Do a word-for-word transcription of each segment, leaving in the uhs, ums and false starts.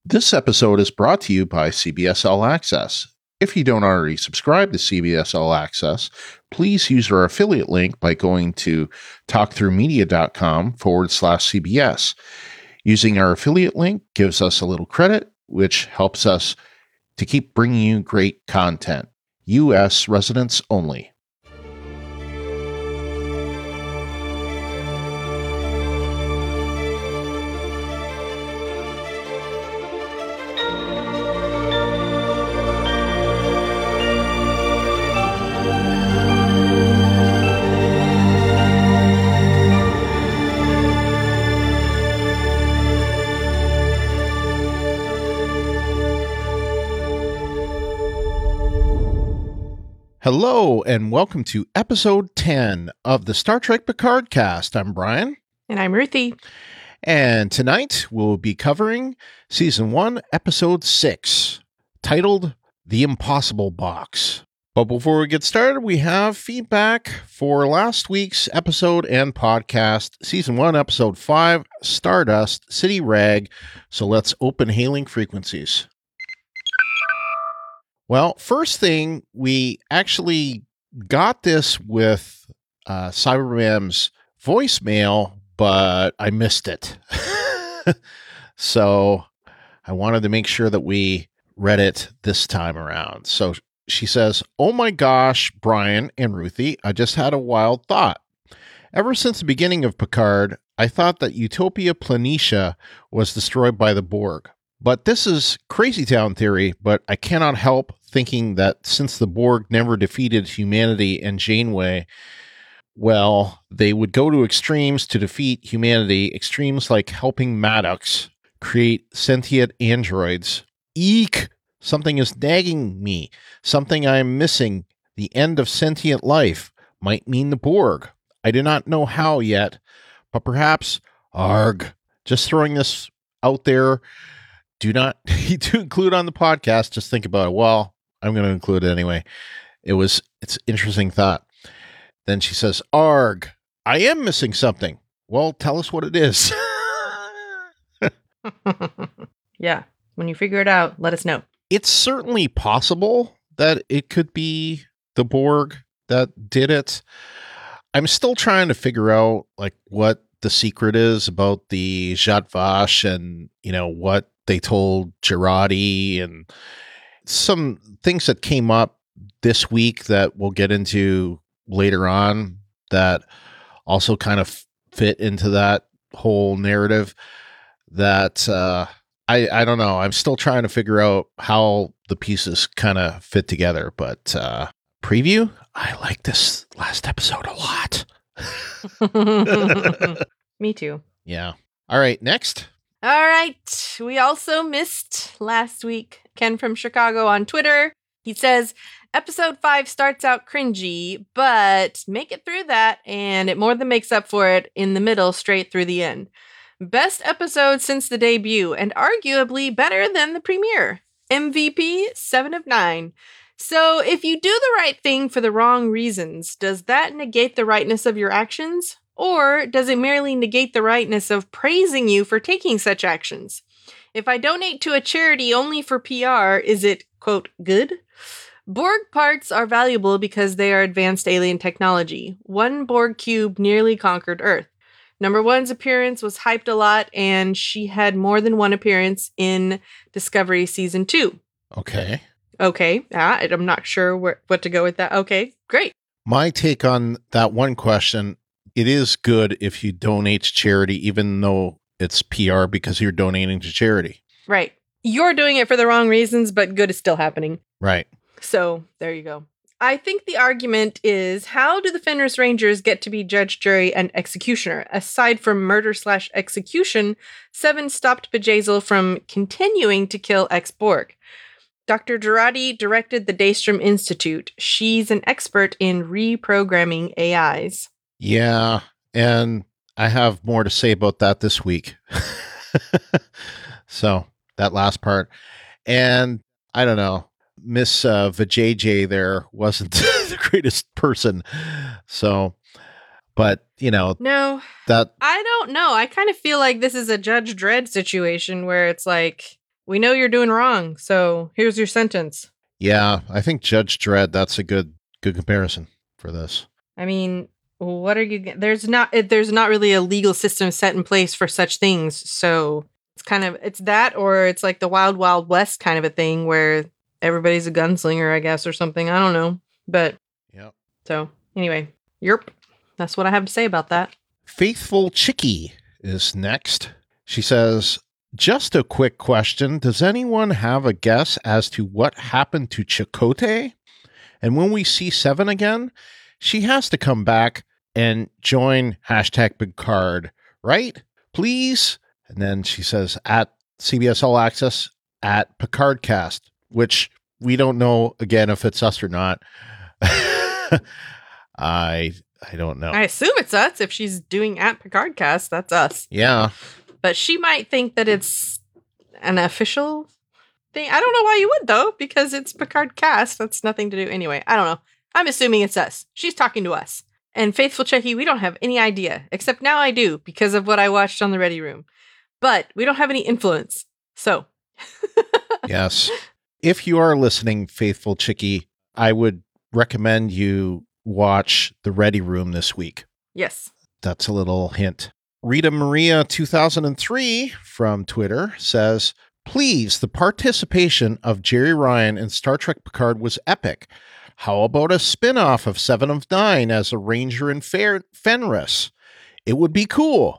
This episode is brought to you by C B S All Access. If you don't already subscribe to C B S All Access, please use our affiliate link by going to talkthroughmedia.com forward slash CBS. Using our affiliate link gives us a little credit, which helps us to keep bringing you great content. U S residents only. Hello, and welcome to episode ten of the Star Trek Picard cast. I'm Brian. And I'm Ruthie. And tonight we'll be covering season one, episode six, titled The Impossible Box. But before we get started, we have feedback for last week's episode and podcast, season one, episode five, Stardust, City Rag. So let's open hailing frequencies. Well, first thing, we actually got this with uh, Cyberman's voicemail, but I missed it. So I wanted to make sure that we read it this time around. So she says, "Oh my gosh, Brian and Ruthie, I just had a wild thought. Ever since the beginning of Picard, I thought that Utopia Planitia was destroyed by the Borg. But this is crazy town theory, but I cannot help thinking that since the Borg never defeated humanity and Janeway, well, they would go to extremes to defeat humanity, extremes like helping Maddox create sentient androids. Eek! Something is nagging me. Something I am missing. The end of sentient life might mean the Borg. I do not know how yet, but perhaps, arg, just throwing this out there. Do not to include on the podcast. Just think about it. Well, I'm going to include it anyway. It was, it's an interesting thought." Then she says, "Arg, I am missing something. Well, tell us what it is." Yeah. When you figure it out, let us know. It's certainly possible that it could be the Borg that did it. I'm still trying to figure out like what the secret is about the Zhat Vash and, you know, what they told Jurati and some things that came up this week that we'll get into later on that also kind of fit into that whole narrative that uh, I, I don't know. I'm still trying to figure out how the pieces kind of fit together. But uh, preview, I like this last episode a lot. Me too. Yeah. All right. Next. All right. We also missed last week Ken from Chicago on Twitter. He says, episode five starts out cringy, but make it through that, and it more than makes up for it in the middle straight through the end. Best episode since the debut, and arguably better than the premiere. M V P, seven of nine. So if you do the right thing for the wrong reasons, does that negate the rightness of your actions? Or does it merely negate the rightness of praising you for taking such actions? If I donate to a charity only for P R, is it, quote, good? Borg parts are valuable because they are advanced alien technology. One Borg cube nearly conquered Earth. Number one's appearance was hyped a lot, and she had more than one appearance in Discovery Season two. Okay. Okay, ah, I'm not sure where, what to go with that. Okay, great. My take on that one question, it is good if you donate to charity, even though it's P R because you're donating to charity. Right. You're doing it for the wrong reasons, but good is still happening. Right. So there you go. I think the argument is, how do the Fenris Rangers get to be judge, jury, and executioner? Aside from murder slash execution, Seven stopped Bjayzl from continuing to kill ex-Borg. Doctor Jurati directed the Daystrom Institute. She's an expert in reprogramming A Is. Yeah, and I have more to say about that this week. So, that last part. And I don't know, Miss uh, Vijay there wasn't the greatest person. So, but, you know. No, that I don't know. I kind of feel like this is a Judge Dredd situation where it's like, we know you're doing wrong, so here's your sentence. Yeah, I think Judge Dredd, that's a good good comparison for this. I mean, what are you? There's not there's not really a legal system set in place for such things, so it's kind of it's that, or it's like the Wild Wild West kind of a thing where everybody's a gunslinger, I guess, or something. I don't know, but yeah. So anyway, yerp, that's what I have to say about that. Faithful Chicky is next. She says, just a quick question. Does anyone have a guess as to what happened to Chakotay? And when we see Seven again, she has to come back and join hashtag Picard, right? Please. And then she says at C B S All Access at Picardcast, which we don't know again if it's us or not. I I don't know. I assume it's us. If she's doing at Picardcast, that's us. Yeah. But she might think that it's an official thing. I don't know why you would, though, because it's Picardcast. That's nothing to do. Anyway, I don't know. I'm assuming it's us. She's talking to us. And Faithful Checky, we don't have any idea. Except now I do, because of what I watched on the Ready Room. But we don't have any influence. So. Yes. If you are listening, Faithful Chicky, I would recommend you watch the Ready Room this week. Yes. That's a little hint. Rita Maria two thousand three from Twitter says, please, the participation of Jerry Ryan in Star Trek Picard was epic. How about a spin-off of Seven of Nine as a ranger in Fer- Fenris? It would be cool.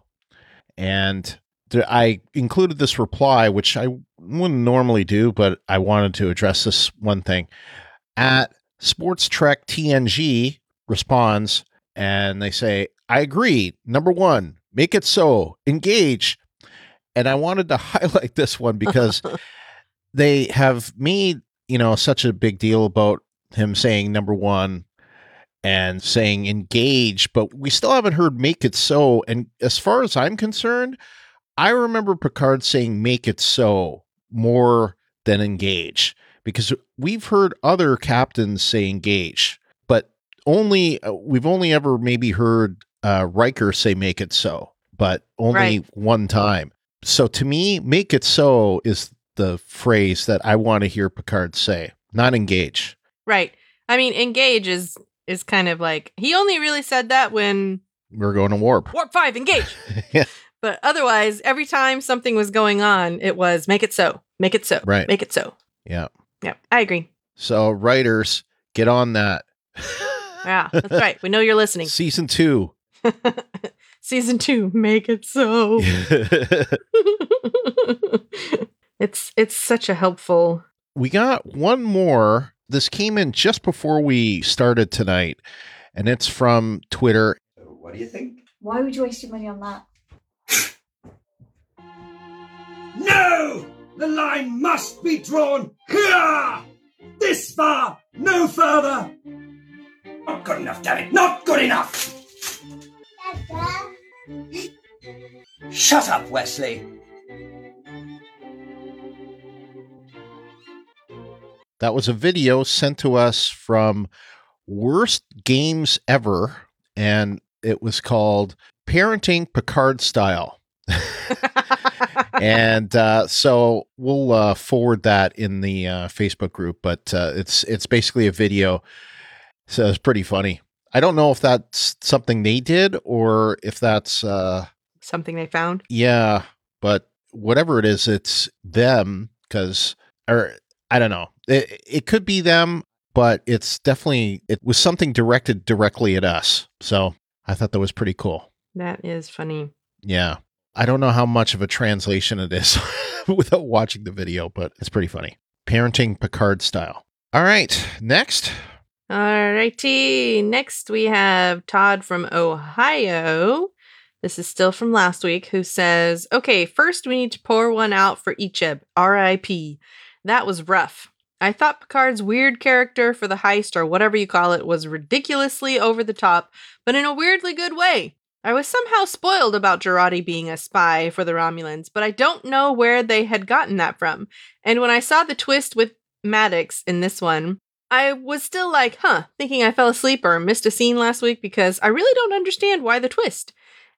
And th- I included this reply, which I wouldn't normally do, but I wanted to address this one thing. At Sports Trek T N G responds, and they say, I agree. Number one, make it so. Engage. And I wanted to highlight this one because they have made, you know, such a big deal about him saying number one and saying engage, but we still haven't heard make it so. And as far as I'm concerned, I remember Picard saying make it so more than engage, because we've heard other captains say engage, but only uh, we've only ever maybe heard uh, Riker say make it so, but only Right. one time. So to me, make it so is the phrase that I want to hear Picard say, not engage. Right. I mean, engage is is kind of like, he only really said that when We're going to warp. warp five, engage. Yeah. But otherwise, every time something was going on, it was make it so, make it so, Right. make it so. Yeah. Yeah, I agree. So writers, get on that. Yeah, that's right. We know you're listening. Season two. Season two, make it so. it's it's such a helpful. We got one more. This came in just before we started tonight, and it's from Twitter. What do you think? Why would you waste your money on that? No! The line must be drawn here! This far, no further! Not good enough, damn it! Not good enough! Shut up, Wesley! That was a video sent to us from Worst Games Ever, and it was called Parenting Picard Style. And uh, so we'll uh, forward that in the uh, Facebook group, but uh, it's it's basically a video, so it's pretty funny. I don't know if that's something they did or if that's uh, Something they found. yeah, but whatever it is, it's them, because, or I don't know, it, it could be them, but it's definitely, it was something directed directly at us. So I thought that was pretty cool. That is funny. Yeah. I don't know how much of a translation it is without watching the video, but it's pretty funny. Parenting Picard Style. All right. Next. Alrighty. Next we have Todd from Ohio. This is still from last week, who says, okay, first we need to pour one out for Icheb, R I P. That was rough. I thought Picard's weird character for the heist, or whatever you call it, was ridiculously over the top, but in a weirdly good way. I was somehow spoiled about Jurati being a spy for the Romulans, but I don't know where they had gotten that from. And when I saw the twist with Maddox in this one, I was still like, huh, thinking I fell asleep or missed a scene last week because I really don't understand why the twist.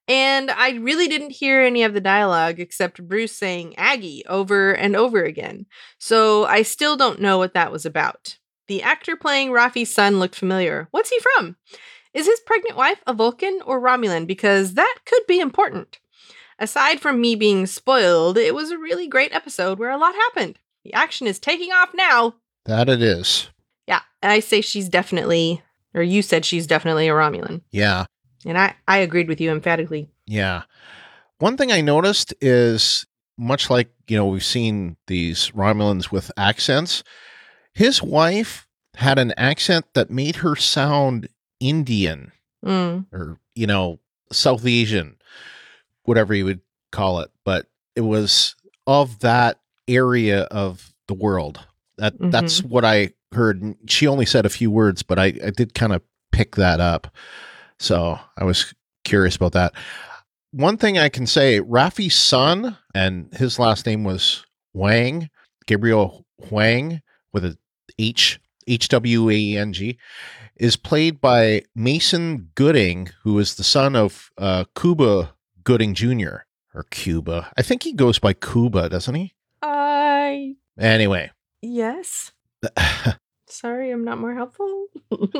And I really didn't hear any of the dialogue except Bruce saying Aggie over and over again. So I still don't know what that was about. The actor playing Rafi's son looked familiar. What's he from? Is his pregnant wife a Vulcan or Romulan? Because that could be important. Aside from me being spoiled, it was a really great episode where a lot happened. The action is taking off now. That it is. Yeah, I say she's definitely, or you said she's definitely a Romulan. Yeah. And I, I agreed with you emphatically. Yeah. One thing I noticed is, much like, you know, we've seen these Romulans with accents, his wife had an accent that made her sound Indian Mm. or, you know, South Asian, whatever you would call it. But it was of that area of the world. That Mhm. That's what I heard. She only said a few words, but I, I did kind of pick that up. So I was curious about that. One thing I can say, Rafi's son, and his last name was Wang, Gabriel Huang, with a H, H W A N G, is played by Mason Gooding, who is the son of uh, Cuba Gooding Junior Or Cuba. I think he goes by Cuba, doesn't he? I, Anyway. yes. Sorry, I'm not more helpful.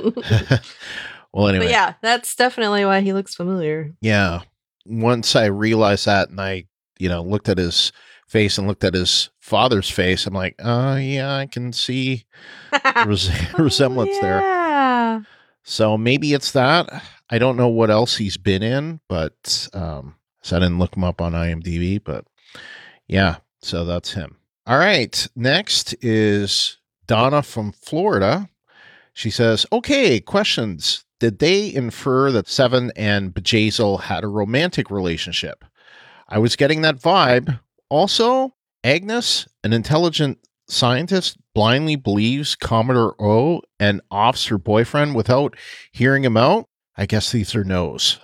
Well, anyway. But yeah, that's definitely why he looks familiar. Yeah. Once I realized that and I, you know, looked at his face and looked at his father's face, I'm like, oh, yeah, I can see res- resemblance oh, there. Yeah. So maybe it's that. I don't know what else he's been in, but um, so I didn't look him up on IMDb, but yeah, so that's him. All right. Next is Donna from Florida. She says, okay, questions. Did they infer that Seven and Bjayzl had a romantic relationship? I was getting that vibe. Also, Agnes, an intelligent scientist, blindly believes Commodore O and offs her boyfriend without hearing him out. I guess these are no's.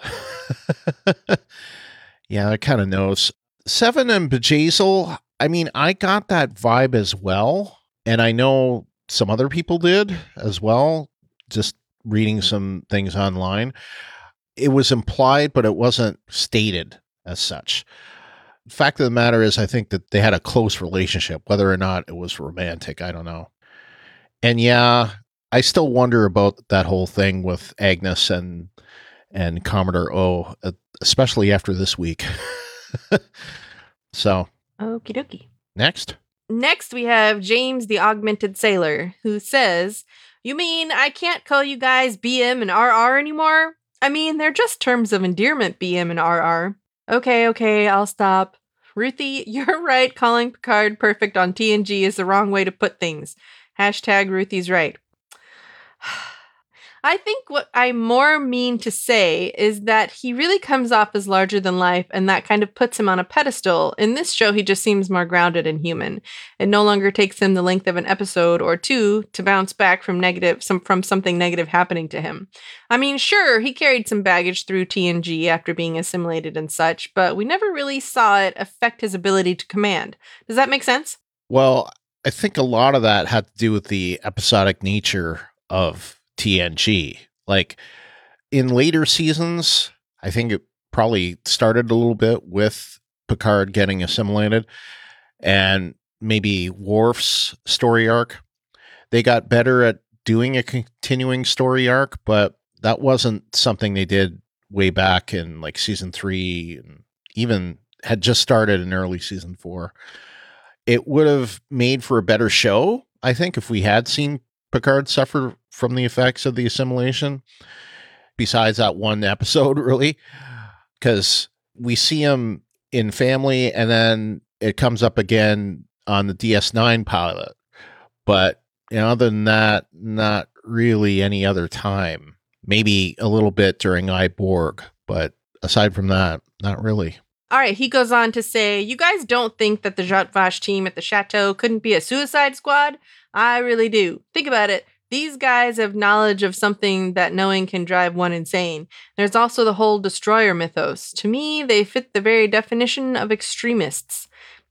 Yeah, I kind of knows. Seven and Bjayzl, I mean, I got that vibe as well. And I know some other people did as well, just reading some things online. It was implied, but it wasn't stated as such. The fact of the matter is, I think that they had a close relationship, whether or not it was romantic, I don't know. And yeah, I still wonder about that whole thing with Agnes and and Commodore O, especially after this week. So, Okie dokie. next. Next, we have James the Augmented Sailor, who says, you mean I can't call you guys B M and R R anymore? I mean, they're just terms of endearment, B M and R R. Okay, okay, I'll stop. Ruthie, you're right. Calling Picard perfect on T N G is the wrong way to put things. Hashtag Ruthie's right. I think what I more mean to say is that he really comes off as larger than life, and that kind of puts him on a pedestal. In this show, he just seems more grounded and human. It no longer takes him the length of an episode or two to bounce back from negative, some from something negative happening to him. I mean, sure, he carried some baggage through T N G after being assimilated and such, but we never really saw it affect his ability to command. Does that make sense? Well, I think a lot of that had to do with the episodic nature of T N G. Like in later seasons, I think it probably started a little bit with Picard getting assimilated and maybe Worf's story arc. They got better at doing a continuing story arc, but that wasn't something they did way back in like season three and even had just started in early season four. It would have made for a better show, I think, if we had seen Picard suffer from the effects of the assimilation, besides that one episode, really, because we see him in Family and then it comes up again on the D S nine pilot. But you know, other than that, not really any other time. Maybe a little bit during I, Borg, but aside from that, not really. All right, he goes on to say, you guys don't think that the Zhat Vash team at the Chateau couldn't be a suicide squad? I really do. Think about it. These guys have knowledge of something that knowing can drive one insane. There's also the whole destroyer mythos. To me, they fit the very definition of extremists.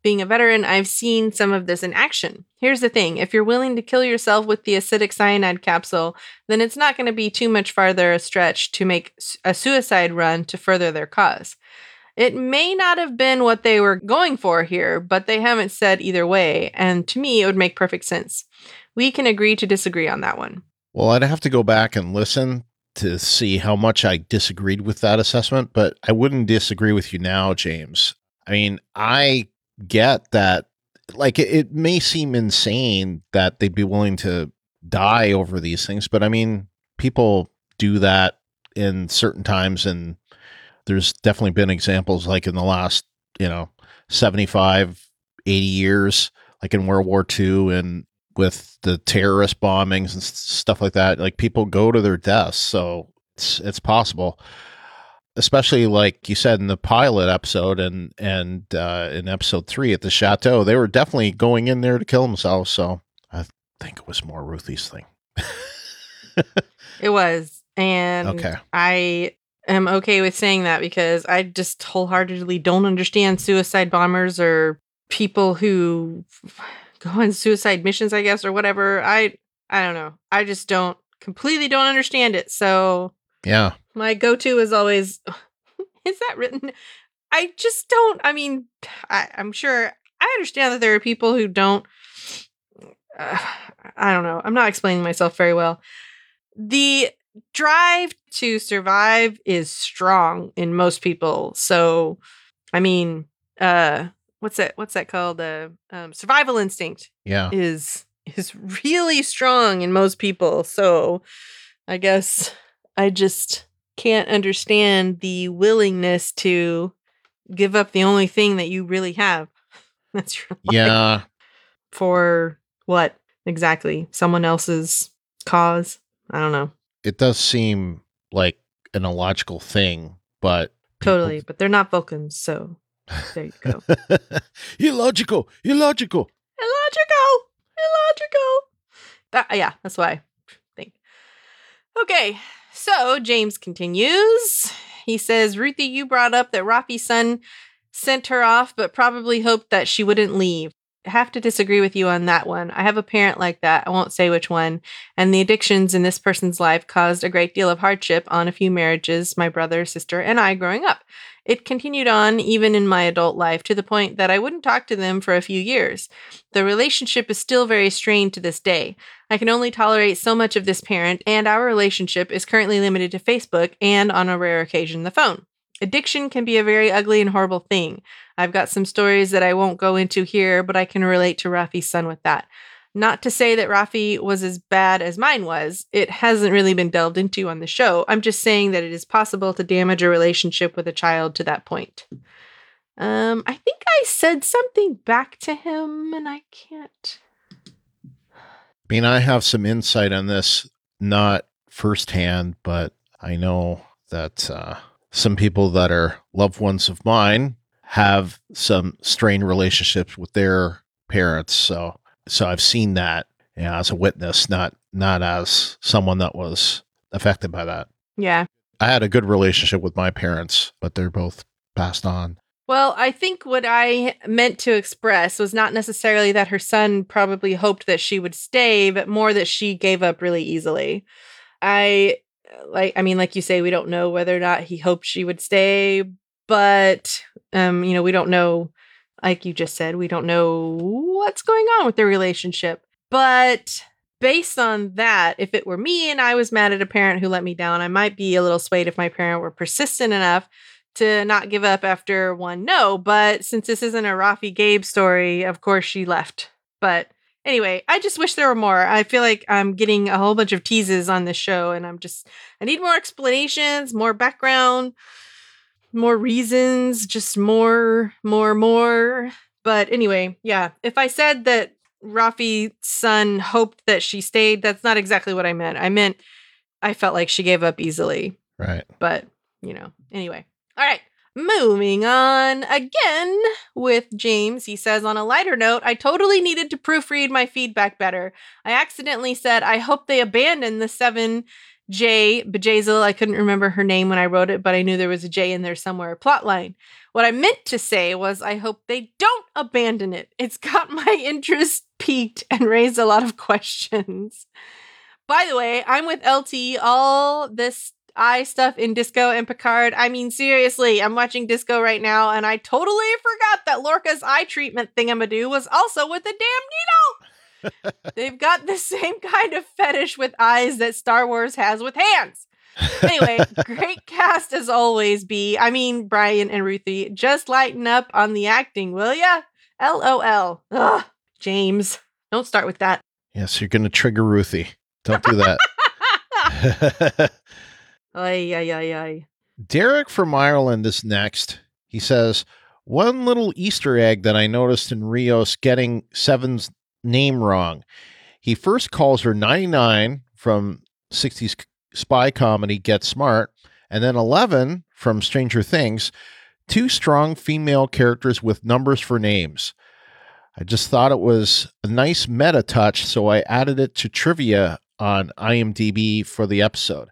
Being a veteran, I've seen some of this in action. Here's the thing. If you're willing to kill yourself with the acidic cyanide capsule, then it's not going to be too much farther a stretch to make a suicide run to further their cause. It may not have been what they were going for here, but they haven't said either way, and to me, it would make perfect sense. We can agree to disagree on that one. Well, I'd have to go back and listen to see how much I disagreed with that assessment, but I wouldn't disagree with you now, James. I mean, I get that, like, it, it may seem insane that they'd be willing to die over these things, but I mean, people do that in certain times, and there's definitely been examples like in the last, you know, seventy-five, eighty years, like in World War Two and with the terrorist bombings and stuff like that. Like, people go to their deaths, so it's it's possible. Especially like you said in the pilot episode and and uh, in episode three at the chateau, they were definitely going in there to kill themselves. So I think it was more Ruthie's thing. It was, and okay. I am okay with saying that because I just wholeheartedly don't understand suicide bombers or people who go on suicide missions, I guess, or whatever. I I don't know. I just don't completely don't understand it. So yeah, my go-to is always, is that written? I just don't. I mean, I, I'm sure I understand that there are people who don't. Uh, I don't know. I'm not explaining myself very well. The drive to survive is strong in most people. So, I mean, uh, what's that? What's that called? The uh, um, survival instinct. Yeah, is is really strong in most people. So, I guess I just can't understand the willingness to give up the only thing that you really have. That's your life. Yeah. For what exactly? Someone else's cause? I don't know. It does seem like an illogical thing, but Totally, people... but they're not Vulcans, so there you go. illogical, illogical, illogical, illogical. That, yeah, that's what I think. Okay, so James continues. He says, Ruthie, you brought up that Rafi's son sent her off, but probably hoped that she wouldn't leave. I have to disagree with you on that one. I have a parent like that. I won't say which one. And the addictions in this person's life caused a great deal of hardship on a few marriages, my brother, sister, and I growing up. It continued on even in my adult life to the point that I wouldn't talk to them for a few years. The relationship is still very strained to this day. I can only tolerate so much of this parent, and our relationship is currently limited to Facebook and, on a rare occasion, the phone. Addiction can be a very ugly and horrible thing. I've got some stories that I won't go into here, but I can relate to Rafi's son with that. Not to say that Rafi was as bad as mine was. It hasn't really been delved into on the show. I'm just saying that it is possible to damage a relationship with a child to that point. Um, I think I said something back to him, and I can't. I mean, I have some insight on this, not firsthand, but I know that uh, some people that are loved ones of mine have some strained relationships with their parents. So, so I've seen that, you know, as a witness, not, not as someone that was affected by that. Yeah. I had a good relationship with my parents, but they're both passed on. Well, I think what I meant to express was not necessarily that her son probably hoped that she would stay, but more that she gave up really easily. I like, I mean, like you say, we don't know whether or not he hoped she would stay, but, um, you know, we don't know, like you just said, we don't know what's going on with their relationship. But based on that, if it were me and I was mad at a parent who let me down, I might be a little swayed if my parent were persistent enough to not give up after one no. But since this isn't a Rafi Gabe story, of course she left. But anyway, I just wish there were more. I feel like I'm getting a whole bunch of teases on this show, and I'm just, I need more explanations, more background, more reasons, just more, more, more. But anyway, yeah, if I said that Rafi's son hoped that she stayed, that's not exactly what I meant. I meant I felt like she gave up easily. Right. But, you know, anyway. All right. Moving on again with James. He says, on a lighter note, I totally needed to proofread my feedback better. I accidentally said, I hope they abandon the seven J, Bejazel. I couldn't remember her name when I wrote it, but I knew there was a J in there somewhere. Plotline. What I meant to say was I hope they don't abandon it. It's got my interest piqued and raised a lot of questions. By the way, I'm with L T. All this eye stuff in Disco and Picard. I mean, seriously, I'm watching Disco right now, and I totally forgot that Lorca's eye treatment thingamadoo was also with a damn needle. They've got the same kind of fetish with eyes that Star Wars has with hands. Anyway, great cast as always, B. I mean, Brian and Ruthie. Just lighten up on the acting, will ya? L O L. Ugh, James. Don't start with that. Yes, you're going to trigger Ruthie. Don't do that. Ay, ay, ay, ay. Derek from Ireland is next. He says, one little Easter egg that I noticed in Rios getting Seven's name wrong. He first calls her ninety-nine from sixties spy comedy Get Smart, and then eleven from Stranger Things, two strong female characters with numbers for names. I just thought it was a nice meta touch, so I added it to trivia on IMDb for the episode.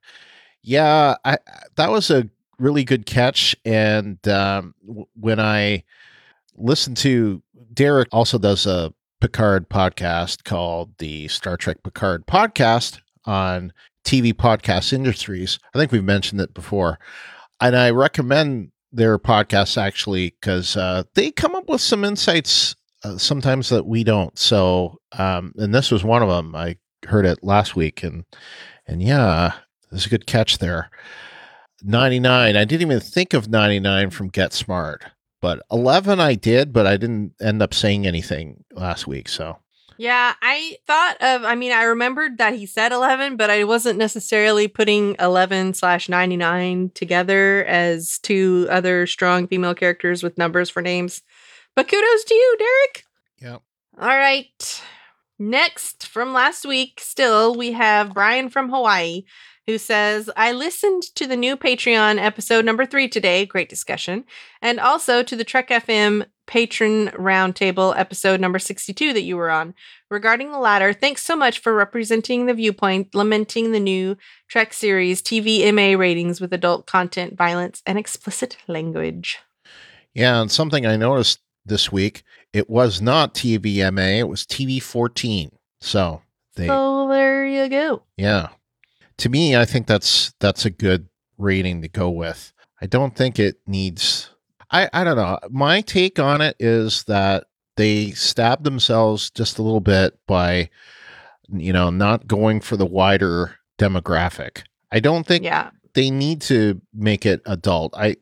Yeah, I, that was a really good catch. And um, w- when I listened to Derek also does a Picard podcast called the Star Trek Picard podcast on T V Podcast Industries. I think we've mentioned it before. And I recommend their podcasts actually because uh, they come up with some insights uh, sometimes that we don't. So, um, and this was one of them. I heard it last week and, and yeah, there's a good catch there. ninety-nine. I didn't even think of ninety-nine from Get Smart, but eleven I did, but I didn't end up saying anything last week. So yeah, I thought of, I mean, I remembered that he said eleven, but I wasn't necessarily putting eleven slash ninety-nine together as two other strong female characters with numbers for names. But kudos to you, Derek. yeah. All right. Next, from last week, still, we have Brian from Hawaii, who says, I listened to the new Patreon episode number three today, great discussion, and also to the Trek F M Patron Roundtable episode number sixty-two that you were on. Regarding the latter, thanks so much for representing the viewpoint, lamenting the new Trek series T V M A ratings with adult content, violence, and explicit language. Yeah, and something I noticed this week, it was not T V M A, it was T V fourteen. So they So there you go. yeah. To me, I think that's that's a good rating to go with. I don't think it needs I, I don't know. My take on it is that they stabbed themselves just a little bit by, you know, not going for the wider demographic. I don't think Yeah. they need to make it adult. I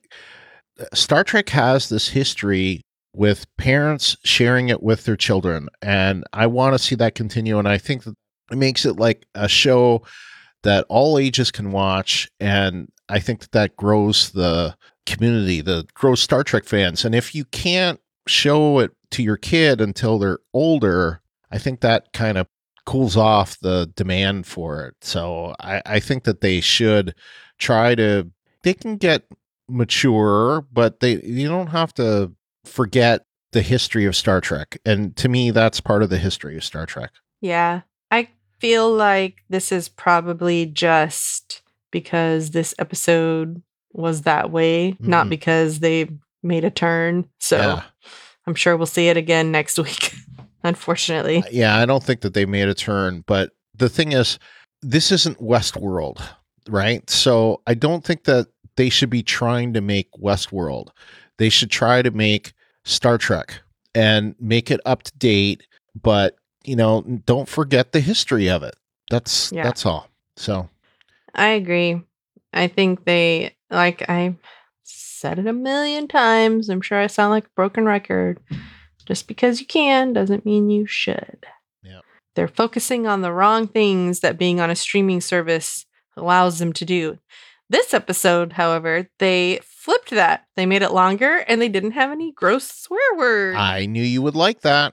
Star Trek has this history with parents sharing it with their children, and I want to see that continue. And I think that it makes it like a show that all ages can watch, and I think that that grows the community, that grows Star Trek fans. And if you can't show it to your kid until they're older, I think that kind of cools off the demand for it. So I, I think that they should try to, they can get mature, but they you don't have to forget the history of Star Trek. And to me, that's part of the history of Star Trek. Yeah. I feel like this is probably just because this episode was that way, mm-hmm. not because they made a turn. So yeah. I'm sure we'll see it again next week, unfortunately. Yeah, I don't think that they made a turn. But the thing is, this isn't Westworld, right? So I don't think that they should be trying to make Westworld. They should try to make Star Trek and make it up to date, but you know, don't forget the history of it. That's yeah. that's all. So I agree. I think they, like I said it a million times, I'm sure I sound like a broken record. Just because you can doesn't mean you should. Yeah. They're focusing on the wrong things that being on a streaming service allows them to do. This episode, however, they flipped that. They made it longer and they didn't have any gross swear words. I knew you would like that.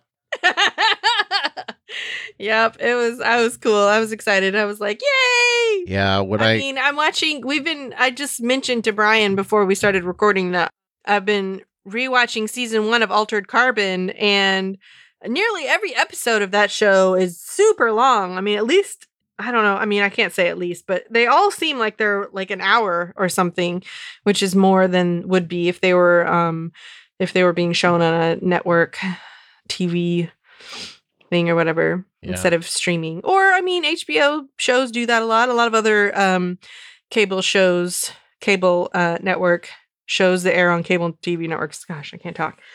Yep, it was, I was cool. I was excited. I was like, yay! Yeah, what I, I... I mean, I'm watching, we've been, I just mentioned to Brian before we started recording that I've been rewatching season one of Altered Carbon, and nearly every episode of that show is super long. I mean, at least I don't know. I mean, I can't say at least, but they all seem like they're like an hour or something, which is more than would be if they were um if they were being shown on a network T V thing or whatever Yeah. instead of streaming. Or I mean, H B O shows do that a lot. A lot of other um cable shows, cable uh network shows that air on cable T V networks. Gosh, I can't talk.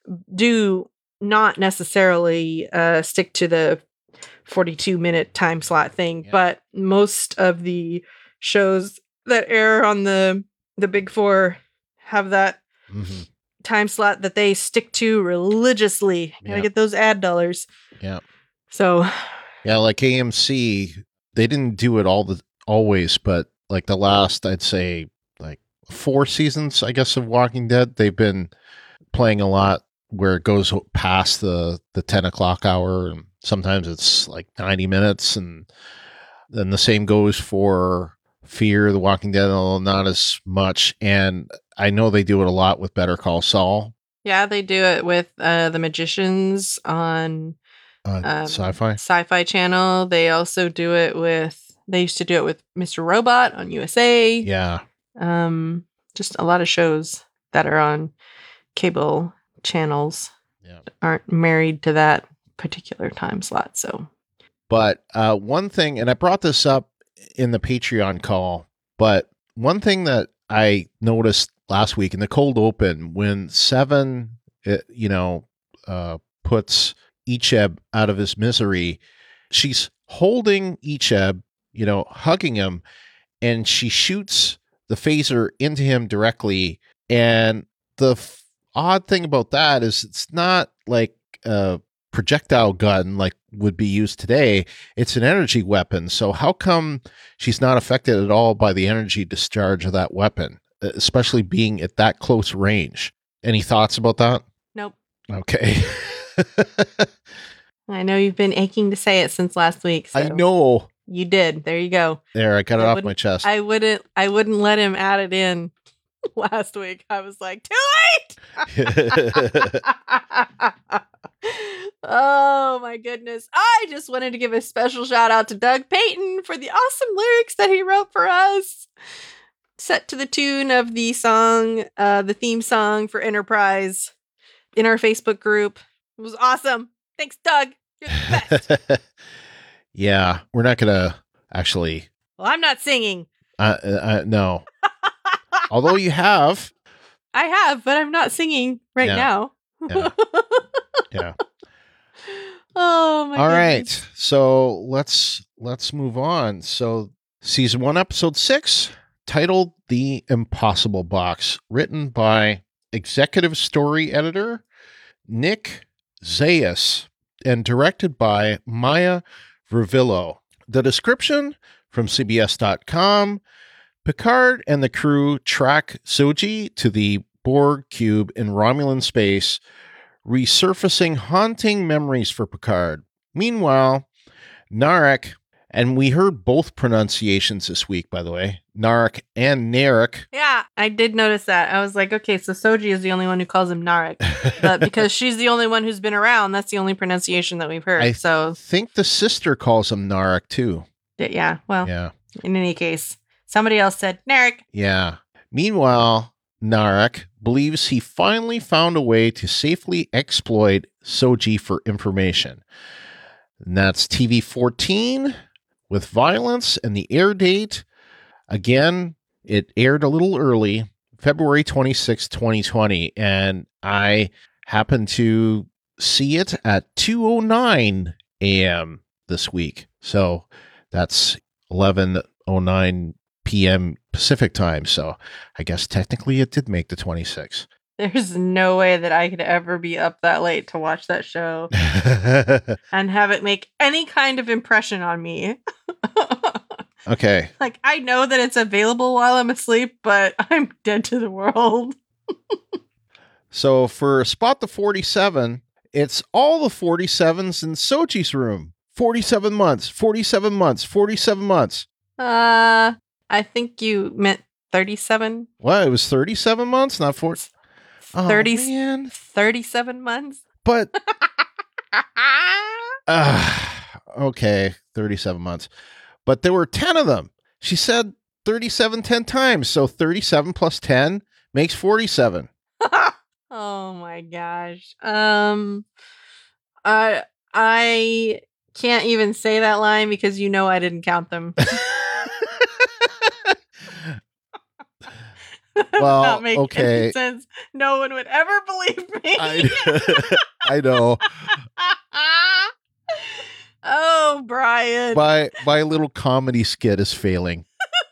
Do not necessarily uh stick to the forty-two minute time slot thing, Yeah. but most of the shows that air on the the big four have that Mhm. time slot that they stick to religiously. Gotta Yeah. get those ad dollars. Yeah. So Yeah, like A M C, they didn't do it all the always, but like the last, I'd say, like four seasons, I guess, of Walking Dead, they've been playing a lot where it goes past the the ten o'clock hour, and sometimes it's like ninety minutes, and then the same goes for Fear the Walking Dead, although not as much. And I know they do it a lot with Better Call Saul yeah, they do it with uh, the Magicians on on um, Sci-Fi. Sci-Fi Channel. They also do it with. They used to do it with Mister Robot on U S A. Yeah, Um, just a lot of shows that are on cable channels yeah. aren't married to that particular time slot. So But uh, one thing, and I brought this up in the Patreon call, but one thing that I noticed last week in the cold open, when Seven, uh, you know, uh, puts Icheb out of his misery, she's holding Icheb, you know, hugging him, and she shoots the phaser into him directly. And the f- odd thing about that is it's not like a projectile gun like would be used today. It's an energy weapon. So how come she's not affected at all by the energy discharge of that weapon, especially being at that close range? Any thoughts about that? nope. Okay. I know you've been aching to say it since last week. So I know. you did. There you go. There, I got it I off wouldn't- my chest. I wouldn't. I wouldn't let him add it in last week. I was like, too late. Oh my goodness. I just wanted to give a special shout out to Doug Payton for the awesome lyrics that he wrote for us. Set to the tune of the song, uh, the theme song for Enterprise in our Facebook group. It was awesome. Thanks, Doug. You're the best. Yeah, we're not gonna actually. Well, I'm not singing. Uh, uh, uh, no. Although you have. I have, but I'm not singing right Yeah. now. Yeah. Yeah. Oh my All right. goodness. So let's let's move on. So season one, episode six, titled "The Impossible Box," written by executive story editor Nick Zayas and directed by Maya Vervillo. The description from C B S dot com: Picard and the crew track Soji to the Borg cube in Romulan space, resurfacing haunting memories for Picard. Meanwhile, Narek, and we heard both pronunciations this week, by the way, Narek and Narek. Yeah, I did notice that. I was like, okay, so Soji is the only one who calls him Narek. But because she's the only one who's been around, that's the only pronunciation that we've heard. I so, think the sister calls him Narek too. yeah, well, Yeah. in any case, somebody else said Narek. Yeah. Meanwhile, Narek believes he finally found a way to safely exploit Soji for information. And that's T V fourteen with violence, and the air date, again, it aired a little early, February twenty-sixth, twenty twenty, and I happened to see it at two oh nine a.m. this week. So that's eleven oh nine p.m. Pacific time. So I guess technically it did make the twenty-sixth. There's no way that I could ever be up that late to watch that show and have it make any kind of impression on me. Okay. Like, I know that it's available while I'm asleep, but I'm dead to the world. So for Spot the forty-seven, it's all the forty-sevens in Soji's room. forty-seven months, forty-seven months, forty-seven months. Uh, I think you meant thirty-seven. What? It was thirty-seven months, not four. Oh, thirty, man. thirty-seven months. But, uh, okay, thirty-seven months. but there were ten of them. She said thirty-seven ten times. So thirty-seven plus ten makes forty-seven. Oh my gosh. Um, I I can't even say that line because you know I didn't count them. Well, not make okay. any sense. No one would ever believe me. I, I know. Oh, Brian. My my little comedy skit is failing.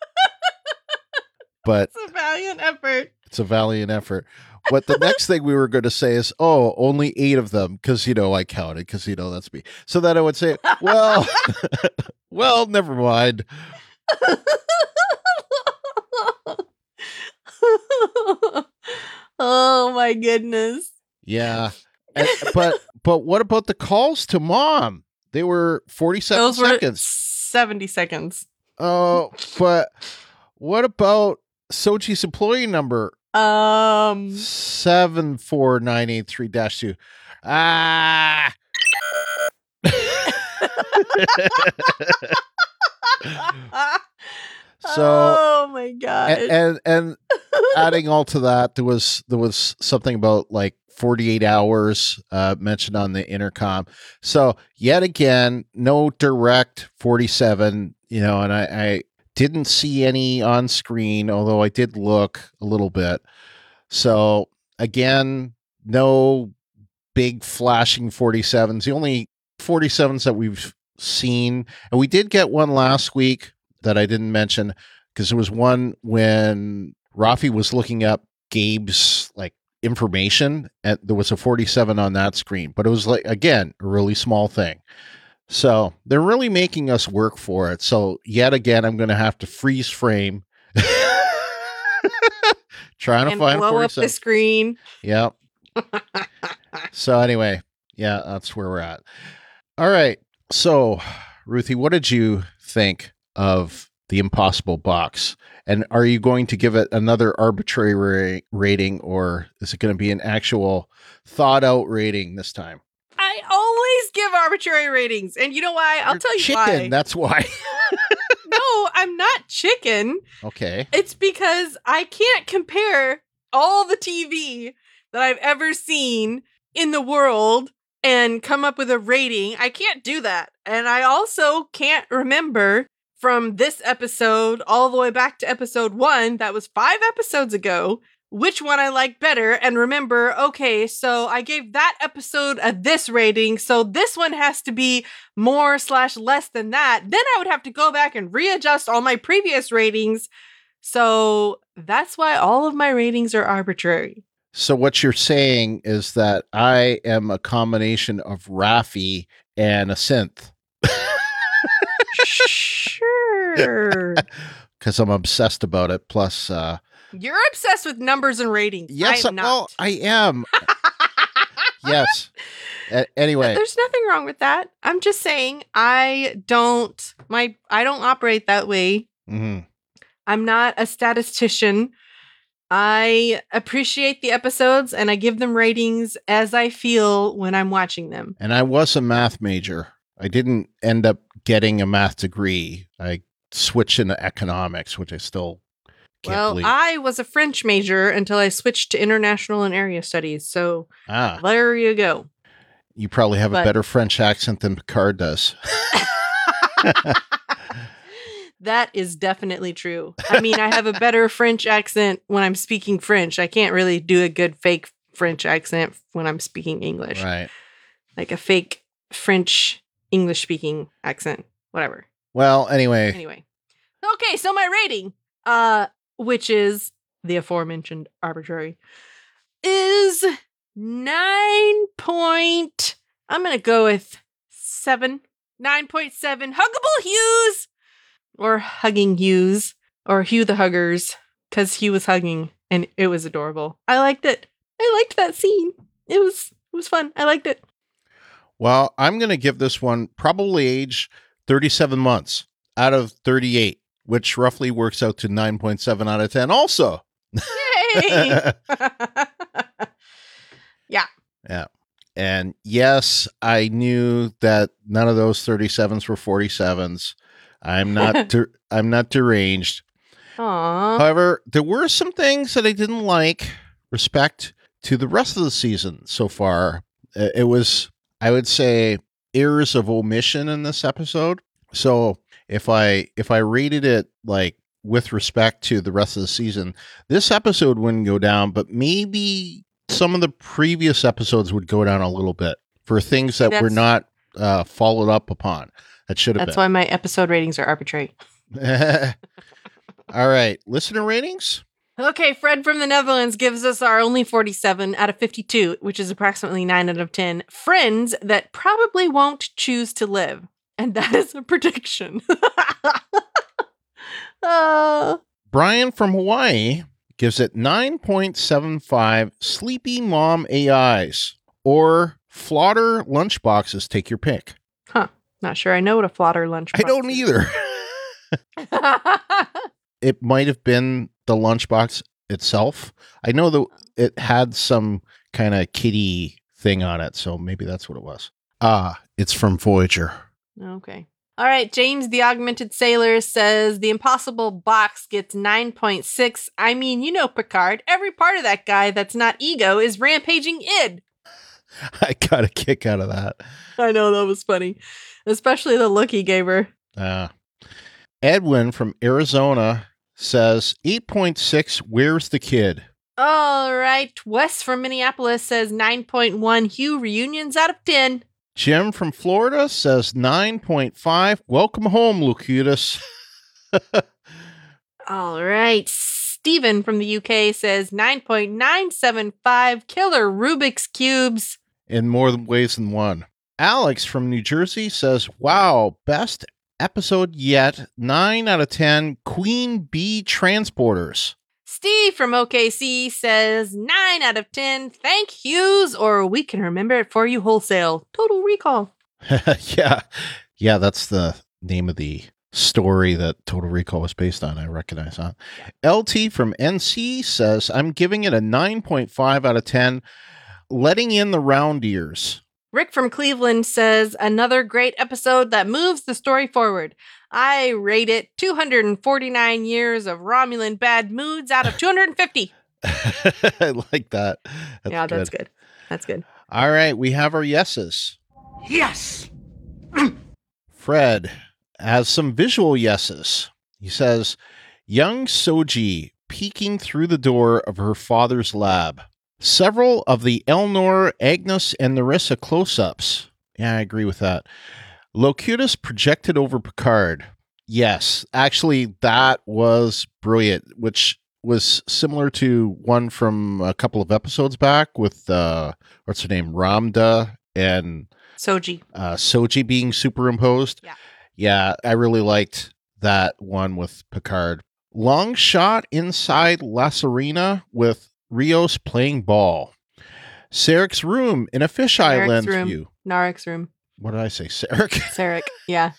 But It's a valiant effort. it's a valiant effort. What the next thing we were going to say is, oh, only eight of them, because, you know, I counted, because, you know, that's me. So then I would say, well, well, never mind. Oh, my goodness. Yeah. And, but but what about the calls to mom? They were forty-seven Those were seconds. seventy seconds. Oh, but what about Sochi's employee number? Um, seven four nine eight three dash two. Ah. So oh my god. and, and and adding all to that, there was there was something about like forty-eight hours uh, mentioned on the intercom. So yet again, no direct forty-seven, you know, and I, I didn't see any on screen, although I did look a little bit. So again, no big flashing forty-sevens. The only forty-sevens that we've seen, and we did get one last week that I didn't mention, because there was one when Rafi was looking up Gabe's like information, and there was a forty-seven on that screen, but it was like, again, a really small thing. So they're really making us work for it. So yet again, I'm going to have to freeze frame, trying to and find blow up forty-seven. the screen. Yep. So anyway, yeah, that's where we're at. All right. So, Ruthie, what did you think of The Impossible Box? And are you going to give it another arbitrary ra- rating, or is it going to be an actual thought out rating this time? I always give arbitrary ratings, and you know why? I'll You're tell you chicken, why. that's why. No, I'm not chicken. Okay. It's because I can't compare all the T V that I've ever seen in the world and come up with a rating. I can't do that. And I also can't remember from this episode all the way back to episode one, that was five episodes ago, which one I liked better, and remember, okay, so I gave that episode a this rating, so this one has to be more slash less than that. Then I would have to go back and readjust all my previous ratings. So that's why all of my ratings are arbitrary. So what you're saying is that I am a combination of Rafi and a synth. Sure. Because I'm obsessed about it. Plus, uh, You're obsessed with numbers and ratings. yes, I'm not. well, I am. Yes. A- anyway, There's nothing wrong with that. I'm just saying I don't my I don't operate that way. mhm. I'm not a statistician. I appreciate the episodes and I give them ratings as I feel when I'm watching them. And I was a math major. I didn't end up getting a math degree. I switched into economics, which I still can't well, believe. I was a French major until I switched to international and area studies. So ah, there you go. you probably have but- a better French accent than Picard does. That is definitely true. I mean, I have a better French accent when I'm speaking French. I can't really do a good fake French accent when I'm speaking English. Right. Like a fake French English speaking accent. Whatever. Well, anyway, Anyway. Okay, so my rating, uh, which is the aforementioned arbitrary, is nine point. I'm gonna go with seven. Nine point seven. Huggable Hughes, or Hugging Hughes, or Hugh the Huggers, because he was hugging and it was adorable. I liked it. I liked that scene. It was it was fun. I liked it. well, I'm going to give this one probably age thirty-seven months out of thirty-eight, which roughly works out to nine point seven out of ten also. Yay! Yeah. And yes, I knew that none of those thirty-sevens were forty-sevens. I'm not der- I'm not deranged. Aw. However, there were some things that I didn't like. Respect to the rest of the season so far. Uh, It was, I would say, errors of omission in this episode. So if I if I rated it like with respect to the rest of the season, this episode wouldn't go down, but maybe some of the previous episodes would go down a little bit for things that were That's- not uh, followed up upon. That should have That's been. why my episode ratings are arbitrary. All right, listener ratings. Okay, Fred from the Netherlands gives us our only forty-seven out of fifty-two, which is approximately nine out of ten. Friends that probably won't choose to live. And that is a prediction. uh, Brian from Hawaii gives it nine point seven five sleepy mom A Is or Flaughter lunchboxes. Take your pick. not sure I know what a flotter lunch I don't is. either. It might have been the lunchbox itself. I know that it had some kind of kitty thing on it, so maybe that's what it was. Ah, it's from Voyager. Okay. All right, James the Augmented Sailor says the Impossible Box gets nine point six. I mean, you know, Picard, every part of that guy that's not ego is rampaging id. I got a kick out of that. I know, that was funny. Especially the look he gave her. Uh, Edwin from Arizona says eight point six, where's the kid? All right, Wes from Minneapolis says nine point one Hugh reunions out of ten. Jim from Florida says nine point five, welcome home, Locutus. All right, Stephen from the U K says nine point nine seven five killer Rubik's Cubes. In more ways than one. Alex from New Jersey says, wow, best episode yet, nine out of ten, Queen Bee Transporters. Steve from O K C says nine out of ten, thank Hughes, or we can remember it for you wholesale. Total Recall. yeah. Yeah, that's the name of the story that Total Recall was based on. I recognize that. L T from N C says, I'm giving it a nine point five out of ten, letting in the round ears. Rick from Cleveland says another great episode that moves the story forward. I rate it two hundred forty-nine years of Romulan bad moods out of two hundred fifty. I like that. That's yeah, good. that's good. That's good. All right, we have our yeses. Yes! Fred has some visual yeses. He says, young Soji peeking through the door of her father's lab. Several of the Elnor, Agnes, and Narissa close-ups. Yeah, I agree with that. Locutus projected over Picard. Yes, actually, that was brilliant, which was similar to one from a couple of episodes back with, uh, what's her name, Ramda and Soji. uh, Soji being superimposed. Yeah. Yeah, I really liked that one with Picard. Long shot inside La Serena with Rios playing ball. Sarek's room in a fisheye Sarek's lens room. view. Narek's room. What did I say? Sarek? Sarek. Yeah.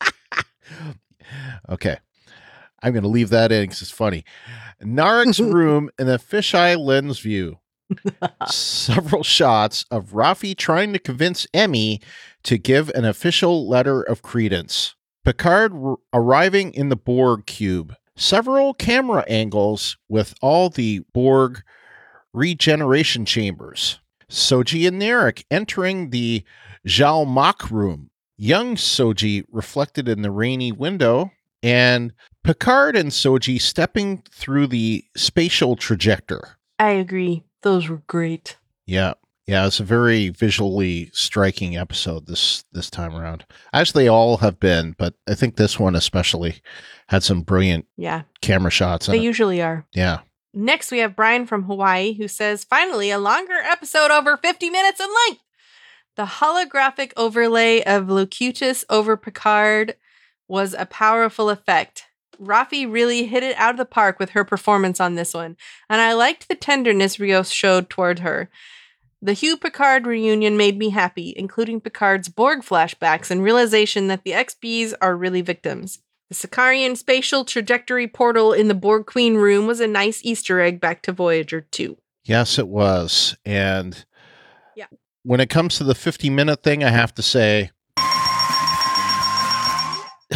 Okay. I'm going to leave that in because it's funny. Narek's room in a fisheye lens view. Several shots of Rafi trying to convince Emmy to give an official letter of credence. Picard r- arriving in the Borg cube. Several camera angles with all the Borg regeneration chambers. Soji and Narek entering the Zhalmak room. Young Soji reflected in the rainy window. And Picard and Soji stepping through the spatial trajector. I agree. Those were great. Yeah. Yeah, it's a very visually striking episode this this time around. As they all have been, but I think this one especially had some brilliant Yeah. camera shots. They In it. usually are. Yeah. Next, we have Brian from Hawaii who says, finally, a longer episode over fifty minutes in length. The holographic overlay of Locutus over Picard was a powerful effect. Rafi really hit it out of the park with her performance on this one, and I liked the tenderness Rios showed toward her. The Hugh Picard reunion made me happy, including Picard's Borg flashbacks and realization that the X Bs are really victims. The Sicarian spatial trajectory portal in the Borg Queen room was a nice Easter egg back to Voyager two. Yes, it was. And Yeah. when it comes to the fifty minute thing, I have to say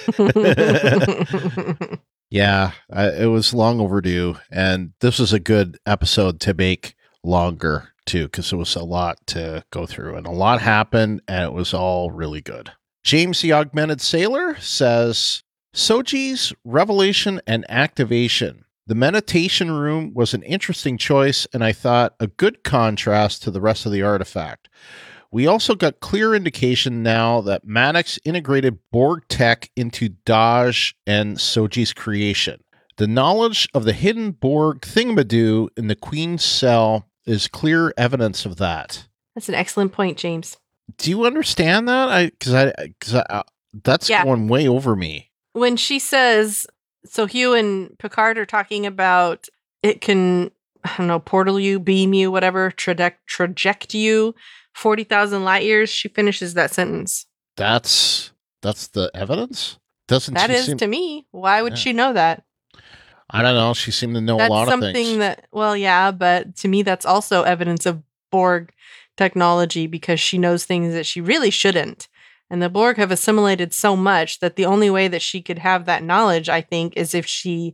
Yeah, uh, it was long overdue. And this was a good episode to make longer, too, because it was a lot to go through. And a lot happened, and it was all really good. James the Augmented Sailor says, Soji's revelation and activation. The meditation room was an interesting choice, and I thought a good contrast to the rest of the artifact. We also got clear indication now that Maddox integrated Borg tech into Daj and Soji's creation. The knowledge of the hidden Borg thingamadoo in the Queen's cell is clear evidence of that. That's an excellent point, James. Do you understand that? I because I because I, uh, that's Yeah. going way over me. When she says, so Hugh and Picard are talking about it can, I don't know, portal you, beam you, whatever, traject, traject you forty thousand light years. She finishes that sentence. That's that's the evidence. Doesn't That she is seem, to me. Why would Yeah. she know that? I don't know. She seemed to know That's a lot of something things. that, well, yeah, but to me, that's also evidence of Borg technology because she knows things that she really shouldn't. And the Borg have assimilated so much that the only way that she could have that knowledge, I think, is if she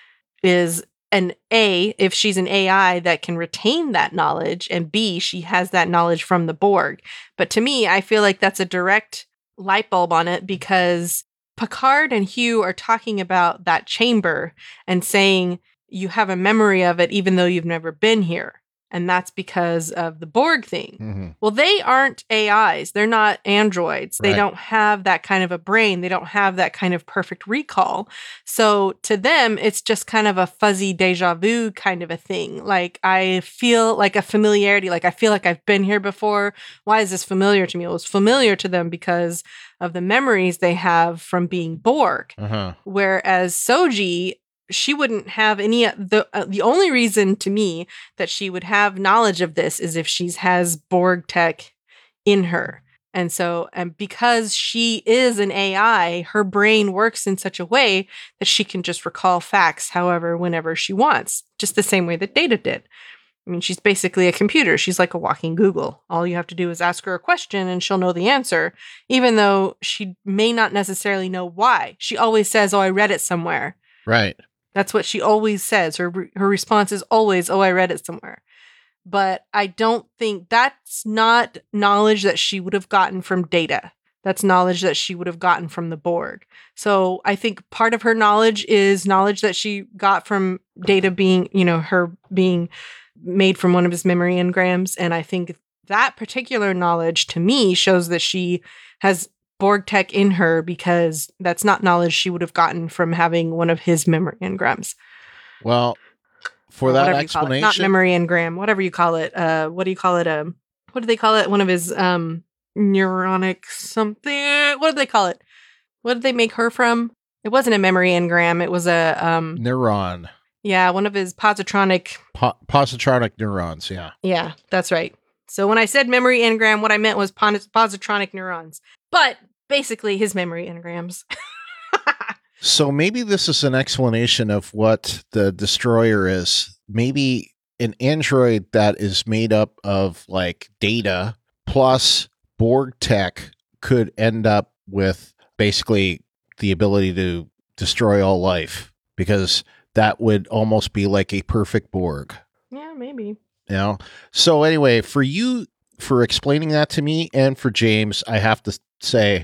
is an A, if she's an A I that can retain that knowledge, and B, she has that knowledge from the Borg. But to me, I feel like that's a direct light bulb on it because Picard and Hugh are talking about that chamber and saying you have a memory of it even though you've never been here. And that's because of the Borg thing. Mhm. Well, they aren't A Is. They're not androids. They Right. don't have that kind of a brain. They don't have that kind of perfect recall. So to them, it's just kind of a fuzzy deja vu kind of a thing. Like I feel like a familiarity. Like I feel like I've been here before. Why is this familiar to me? It was familiar to them because of the memories they have from being Borg. Uh-huh. Whereas Soji, she wouldn't have any. The uh, the only reason to me that she would have knowledge of this is if she's has Borg tech in her, and so and because she is an A I, her brain works in such a way that she can just recall facts, however, whenever she wants, just the same way that Data did. I mean, she's basically a computer. She's like a walking Google. All you have to do is ask her a question and she'll know the answer, even though she may not necessarily know why. She always says, "Oh, I read it somewhere." Right. That's what she always says. Her her response is always, "Oh, I read it somewhere." But I don't think that's not knowledge that she would have gotten from Data. That's knowledge that she would have gotten from the Borg. So I think part of her knowledge is knowledge that she got from Data being, you know, her being made from one of his memory engrams. And I think that particular knowledge to me shows that she has Borg tech in her because that's not knowledge she would have gotten from having one of his memory engrams. Well, for Or that whatever you call it. explanation, Not memory engram, whatever you call it. Uh, what do you call it? Um, what do they call it? One of his um neuronic something. What do they call it? What did they make her from? It wasn't a memory engram. It was a um. neuron, Yeah, one of his positronic. po- positronic neurons. Yeah. Yeah, that's right. So when I said memory engram, what I meant was pon- positronic neurons. But basically, his memory engrams. So maybe this is an explanation of what the destroyer is. Maybe an android that is made up of like Data plus Borg tech could end up with basically the ability to destroy all life, because that would almost be like a perfect Borg. Yeah, maybe. You know? So anyway, for you, for explaining that to me, and for James, I have to say,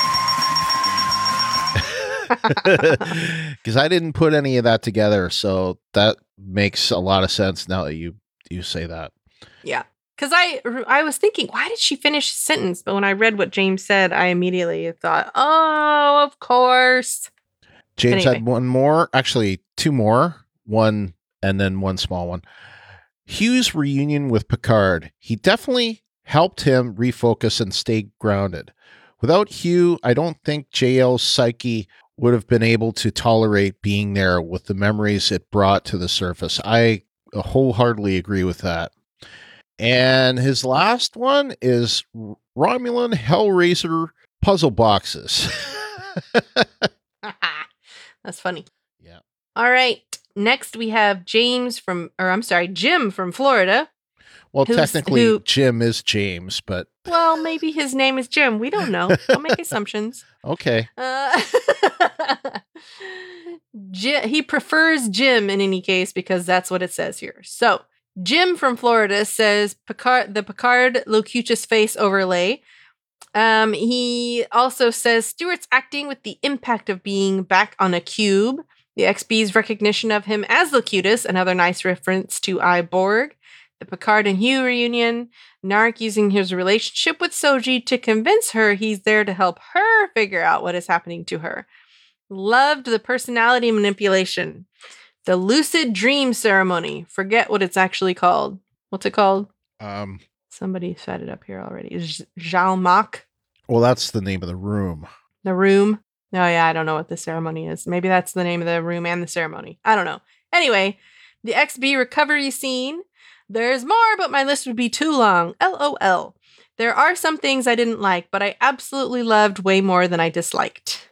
because I didn't put any of that together, so that makes a lot of sense now that you you say that. Yeah. Because I, I was thinking, why did she finish the sentence? But when I read what James said, I immediately thought, oh, of course. James Anyway. had one more, actually two more, one and then one small one. Hugh's reunion with Picard. He definitely helped him refocus and stay grounded. Without Hugh, I don't think J L's psyche would have been able to tolerate being there with the memories it brought to the surface. I wholeheartedly agree with that. And his last one is Romulan Hellraiser puzzle boxes. That's funny. Yeah. All right. Next, we have James from, or I'm sorry, Jim from Florida. Well, Who's- technically, who- Jim is James, but Well, maybe his name is Jim. We don't know. Don't make assumptions. Okay. Uh, Jim, he prefers Jim in any case because that's what it says here. So, Jim from Florida says Picard, the Picard Locutus face overlay. Um, he also says Stewart's acting with the impact of being back on a cube. The X B's recognition of him as Locutus, another nice reference to Iborg. The Picard and Hugh reunion. Narek using his relationship with Soji to convince her he's there to help her figure out what is happening to her. Loved the personality manipulation. The lucid dream ceremony. Forget what it's actually called. What's it called? Um. Somebody said it up here already. J- Jalmak. Well, that's the name of the room. The room. Oh, yeah, I don't know what the ceremony is. Maybe that's the name of the room and the ceremony. I don't know. Anyway, the X B recovery scene. There's more, but my list would be too long. LOL. There are some things I didn't like, but I absolutely loved way more than I disliked.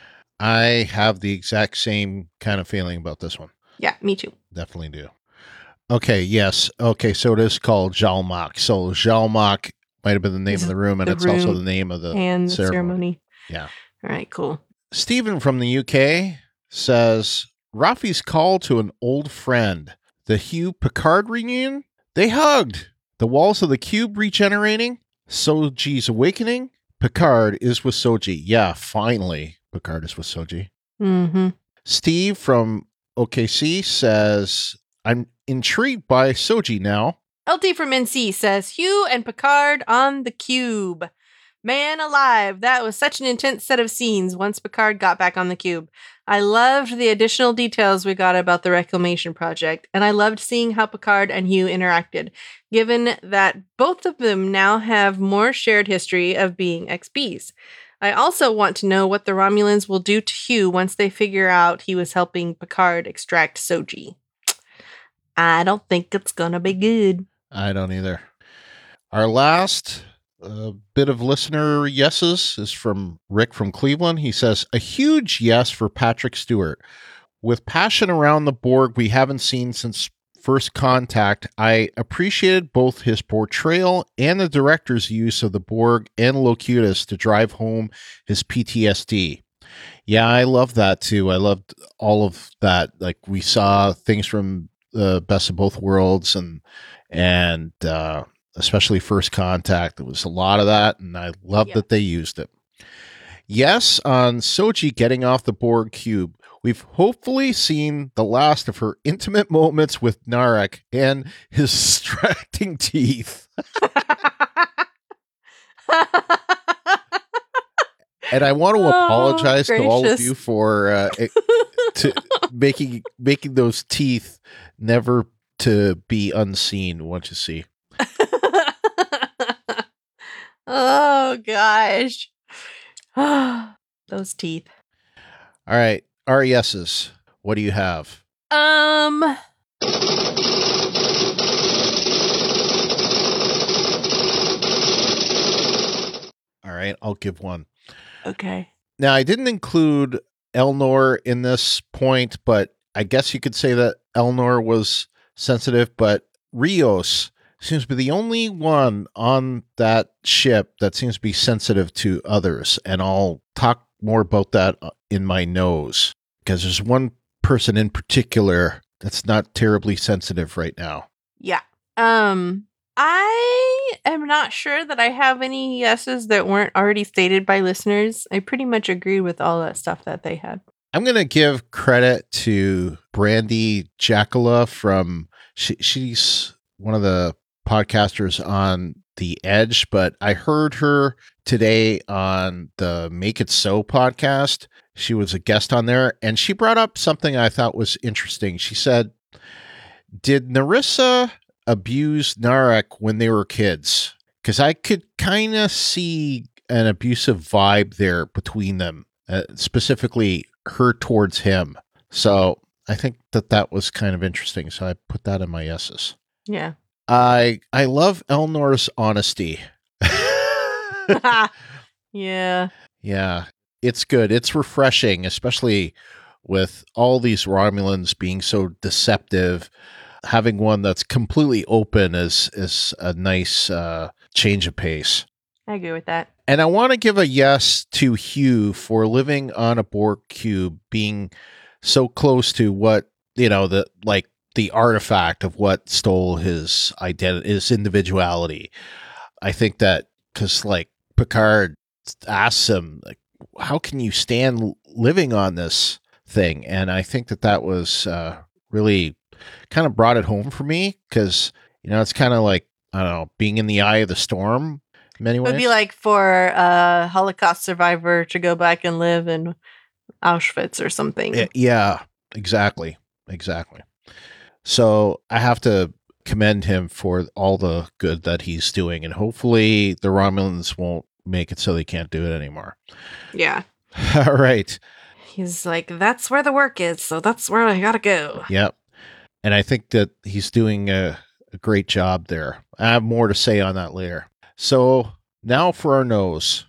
I have the exact same kind of feeling about this one. Yeah, me too. Definitely do. Okay, yes. Okay, so it is called Jalmak. So Jalmak might have been the name Is of the room, and the it's also room the name of the and the ceremony. ceremony. Yeah. All right, cool. Stephen from the U K says, Rafi's call to an old friend. The Hugh Picard reunion? They hugged. The walls of the cube regenerating. Soji's awakening. Picard is with Soji. Yeah, finally, Picard is with Soji. Mm-hmm. Steve from O K C says, I'm intrigued by Soji now. L T from N C says, Hugh and Picard on the cube. Man alive, that was such an intense set of scenes once Picard got back on the cube. I loved the additional details we got about the Reclamation Project, and I loved seeing how Picard and Hugh interacted, given that both of them now have more shared history of being X Bs. I also want to know what the Romulans will do to Hugh once they figure out he was helping Picard extract Soji. I don't think it's gonna be good. I don't either. Our last uh, bit of listener yeses is from Rick from Cleveland. He says, a huge yes for Patrick Stewart. With passion around the Borg we haven't seen since First Contact, I appreciated both his portrayal and the director's use of the Borg and Locutus to drive home his P T S D. Yeah, I love that too. I loved all of that. Like, we saw things from the Best of Both Worlds and and uh, especially First Contact. There was a lot of that, and I love Yeah. that they used it. Yes, on Soji getting off the Borg cube, we've hopefully seen the last of her intimate moments with Narek and his distracting teeth. And I want to Oh, apologize to all of gracious. you for uh, it- to making making those teeth never to be unseen once you see. Oh, gosh. Those teeth. All right, our yeses. What do you have? Um... All right, I'll give one. Okay. Now, I didn't include Elnor in this point, but I guess you could say that Elnor was sensitive, but Rios seems to be the only one on that ship that seems to be sensitive to others. And I'll talk more about that in my nose, because there's one person in particular that's not terribly sensitive right now. Yeah. Um, I am not sure that I have any yeses that weren't already stated by listeners. I pretty much agreed with all that stuff that they had. I'm going to give credit to Brandy Jacala from, she, she's one of the podcasters on The Edge, but I heard her today on the Make It So podcast. She was a guest on there, and she brought up something I thought was interesting. She said, did Narissa abuse Narek when they were kids? Because I could kind of see an abusive vibe there between them, uh, specifically her towards him. So I think that that was kind of interesting. So I put that in my yeses. Yeah. I I love Elnor's honesty. Yeah. Yeah, it's good. It's refreshing, especially with all these Romulans being so deceptive. Having one that's completely open is is a nice uh, change of pace. I agree with that. And I want to give a yes to Hugh for living on a Borg cube, being so close to what, you know, the like the artifact of what stole his identity, his individuality. I think that because like Picard asks him, like, how can you stand living on this thing? And I think that that was uh, really kind of brought it home for me because, you know, it's kind of like, I don't know, being in the eye of the storm in many It ways. would be like for a Holocaust survivor to go back and live in Auschwitz or something. Y- Yeah, exactly. Exactly. So I have to commend him for all the good that he's doing. And hopefully the Romulans won't make it so they can't do it anymore. Yeah. All right. He's like, that's where the work is, so that's where I gotta go. Yep. And I think that he's doing a, a great job there. I have more to say on that later. So now for our nose.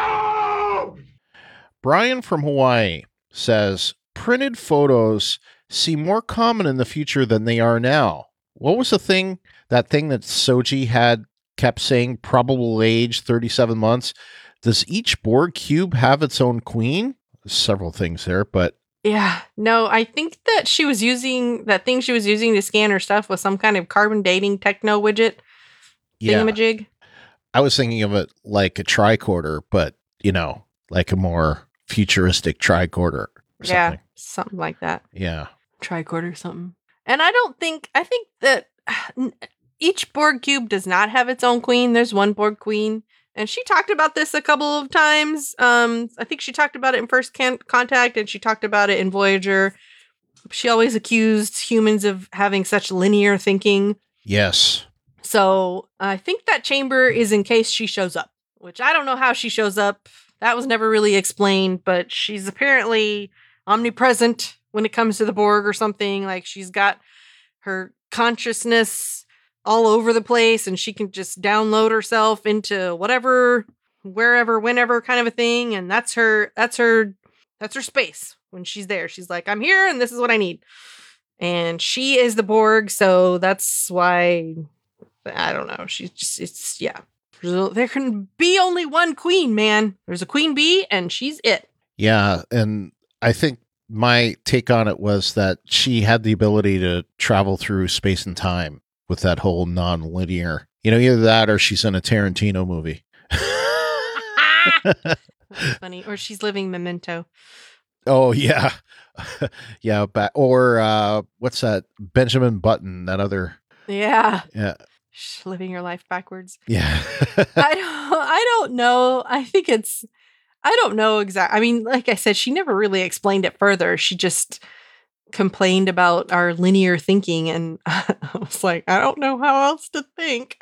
No! Brian from Hawaii says, printed photos seem more common in the future than they are now. What was the thing, that thing that Soji had kept saying, probable age thirty-seven months? Does each Borg cube have its own queen? Several things there, but Yeah. No, I think that she was using, that thing she was using to scan her stuff was some kind of carbon dating techno widget yeah, thingamajig. I was thinking of it like a tricorder, but, you know, like a more futuristic tricorder or Yeah, something. something like that. Yeah. Tricorder something. And I don't think, I think that each Borg cube does not have its own queen. There's one Borg queen. And she talked about this a couple of times. Um, I think she talked about it in First Can- Contact, and she talked about it in Voyager. She always accused humans of having such linear thinking. Yes. So I think that chamber is in case she shows up, which I don't know how she shows up. That was never really explained, but she's apparently omnipresent when it comes to the Borg or something. Like she's got her consciousness all over the place and she can just download herself into whatever, wherever, whenever kind of a thing. And that's her, that's her, that's her space when she's there. She's like, I'm here and this is what I need. And she is the Borg. So that's why, I don't know. She's just, it's, yeah. There can be only one queen, man. There's a queen bee and she's it. Yeah. And I think my take on it was that she had the ability to travel through space and time with that whole non-linear, you know, either that or she's in a Tarantino movie. That's funny. Or she's living Memento. Oh yeah. yeah. But, or uh, what's that? Benjamin Button, that other. Yeah. Yeah. She's living her life backwards. Yeah. I don't, I don't know. I think it's, I don't know exactly. I mean, like I said, she never really explained it further. She just complained about our linear thinking. And I was like, I don't know how else to think.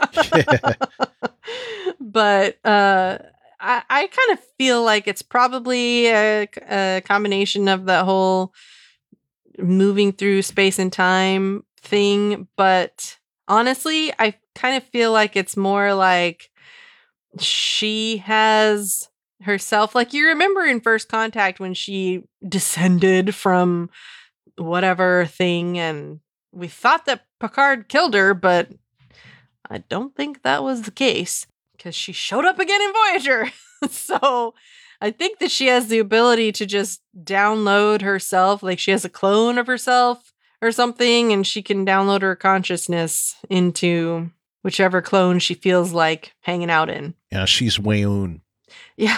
But uh, I, I kind of feel like it's probably a, a combination of the whole moving through space and time thing. But honestly, I kind of feel like it's more like she has herself, like you remember in First Contact when she descended from whatever thing and we thought that Picard killed her, but I don't think that was the case because she showed up again in Voyager. So I think that she has the ability to just download herself, like she has a clone of herself or something, and she can download her consciousness into whichever clone she feels like hanging out in. Yeah, she's Wayoon. Yeah.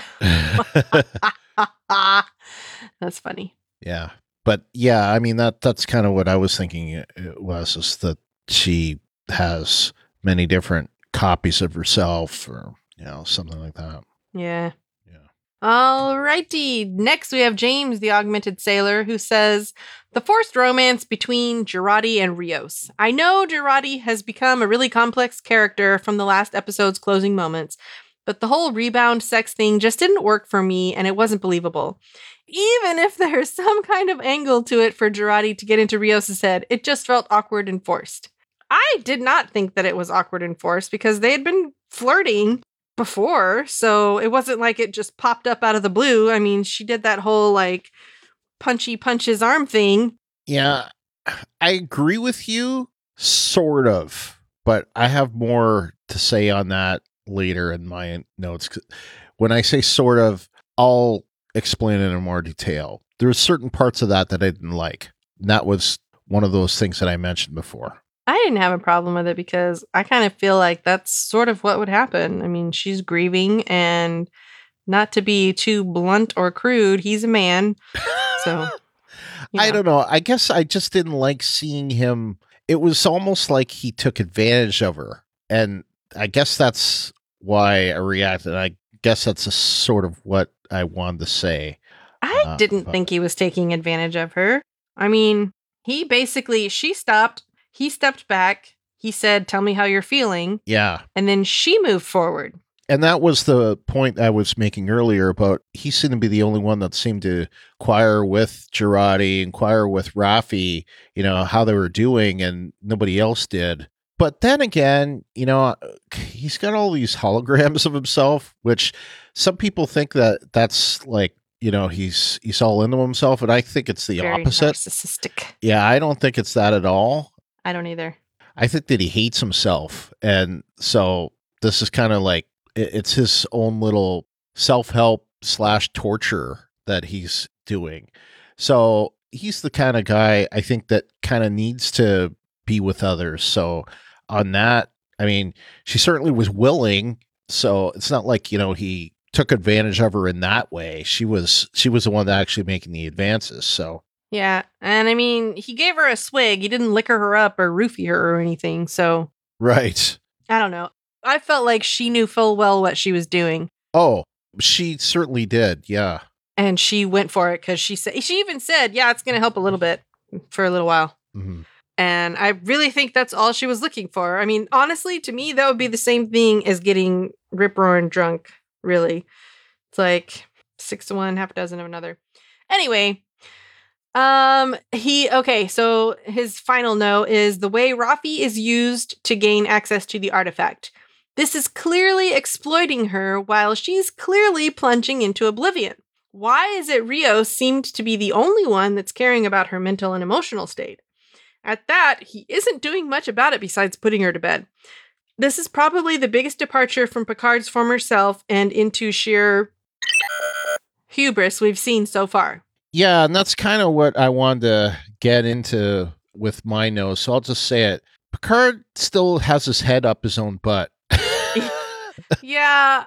That's funny. Yeah. But yeah, I mean, that that's kind of what I was thinking it, it was, is that she has many different copies of herself or, you know, something like that. Yeah. Yeah. Alrighty. Next, we have James, the augmented sailor, who says, the forced romance between Jurati and Rios. I know Jurati has become a really complex character from the last episode's closing moments, but the whole rebound sex thing just didn't work for me and it wasn't believable. Even if there's some kind of angle to it for Jurati to get into Rios' head, it just felt awkward and forced. I did not think that it was awkward and forced because they had been flirting before, so it wasn't like it just popped up out of the blue. I mean, she did that whole like punchy punch his arm thing. Yeah, I agree with you, sort of, but I have more to say on that later in my notes. When I say sort of, I'll explain it in more detail. There's certain parts of that that I didn't like. And that was one of those things that I mentioned before. I didn't have a problem with it because I kind of feel like that's sort of what would happen. I mean, she's grieving, and not to be too blunt or crude, he's a man. So, you I know. don't know. I guess I just didn't like seeing him. It was almost like he took advantage of her. And I guess that's why I reacted. I guess that's a sort of what I wanted to say. I Uh, didn't but- think he was taking advantage of her. I mean, he basically, she stopped, he stepped back, he said, "Tell me how you're feeling," Yeah. and then she moved forward. And that was the point I was making earlier about he seemed to be the only one that seemed to inquire with Girardi, inquire with Rafi, you know, how they were doing, and nobody else did. But then again, you know, he's got all these holograms of himself, which some people think that that's like, you know, he's he's all into himself, and I think it's the Very opposite. narcissistic. Yeah, I don't think it's that at all. I don't either. I think that he hates himself. And so this is kind of like, it- it's his own little self-help slash torture that he's doing. So he's the kind of guy I think that kind of needs to be with others. So on that, I mean, she certainly was willing. So it's not like, you know, he took advantage of her in that way. She was, she was the one that actually making the advances. So Yeah, and I mean, he gave her a swig. He didn't liquor her up or roofie her or anything. So right. I don't know. I felt like she knew full well what she was doing, Oh, she certainly did. Yeah. and she went for it because she said she even said, "Yeah, it's going to help a little bit for a little while." Mhm. And I really think that's all she was looking for. I mean, honestly, to me, that would be the same thing as getting rip roaring drunk. Really, it's like six to one, half a dozen of another. Anyway. Um, he, okay, so his final note is the way Rafi is used to gain access to the artifact. This is clearly exploiting her while she's clearly plunging into oblivion. Why is it Rio seemed to be the only one that's caring about her mental and emotional state? At that, he isn't doing much about it besides putting her to bed. This is probably the biggest departure from Picard's former self and into sheer hubris we've seen so far. Yeah, and that's kind of what I wanted to get into with my nose. So I'll just say it. Picard still has his head up his own butt. Yeah,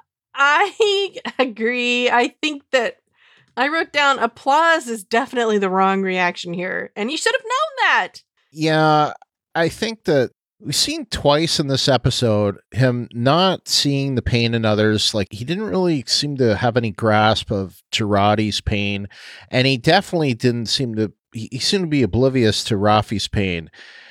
I agree. I think that I wrote down applause is definitely the wrong reaction here, and you should have known that. Yeah, I think that we've seen twice in this episode him not seeing the pain in others. Like, he didn't really seem to have any grasp of Girardi's pain, and he definitely didn't seem to, he, he seemed to be oblivious to Rafi's pain.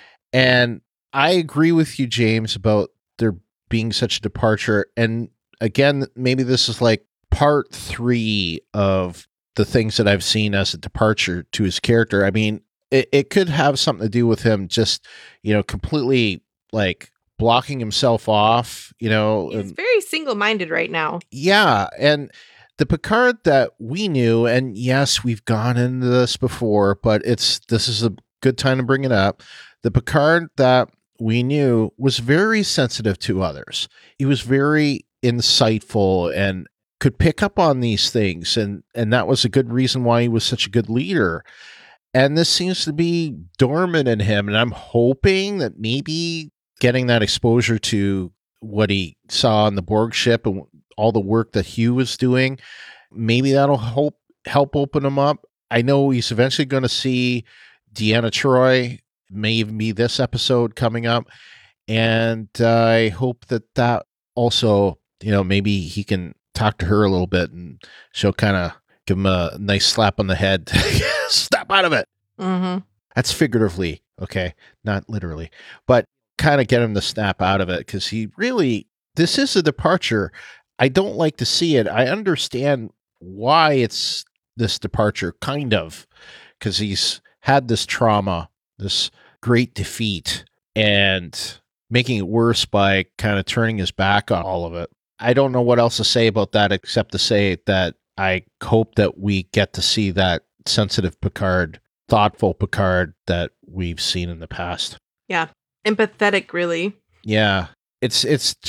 And I agree with you, James, about there being such a departure. And again, maybe this is like part three of the things that I've seen as a departure to his character. I mean, it, it could have something to do with him just, you know, completely like blocking himself off, you know. He's and- very single-minded right now. yeah. And the Picard that we knew, and yes, we've gone into this before, but it's, this is a good time to bring it up. The Picard that we knew was very sensitive to others. He was very insightful and could pick up on these things. And, and that was a good reason why he was such a good leader. And this seems to be dormant in him. And I'm hoping that maybe getting that exposure to what he saw on the Borg ship and all the work that Hugh was doing, maybe that'll help help open him up. I know he's eventually going to see Deanna Troi, may even be this episode coming up. And uh, I hope that that also, you know, maybe he can talk to her a little bit and she'll kind of give him a nice slap on the head. Snap out of it. Mm-hmm. That's figuratively, okay, not literally, but kind of get him to snap out of it, because he really, this is a departure. I don't like to see it. I understand why it's this departure, kind of, because he's had this trauma, this great defeat, and making it worse by kind of turning his back on all of it. I don't know what else to say about that except to say that I hope that we get to see that sensitive Picard, thoughtful Picard that we've seen in the past. Yeah. Empathetic, really. Yeah. It's it's just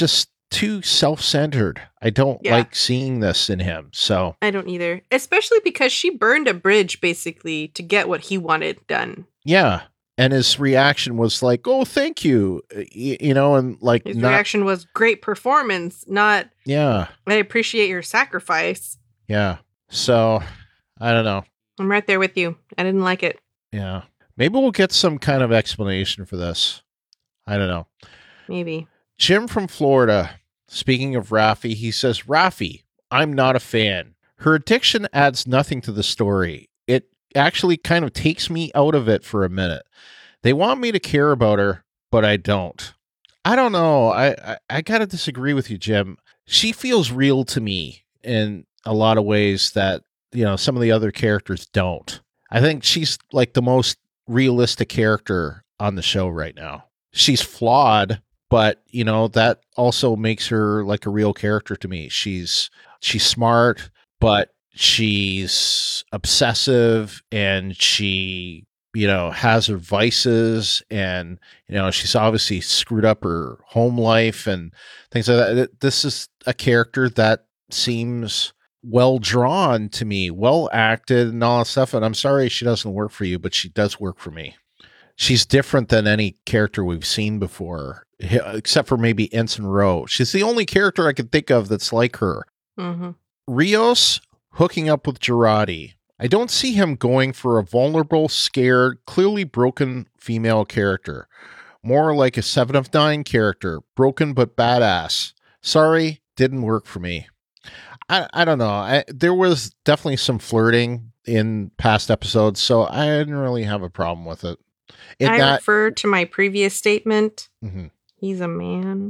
too self-centered. I don't Yeah. like seeing this in him. So, I don't either. Especially because she burned a bridge basically to get what he wanted done. yeah. And his reaction was like, "Oh, thank you," y- you know, and like His not, reaction was great performance, not yeah, I appreciate your sacrifice. yeah. So, I don't know. I'm right there with you. I didn't like it. Yeah, maybe we'll get some kind of explanation for this. I don't know. Maybe. Jim from Florida, speaking of Raffi, he says, "Raffi, I'm not a fan. Her addiction adds nothing to the story. It actually kind of takes me out of it for a minute. They want me to care about her, but I don't." I don't know. I, I, I got to disagree with you, Jim. She feels real to me in a lot of ways that, you know, some of the other characters don't. I think she's like the most realistic character on the show right now. She's flawed, but, you know, that also makes her like a real character to me. She's she's smart, but she's obsessive, and she, you know, has her vices, and, you know, she's obviously screwed up her home life and things like that. This is a character that seems well drawn to me, well acted and all that stuff. And I'm sorry she doesn't work for you, but she does work for me. She's different than any character we've seen before, except for maybe Ensign Rowe. She's the only character I can think of that's like her. Mm-hmm. Rios hooking up with Girardi. I don't see him going for a vulnerable, scared, clearly broken female character. More like a Seven of Nine character, broken but badass. Sorry, didn't work for me. I, I don't know. I, there was definitely some flirting in past episodes, so I didn't really have a problem with it. In I that, refer to my previous statement. Mhm. He's a man.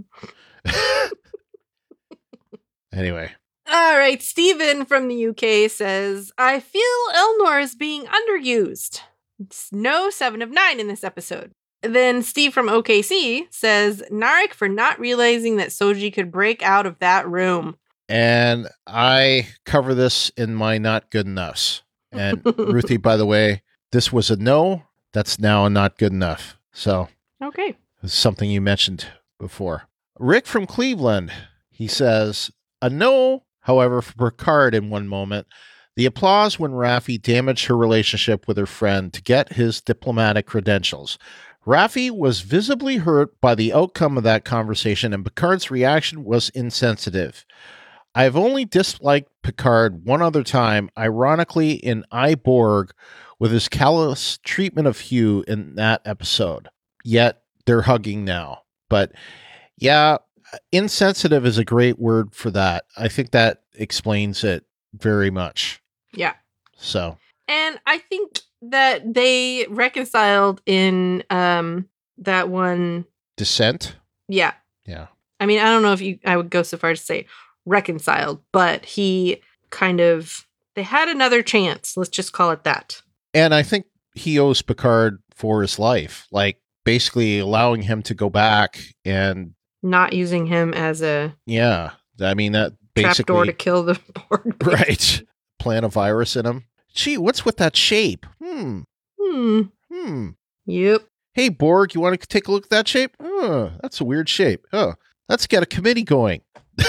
Anyway. All right, Stephen from the U K says, I feel Elnor is being underused. It's no seven of nine in this episode. Then Steve from O K C says, Narek for not realizing that Soji could break out of that room. And I cover this in my not good enoughs. And Ruthie, by the way, this was a no. That's now a not good enough. So Okay. it's something you mentioned before. Rick from Cleveland, he says, a no, however, for Picard in one moment. The applause when Raffi damaged her relationship with her friend to get his diplomatic credentials. Raffi was visibly hurt by the outcome of that conversation, and Picard's reaction was insensitive. I've only disliked Picard one other time, ironically in I, Borg, with his callous treatment of Hugh in that episode. Yet they're hugging now. But yeah, insensitive is a great word for that. I think that explains it very much. Yeah. So. And I think that they reconciled in um that one. Descent? Yeah. Yeah. I mean, I don't know if you I would go so far as to say reconciled, but he kind of, they had another chance. Let's just call it that. And I think he owes Picard for his life, like basically allowing him to go back and not using him as a yeah. I mean, that basically trapdoor to kill the Borg. Right. Plant a virus in him. Gee, what's with that shape? Hmm. Hmm. Hmm. Yep. Hey, Borg, you want to take a look at that shape? Oh, that's a weird shape. Oh, let's get a committee going.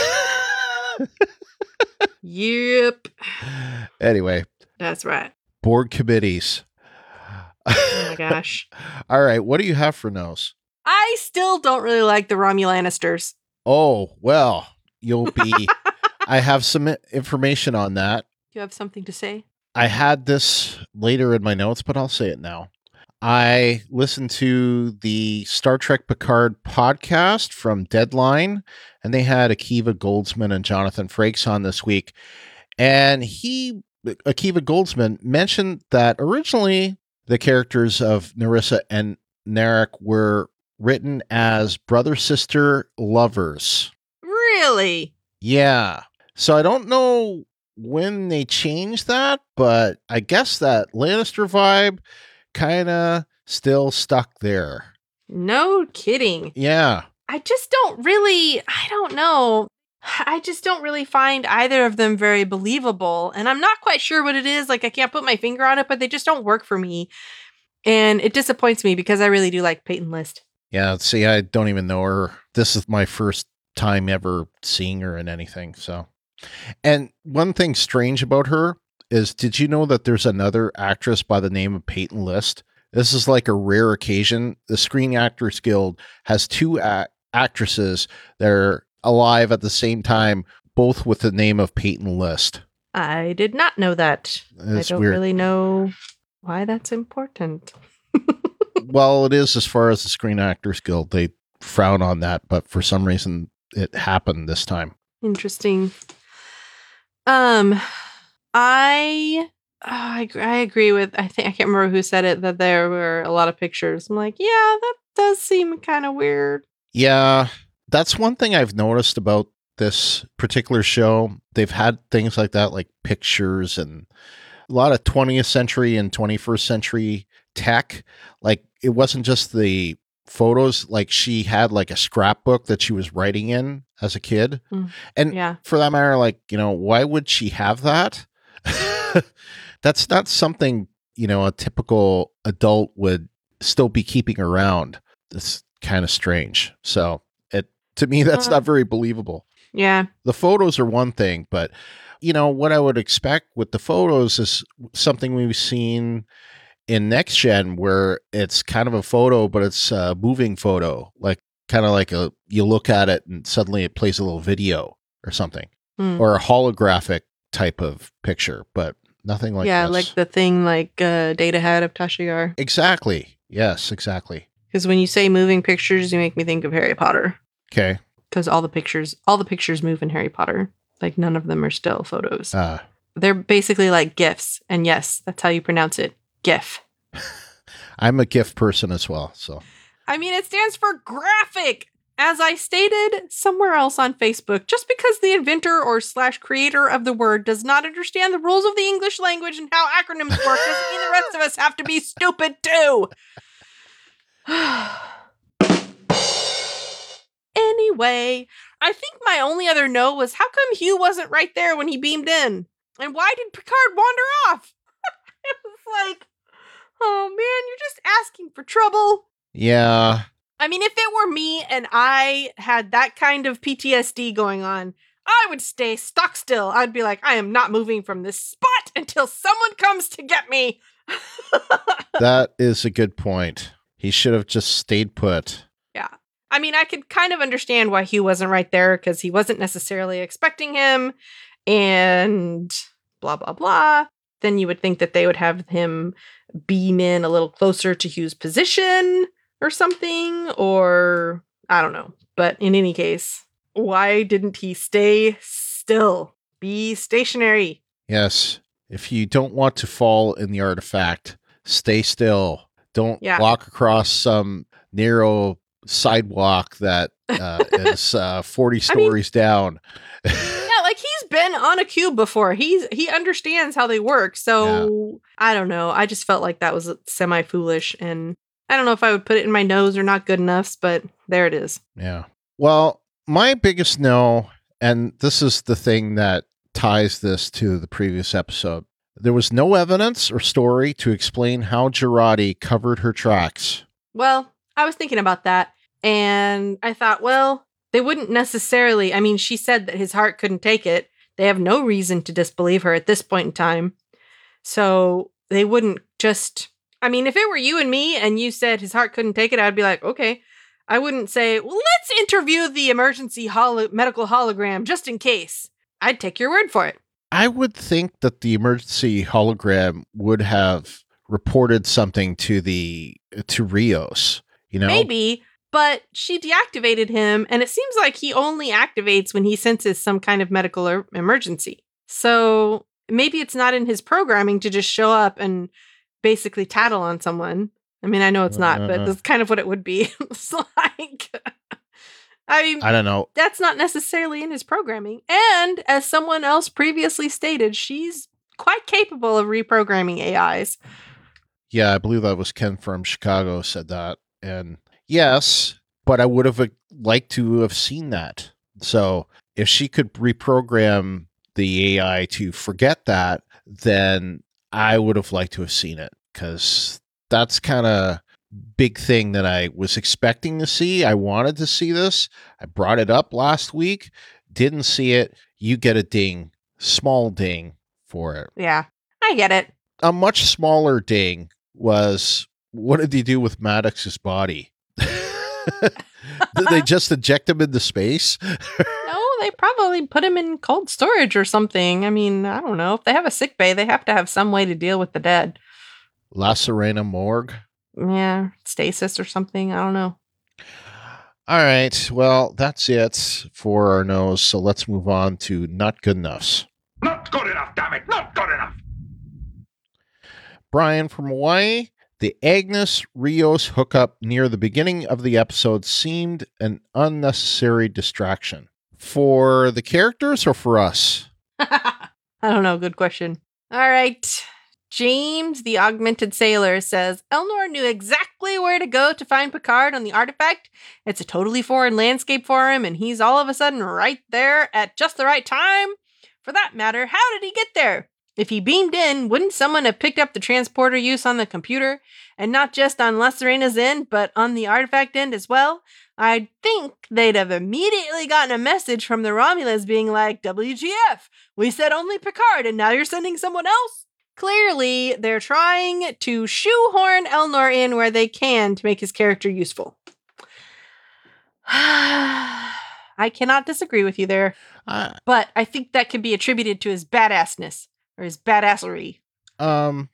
Yep. Anyway. That's right. Borg committees. Oh my gosh. All right. What do you have for no's? I still don't really like the Romulanisters. Oh, well, you'll be. I have some information on that. Do you have something to say? I had this later in my notes, but I'll say it now. I listened to the Star Trek Picard podcast from Deadline, and they had Akiva Goldsman and Jonathan Frakes on this week. And he, Akiva Goldsman, mentioned that originally the characters of Narissa and Narek were written as brother-sister lovers. Really? Yeah. So I don't know when they changed that, but I guess that Lannister vibe kind of still stuck there. No kidding. Yeah. I just don't really, I don't know. I just don't really find either of them very believable. And I'm not quite sure what it is. Like, I can't put my finger on it, but they just don't work for me. And it disappoints me because I really do like Peyton List. Yeah. See, I don't even know her. This is my first time ever seeing her in anything. So, and one thing strange about her is, did you know that there's another actress by the name of Peyton List? This is like a rare occasion. The Screen Actors Guild has two a- actresses that are alive at the same time, both with the name of Peyton List. I did not know that. It's I don't weird. really know why that's important. Well, it is as far as the Screen Actors Guild. They frown on that, but for some reason it happened this time. Interesting. Um, I I, agree, I agree with, I think, I can't remember who said it, that there were a lot of pictures. I'm like, yeah, that does seem kind of weird. Yeah, that's one thing I've noticed about this particular show. They've had things like that, like pictures and a lot of twentieth century and twenty-first century tech. Like, it wasn't just the photos. Like, she had like a scrapbook that she was writing in as a kid. Mm, and yeah. for that matter, like, you know, why would she have that? That's not something, you know, a typical adult would still be keeping around. It's kind of strange. So it, to me, that's Uh, not very believable. Yeah. The photos are one thing, but you know, what I would expect with the photos is something we've seen in Next Gen, where it's kind of a photo, but it's a moving photo, like kind of like a, you look at it and suddenly it plays a little video or something, Mm. or a holographic type of picture, but nothing like yeah, this. like the thing like uh, Data had of Tasha Yar. Exactly. Yes, exactly. Because when you say moving pictures, you make me think of Harry Potter. Okay. Because all the pictures, all the pictures move in Harry Potter. Like, none of them are still photos. Uh, They're basically like GIFs. And yes, that's how you pronounce it. GIF. I'm a GIF person as well. So I mean, it stands for graphic. As I stated somewhere else on Facebook, just because the inventor or slash creator of the word does not understand the rules of the English language and how acronyms work doesn't mean the rest of us have to be stupid too. Anyway, I think my only other note was, how come Hugh wasn't right there when he beamed in? And why did Picard wander off? It was like, oh man, you're just asking for trouble. yeah, I mean, if it were me and I had that kind of P T S D going on, I would stay stock still. I'd be like, I am not moving from this spot until someone comes to get me. that is a good point. He should have just stayed put. Yeah. I mean, I could kind of understand why Hugh wasn't right there, because he wasn't necessarily expecting him and blah, blah, blah. Then you would think that they would have him beam in a little closer to Hugh's position or something, or I don't know. But in any case, why didn't he stay still? Be stationary. Yes. If you don't want to fall in the artifact, stay still. Don't Yeah. walk across some narrow sidewalk that uh, is uh, forty I mean- stories down. Yeah, like he's been on a cube before. He's he understands how they work. So I don't know. I just felt like that was semi foolish, and I don't know if I would put it in my nose or not good enough, but there it is. Yeah. Well, my biggest no, and this is the thing that ties this to the previous episode. There was no evidence or story to explain how Girardi covered her tracks. Well, I was thinking about that, and I thought, well, they wouldn't necessarily. I mean, she said that his heart couldn't take it. They have no reason to disbelieve her at this point in time. So they wouldn't just. I mean, if it were you and me and you said his heart couldn't take it, I'd be like, okay. I wouldn't say, well, let's interview the emergency holo- medical hologram just in case. I'd take your word for it. I would think that the emergency hologram would have reported something to the to Rios, you know? Maybe, but she deactivated him, and it seems like he only activates when he senses some kind of medical er- emergency. So maybe it's not in his programming to just show up and basically tattle on someone. I mean, I know it's not, but Uh. that's kind of what it would be. It's like, I mean, I don't know. that's not necessarily in his programming. And as someone else previously stated, she's quite capable of reprogramming A Is. Yeah, I believe that was Ken from Chicago said that. And yes, but I would have liked to have seen that. So if she could reprogram the A I to forget that, then I would have liked to have seen it, because that's kind of big thing that I was expecting to see. I wanted to see this. I brought it up last week. Didn't see it. You get a ding, small ding for it. Yeah, I get it. A much smaller ding was, what did he do with Maddox's body? Did they just eject him into space? No, they probably put him in cold storage or something. I mean, I don't know. If they have a sick bay, they have to have some way to deal with the dead. La Serena morgue? Yeah, stasis or something. I don't know. All right. Well, that's it for our nose. So let's move on to not good enoughs. Not good enough, damn it! Not good enough! Brian from Hawaii. The Agnes Rios hookup near the beginning of the episode seemed an unnecessary distraction. For the characters or for us? I don't know. Good question. All right. James, the augmented sailor, says Elnor knew exactly where to go to find Picard on the artifact. It's a totally foreign landscape for him, and he's all of a sudden right there at just the right time. For that matter, how did he get there? If he beamed in, wouldn't someone have picked up the transporter use on the computer? And not just on La Serena's end, but on the artifact end as well? I'd think they'd have immediately gotten a message from the Romulans being like, W T F, we said only Picard, and now you're sending someone else? Clearly, they're trying to shoehorn Elnor in where they can to make his character useful. I cannot disagree with you there, Uh, but I think that can be attributed to his badassness. Or his badassery. um.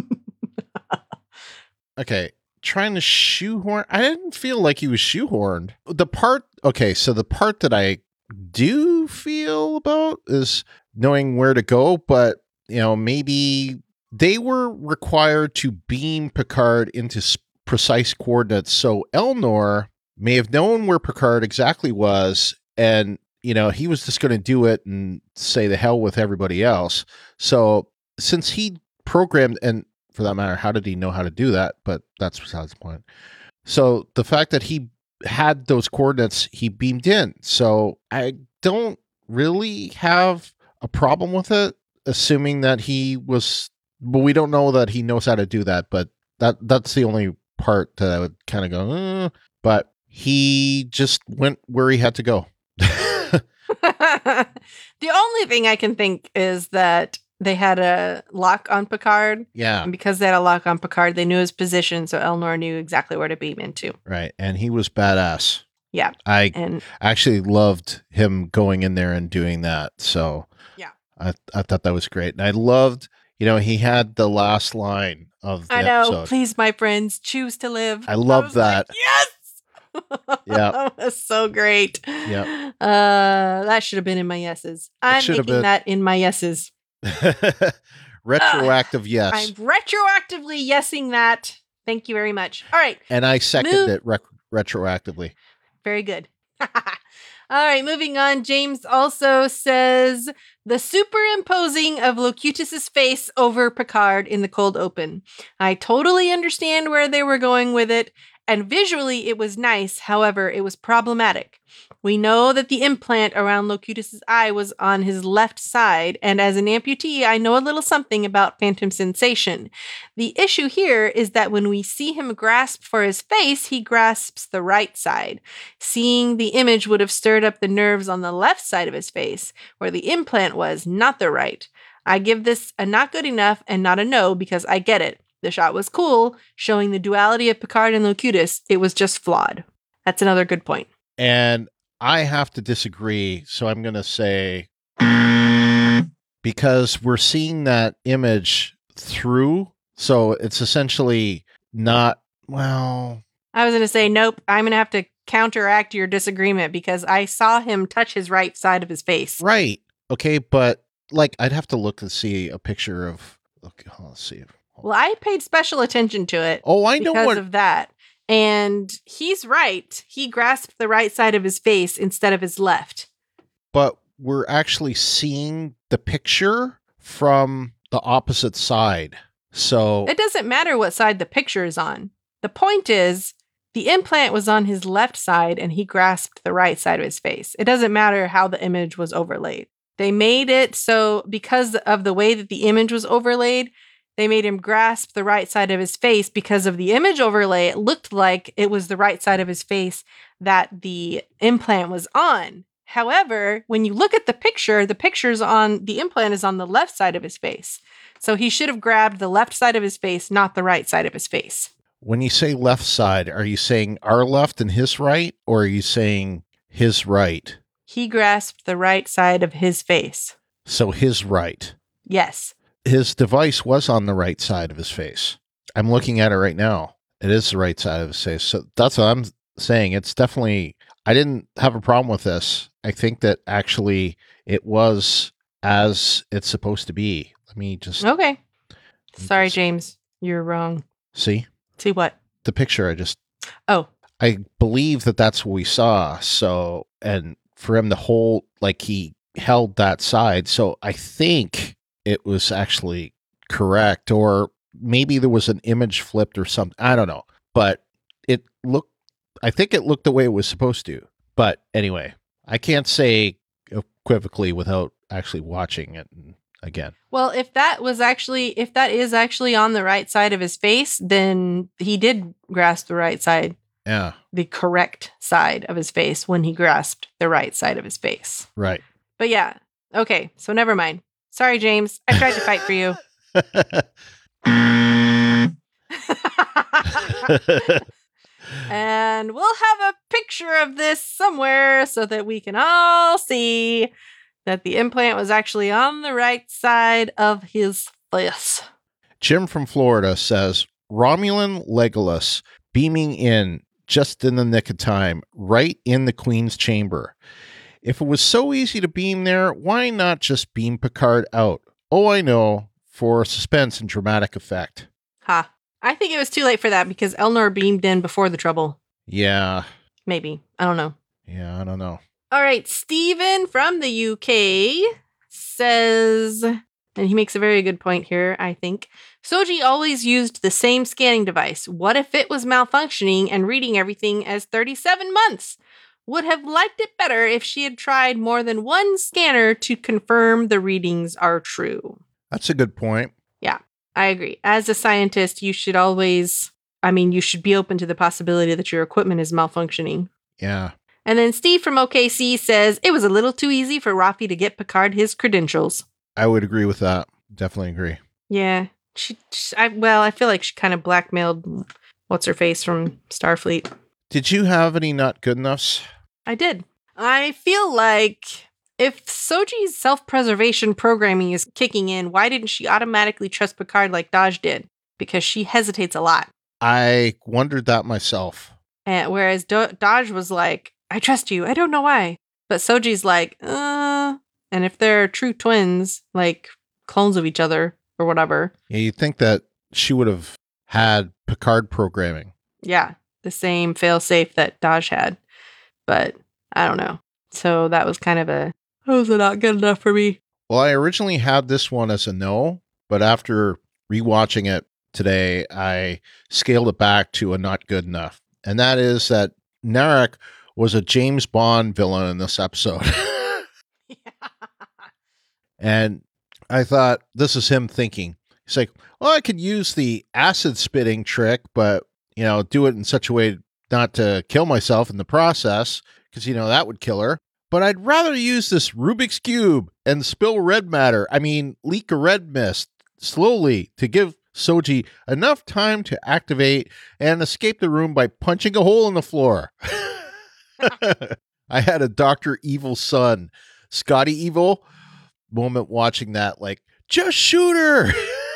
Okay. Trying to shoehorn. I didn't feel like he was shoehorned. The part. Okay. So the part that I do feel about is knowing where to go, but, you know, maybe they were required to beam Picard into s- precise coordinates. So Elnor may have known where Picard exactly was, and you know, he was just going to do it and say the hell with everybody else. So since he programmed, and for that matter, how did he know how to do that? But that's besides the point. So the fact that he had those coordinates, he beamed in. So I don't really have a problem with it, assuming that he was, but we don't know that he knows how to do that. But that that's the only part that I would kind of go, eh. But he just went where he had to go. The only thing I can think is that they had a lock on Picard. Yeah. And because they had a lock on Picard, they knew his position, so Elnor knew exactly where to beam into. Right. And he was badass. Yeah. I And actually loved him going in there and doing that. So yeah. I, I thought that was great. And I loved, you know, he had the last line of the I know. episode. Please, my friends, choose to live. I love was that. like, yes. Yeah. That was so great. Yep. Uh, that should have been in my yeses. I'm should have making been. that in my yeses. Retroactive yes. I'm retroactively yesing that. Thank you very much. All right. and I second Move- it rec- retroactively. Very good. All right, moving on. James also says the superimposing of Locutus's face over Picard in the cold open. I totally understand where they were going with it, and visually it was nice. However, it was problematic. We know that the implant around Locutus's eye was on his left side, and as an amputee, I know a little something about phantom sensation. The issue here is that when we see him grasp for his face, he grasps the right side. Seeing the image would have stirred up the nerves on the left side of his face, where the implant was, not the right. I give this a not good enough and not a no because I get it. The shot was cool, showing the duality of Picard and Locutus. It was just flawed. That's another good point. And I have to disagree. So I'm going to say, because we're seeing that image through. So it's essentially not, well, I was going to say, nope, I'm going to have to counteract your disagreement because I saw him touch his right side of his face. right. Okay. But like, I'd have to look and see a picture of, okay, let's see. Well, I paid special attention to it Oh, I know because what, of that. And he's right. He grasped the right side of his face instead of his left. but we're actually seeing the picture from the opposite side. So It doesn't matter what side the picture is on. The point is, the implant was on his left side and he grasped the right side of his face. It doesn't matter how the image was overlaid. They made it so because of the way that the image was overlaid, they made him grasp the right side of his face because of the image overlay. It looked like it was the right side of his face that the implant was on. However, when you look at the picture, the picture's on, the implant is on the left side of his face. So he should have grabbed the left side of his face, not the right side of his face. When you say left side, are you saying our left and his right, or are you saying his right? He grasped the right side of his face. So his right. Yes. His device was on the right side of his face. I'm looking at it right now. It is the right side of his face. So that's what I'm saying. It's definitely, I didn't have a problem with this. I think that actually it was as it's supposed to be. Let me just. Okay. Sorry, just, James. You're wrong. See? See what? The picture I just. Oh. I believe that that's what we saw. So, and for him to hold, like he held that side. So I think it was actually correct, or maybe there was an image flipped or something. I don't know, but it looked, I think it looked the way it was supposed to. But anyway, I can't say equivocally without actually watching it again. Well, if that was actually, if that is actually on the right side of his face, then he did grasp the right side. Yeah. The correct side of his face when he grasped the right side of his face. Right. But yeah. Okay. So never mind. Sorry, James. I tried to fight for you. And we'll have a picture of this somewhere so that we can all see that the implant was actually on the right side of his face. Jim from Florida says, Romulan Legolas beaming in just in the nick of time, right in the Queen's chamber. If it was so easy to beam there, why not just beam Picard out? Oh, I know, for suspense and dramatic effect. Ha. I think it was too late for that because Elnor beamed in before the trouble. Yeah. Maybe. I don't know. Yeah, I don't know. All right. Stephen from the U K says, and he makes a very good point here, I think. Soji always used the same scanning device. What if it was malfunctioning and reading everything as thirty-seven months? Would have liked it better if she had tried more than one scanner to confirm the readings are true. That's a good point. Yeah, I agree. As a scientist, you should always, I mean, you should be open to the possibility that your equipment is malfunctioning. Yeah. And then Steve from O K C says, it was a little too easy for Rafi to get Picard his credentials. I would agree with that. Definitely agree. Yeah. She, she I, well, I feel like she kind of blackmailed what's-her-face from Starfleet. Did you have any not good enoughs? I did. I feel like if Soji's self-preservation programming is kicking in, why didn't she automatically trust Picard like Daj did? Because she hesitates a lot. I wondered that myself. And whereas Do- Daj was like, I trust you. I don't know why. But Soji's like, uh, and if they're true twins, like clones of each other or whatever. Yeah, you'd think that she would have had Picard programming. Yeah, the same failsafe that Daj had. But I don't know. So that was kind of a, that was not good enough for me. Well, I originally had this one as a no, but after rewatching it today, I scaled it back to a not good enough. And that is that Narek was a James Bond villain in this episode. Yeah. And I thought, this is him thinking. He's like, well, I could use the acid spitting trick, but, you know, do it in such a way not to kill myself in the process, because, you know, that would kill her. But I'd rather use this Rubik's Cube and spill red matter. I mean, leak a red mist slowly to give Soji enough time to activate and escape the room by punching a hole in the floor. I had a Doctor Evil son, Scotty Evil, moment watching that, like, just shoot her.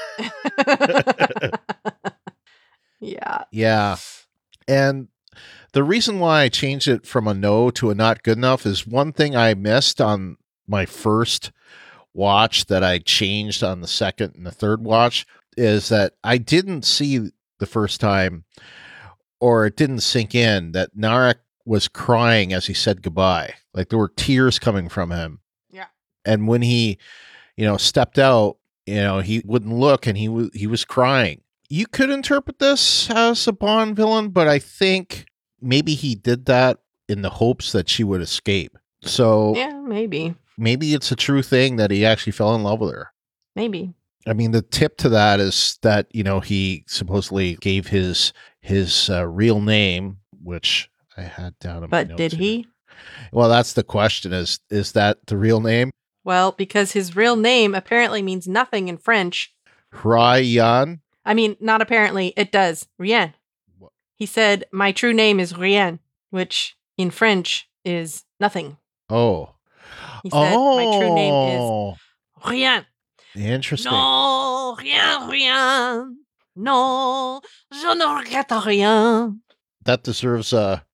Yeah. Yeah. And the reason why I changed it from a no to a not good enough is one thing I missed on my first watch that I changed on the second and the third watch is that I didn't see the first time, or it didn't sink in, that Narek was crying as he said goodbye. Like there were tears coming from him. Yeah. And when he, you know, stepped out, you know, he wouldn't look and he was, he was crying. You could interpret this as a Bond villain, but I think maybe he did that in the hopes that she would escape. So Yeah, maybe. maybe it's a true thing that he actually fell in love with her. Maybe. I mean, the tip to that is that, you know, he supposedly gave his his uh, real name, which I had down in my But notes did here. he? Well, that's the question. Is is that the real name? Well, because his real name apparently means nothing in French. Ryan? I mean, not apparently, it does. Rien. What? He said, my true name is Rien, which in French is nothing. Oh. He said, oh. my true name is Rien. Interesting. Non, rien, rien. Non, je ne regrette rien. That deserves a...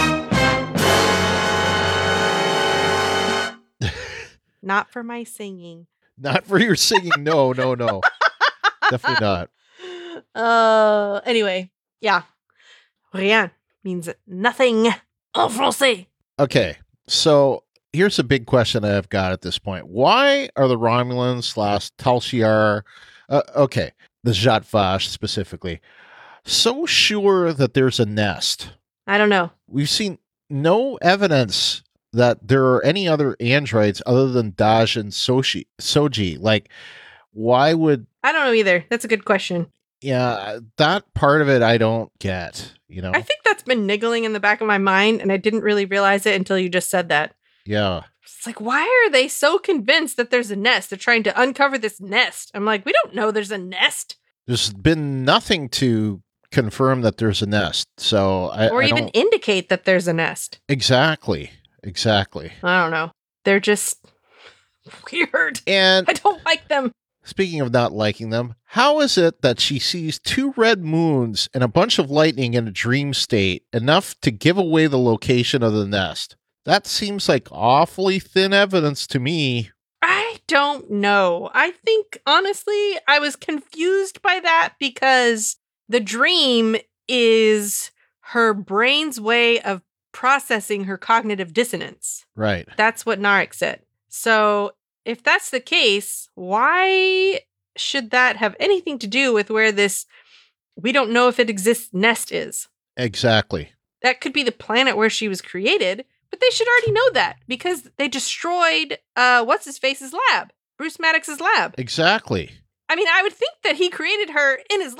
Not for my singing. Not for your singing. No, no, no. Definitely not. Uh, anyway, yeah. Rien means nothing en français. Okay, so here's a big question that I've got at this point. Why are the Romulans slash Tal Shiar, uh, okay, the Zhat Vash specifically, so sure that there's a nest? I don't know. We've seen no evidence that there are any other androids other than Daj and Soji. Soji. Like, why would... I don't know either. That's a good question. Yeah, that part of it I don't get, you know? I think that's been niggling in the back of my mind, and I didn't really realize it until you just said that. Yeah. It's like, why are they so convinced that there's a nest? They're trying to uncover this nest. I'm like, we don't know there's a nest. There's been nothing to confirm that there's a nest, so I... Or I even don't... indicate that there's a nest. Exactly. Exactly. I don't know. They're just weird. And I don't like them. speaking of not liking them, how is it that she sees two red moons and a bunch of lightning in a dream state enough to give away the location of the nest? That seems like awfully thin evidence to me. I don't know. I think, honestly, I was confused by that because the dream is her brain's way of processing her cognitive dissonance. Right. That's what Narek said. So if that's the case, why should that have anything to do with where this, we don't know if it exists, nest is? Exactly. That could be the planet where she was created, but they should already know that because they destroyed, uh, what's his face's lab? Bruce Maddox's lab. Exactly. I mean, I would think that he created her in his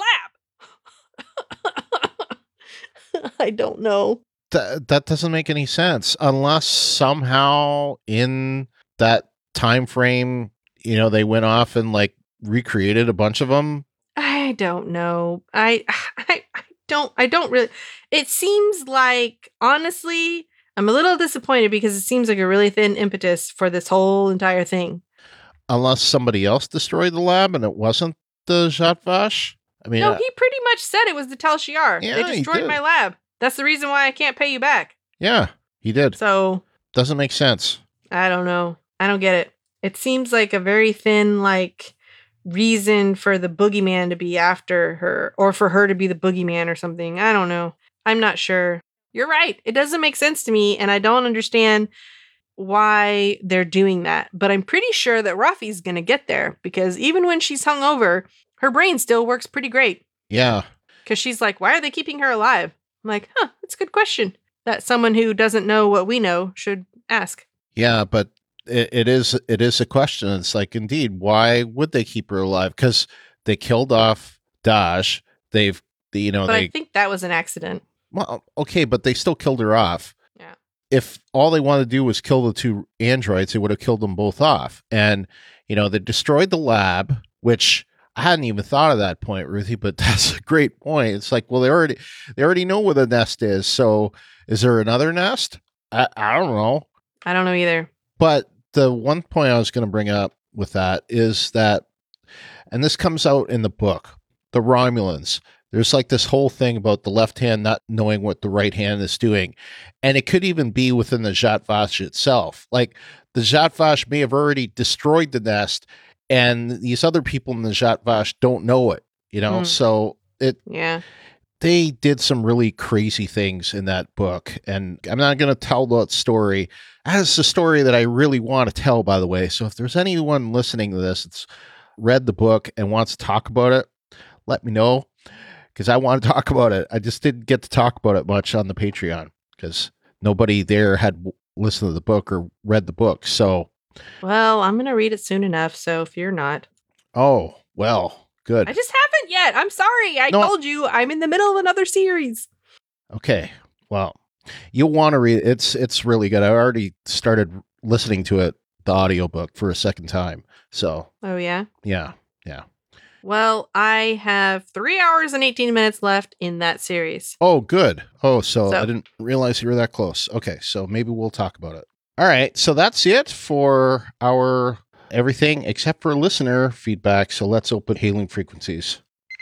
lab. I don't know. Th- that doesn't make any sense unless somehow in that time frame, you know, they went off and like recreated a bunch of them. I don't know. I, I, I don't, I don't really, it seems like, honestly, I'm a little disappointed because it seems like a really thin impetus for this whole entire thing. Unless somebody else destroyed the lab and it wasn't the Zhat Vash. I mean, No, uh, he pretty much said it was the Tal Shiar. Yeah, they he destroyed did. my lab. That's the reason why I can't pay you back. yeah, he did. So, Doesn't make sense. I don't know. I don't get it. It seems like a very thin, like, reason for the boogeyman to be after her or for her to be the boogeyman or something. I don't know. I'm not sure. You're right. It doesn't make sense to me, and I don't understand why they're doing that. But I'm pretty sure that Rafi's going to get there because even when she's hungover, her brain still works pretty great. Yeah. Because she's like, why are they keeping her alive? I'm like, huh, that's a good question that someone who doesn't know what we know should ask. Yeah, but it, it is it is a question. It's like, indeed, why would they keep her alive? Because they killed off Daj. They've, you know, But they I think that was an accident. well, okay, but they still killed her off. Yeah. If all they wanted to do was kill the two androids, they would have killed them both off. And you know, they destroyed the lab, which I hadn't even thought of that point, Ruthie, but that's a great point. It's like, well, they already they already know where the nest is. So is there another nest? I, I don't know. I don't know either. But the one point I was going to bring up with that is that, and this comes out in the book, the Romulans, there's like this whole thing about the left hand not knowing what the right hand is doing. And it could even be within the Zhat Vash itself. Like the Zhat Vash may have already destroyed the nest and these other people in the Zhat Vash don't know it, you know? Mm. So it, Yeah. they did some really crazy things in that book. And I'm not going to tell that story. That's a story that I really want to tell, by the way. So if there's anyone listening to this that's read the book and wants to talk about it, let me know because I want to talk about it. I just didn't get to talk about it much on the Patreon because nobody there had w- listened to the book or read the book. So, Well, I'm going to read it soon enough. So if you're not, oh, Well, good. I just haven't yet. I'm sorry. I No. told you I'm in the middle of another series. Okay. Well, you'll want to read it. It's it's really good. I already started listening to it, the audiobook, for a second time. So, Oh, yeah? yeah. Yeah. Well, I have three hours and eighteen minutes left in that series. Oh, good. Oh, so, So- I didn't realize you were that close. Okay, so maybe we'll talk about it. All right, so that's it for our everything except for listener feedback. So let's open hailing frequencies.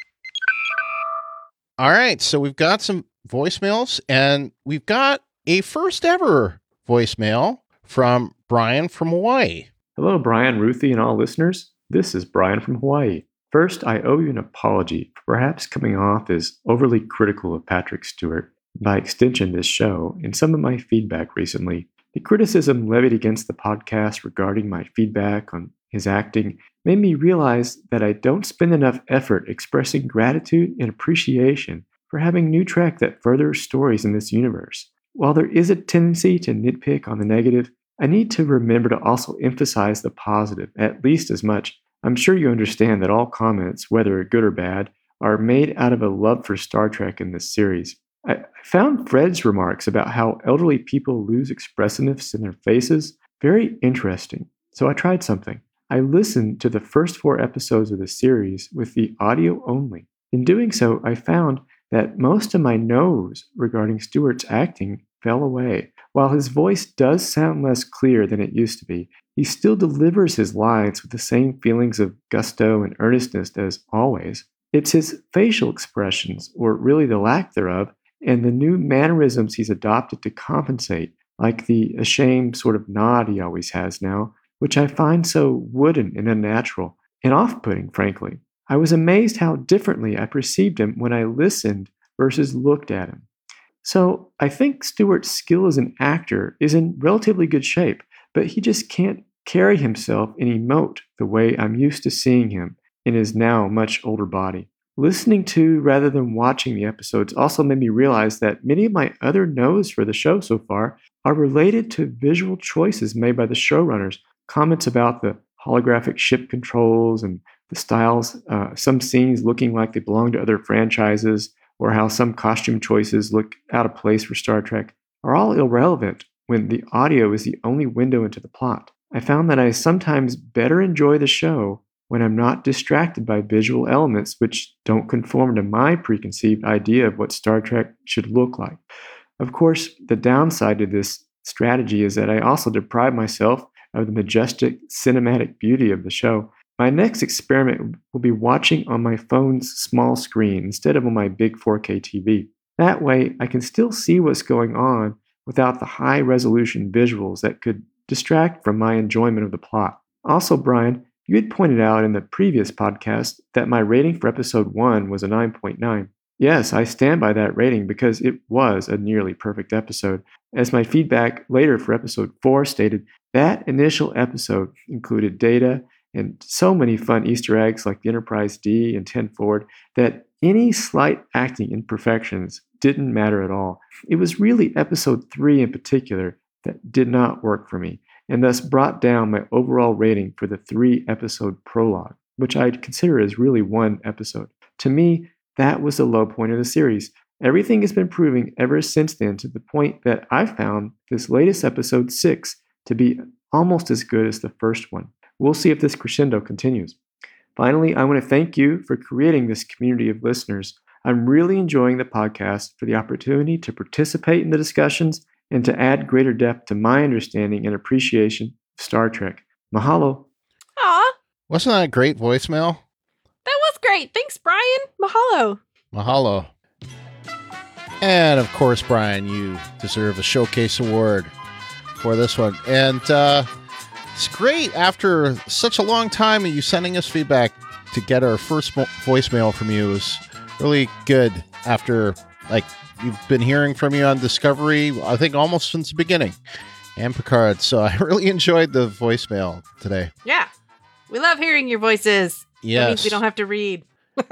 All right, so we've got some voicemails, and we've got a first ever voicemail from Brian from Hawaii. Hello, Brian, Ruthie, and all listeners. This is Brian from Hawaii. First, I owe you an apology for perhaps coming off as overly critical of Patrick Stewart, by extension this show, in some of my feedback recently. The criticism levied against the podcast regarding my feedback on his acting made me realize that I don't spend enough effort expressing gratitude and appreciation for having new track that furthers stories in this universe. While there is a tendency to nitpick on the negative, I need to remember to also emphasize the positive at least as much. I'm sure you understand that all comments, whether good or bad, are made out of a love for Star Trek in this series. I found Fred's remarks about how elderly people lose expressiveness in their faces very interesting, so I tried something. I listened to the first four episodes of the series with the audio only. In doing so, I found that most of my no's regarding Stewart's acting fell away. While his voice does sound less clear than it used to be, he still delivers his lines with the same feelings of gusto and earnestness as always. It's his facial expressions, or really the lack thereof, and the new mannerisms he's adopted to compensate, like the ashamed sort of nod he always has now, which I find so wooden and unnatural, and off-putting, frankly. I was amazed how differently I perceived him when I listened versus looked at him. So I think Stewart's skill as an actor is in relatively good shape, but he just can't carry himself and emote the way I'm used to seeing him in his now much older body. Listening to rather than watching the episodes also made me realize that many of my other no's for the show so far are related to visual choices made by the showrunners. Comments about the holographic ship controls and the styles, uh, some scenes looking like they belong to other franchises, or how some costume choices look out of place for Star Trek, are all irrelevant when the audio is the only window into the plot. I found that I sometimes better enjoy the show when I'm not distracted by visual elements which don't conform to my preconceived idea of what Star Trek should look like. Of course, the downside to this strategy is that I also deprive myself of the majestic cinematic beauty of the show. My next experiment will be watching on my phone's small screen instead of on my big four K T V. That way, I can still see what's going on without the high-resolution visuals that could distract from my enjoyment of the plot. Also, Brian, you had pointed out in the previous podcast that my rating for episode one was a nine point nine. Yes, I stand by that rating because it was a nearly perfect episode. As my feedback later for episode four stated, that initial episode included data and so many fun Easter eggs like the Enterprise D and ten forward that any slight acting imperfections didn't matter at all. It was really episode three in particular that did not work for me, and thus brought down my overall rating for the three-episode prologue, which I'd consider as really one episode. To me, that was the low point of the series. Everything has been proving ever since then to the point that I found this latest episode six to be almost as good as the first one. We'll see if this crescendo continues. Finally, I want to thank you for creating this community of listeners. I'm really enjoying the podcast for the opportunity to participate in the discussions and to add greater depth to my understanding and appreciation of Star Trek. Mahalo. Aw, Wasn't that a great voicemail? that was great. Thanks, Brian. Mahalo. Mahalo. And of course, Brian, you deserve a showcase award for this one. And uh, it's great after such a long time of you sending us feedback to get our first mo- voicemail from you. It was really good after, like, we've been hearing from you on Discovery, I think almost since the beginning, and Picard. So I really enjoyed the voicemail today. Yeah. We love hearing your voices. That Yes. means we don't have to read.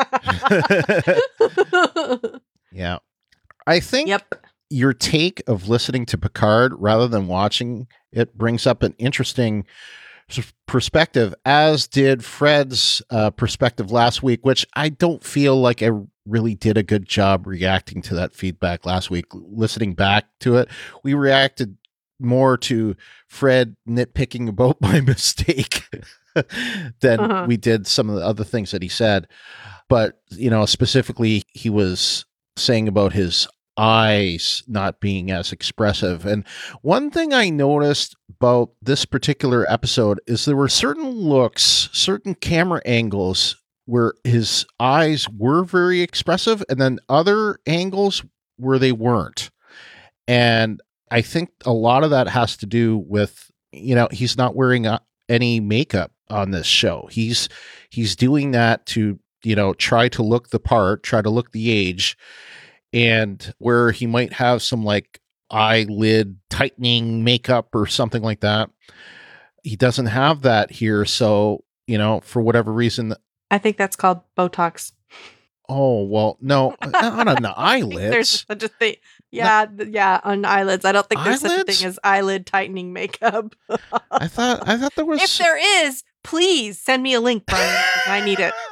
Yeah. I think Yep. your take of listening to Picard rather than watching it brings up an interesting perspective, as did Fred's uh, perspective last week, which I don't feel like I really did a good job reacting to that feedback last week. Listening back to it, we reacted more to Fred nitpicking about my mistake than Uh-huh. we did some of the other things that he said. But, you know, specifically, he was saying about his eyes not being as expressive. And one thing I noticed about this particular episode is there were certain looks, certain camera angles where his eyes were very expressive, and then other angles where they weren't. And I think a lot of that has to do with, you know, he's not wearing uh, any makeup on this show. He's he's doing that to, you know, try to look the part, try to look the age. And where he might have some like eyelid tightening makeup or something like that, he doesn't have that here. So, you know, for whatever reason. I think that's called Botox. Oh, well, no, not on the I think there's eyelids. such a thing. Yeah, th- yeah, on eyelids. I don't think there's such a Eyelids? thing as eyelid tightening makeup. I thought, I thought there was. If there is, please send me a link, Brian, 'cause I need it.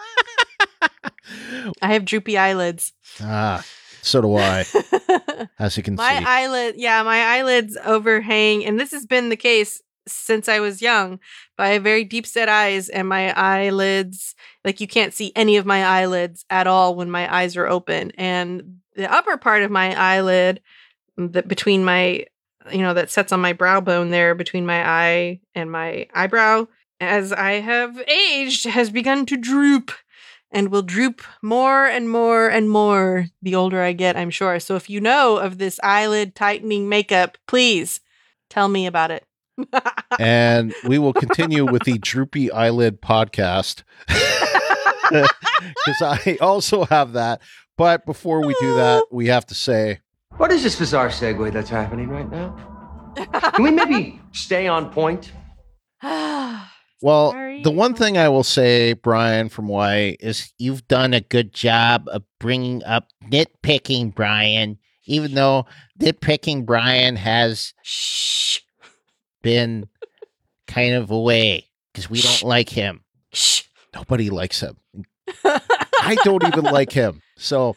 I have droopy eyelids. Ah, so do I, as you can My see. eyelid, yeah, my eyelids overhang, and this has been the case since I was young. But I have very deep set eyes, and my eyelids, like you can't see any of my eyelids at all when my eyes are open. And the upper part of my eyelid, that between my, you know, that sets on my brow bone there between my eye and my eyebrow, as I have aged, has begun to droop. And will droop more and more and more the older I get, I'm sure. So if you know of this eyelid tightening makeup, please tell me about it. And we will continue with the Droopy Eyelid podcast because I also have that. But before we do that, we have to say, What is this bizarre segue that's happening right now? Can we maybe stay on point? well, Sorry. the one thing I will say, Brian from Hawaii, is you've done a good job of bringing up nitpicking Brian, even though nitpicking Brian has Shh. been kind of away because we don't like him. Shh. Nobody likes him. I don't even like him. So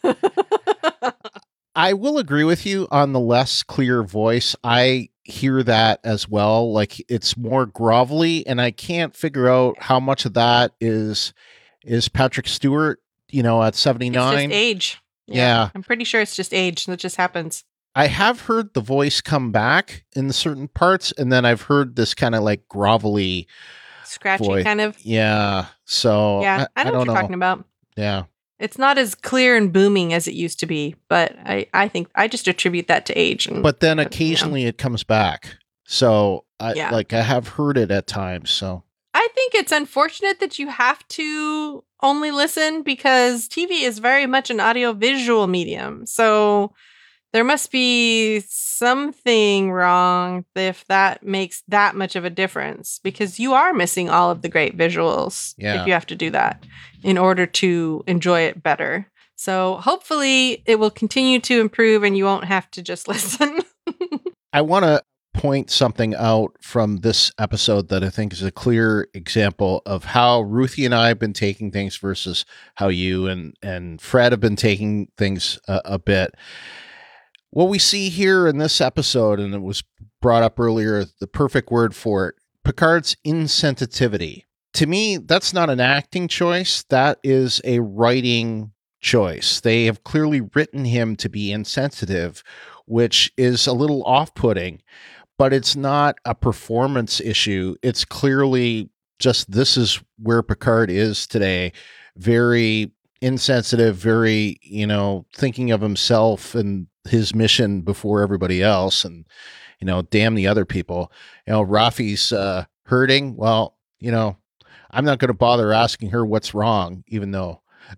I will agree with you on the less clear voice. I hear that as well. Like it's more grovelly, and I can't figure out how much of that is is Patrick Stewart, you know, at It's seventy-nine. just age. Yeah. I'm pretty sure it's just age. That just happens. I have heard the voice come back in certain parts, and then I've heard this kind of like grovelly, Scratchy Boy. kind of. yeah. So Yeah, I, I, know don't what you're know. talking about. Yeah. It's not as clear and booming as it used to be, but I, I think I just attribute that to age. And, But then you know. occasionally it comes back. So I Yeah. like I have heard it at times. So I think it's unfortunate that you have to only listen because T V is very much an audio-visual medium. So there must be something wrong if that makes that much of a difference, because you are missing all of the great visuals Yeah. if you have to do that in order to enjoy it better. So hopefully it will continue to improve and you won't have to just listen. I want to point something out from this episode that I think is a clear example of how Ruthie and I have been taking things versus how you and, and Fred have been taking things a, a bit. What we see here in this episode, and it was brought up earlier, the perfect word for it, Picard's insensitivity. To me, that's not an acting choice. That is a writing choice. They have clearly written him to be insensitive, which is a little off-putting, but it's not a performance issue. It's clearly just this is where Picard is today. Very insensitive, very, you know, thinking of himself and his mission before everybody else, and, you know, damn the other people. You know, Rafi's uh, hurting. Well, you know, I'm not going to bother asking her what's wrong, even though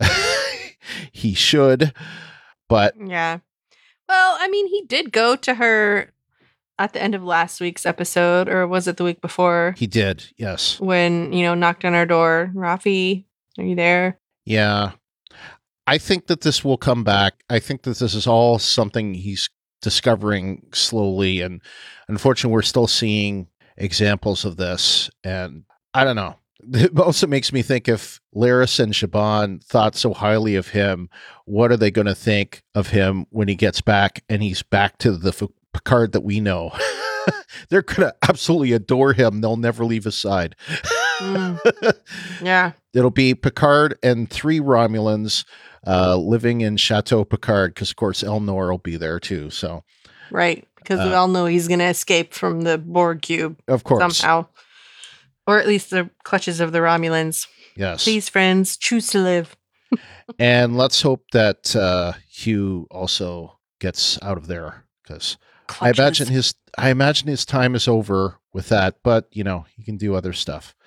he should. But Yeah. Well, I mean, he did go to her at the end of last week's episode, or was it the week before? he did, yes. When, you know, knocked on our door. Rafi, are you there? Yeah. I think that this will come back. I think that this is all something he's discovering slowly. And unfortunately, we're still seeing examples of this. And I don't know. It also makes me think if Laris and Shaban thought so highly of him, what are they going to think of him when he gets back and he's back to the F- Picard that we know? They're going to absolutely adore him. They'll never leave his side. Mm. Yeah. It'll be Picard and three Romulans uh, living in Chateau Picard, because, of course, Elnor will be there, too. So, Right. Because we Uh, all know he's going to escape from the Borg cube of course. somehow. Or at least the clutches of the Romulans. Yes. Please, friends, choose to live. And let's hope that uh, Hugh also gets out of there, because I Clutches. imagine his I imagine his time is over with that, but you know, he can do other stuff.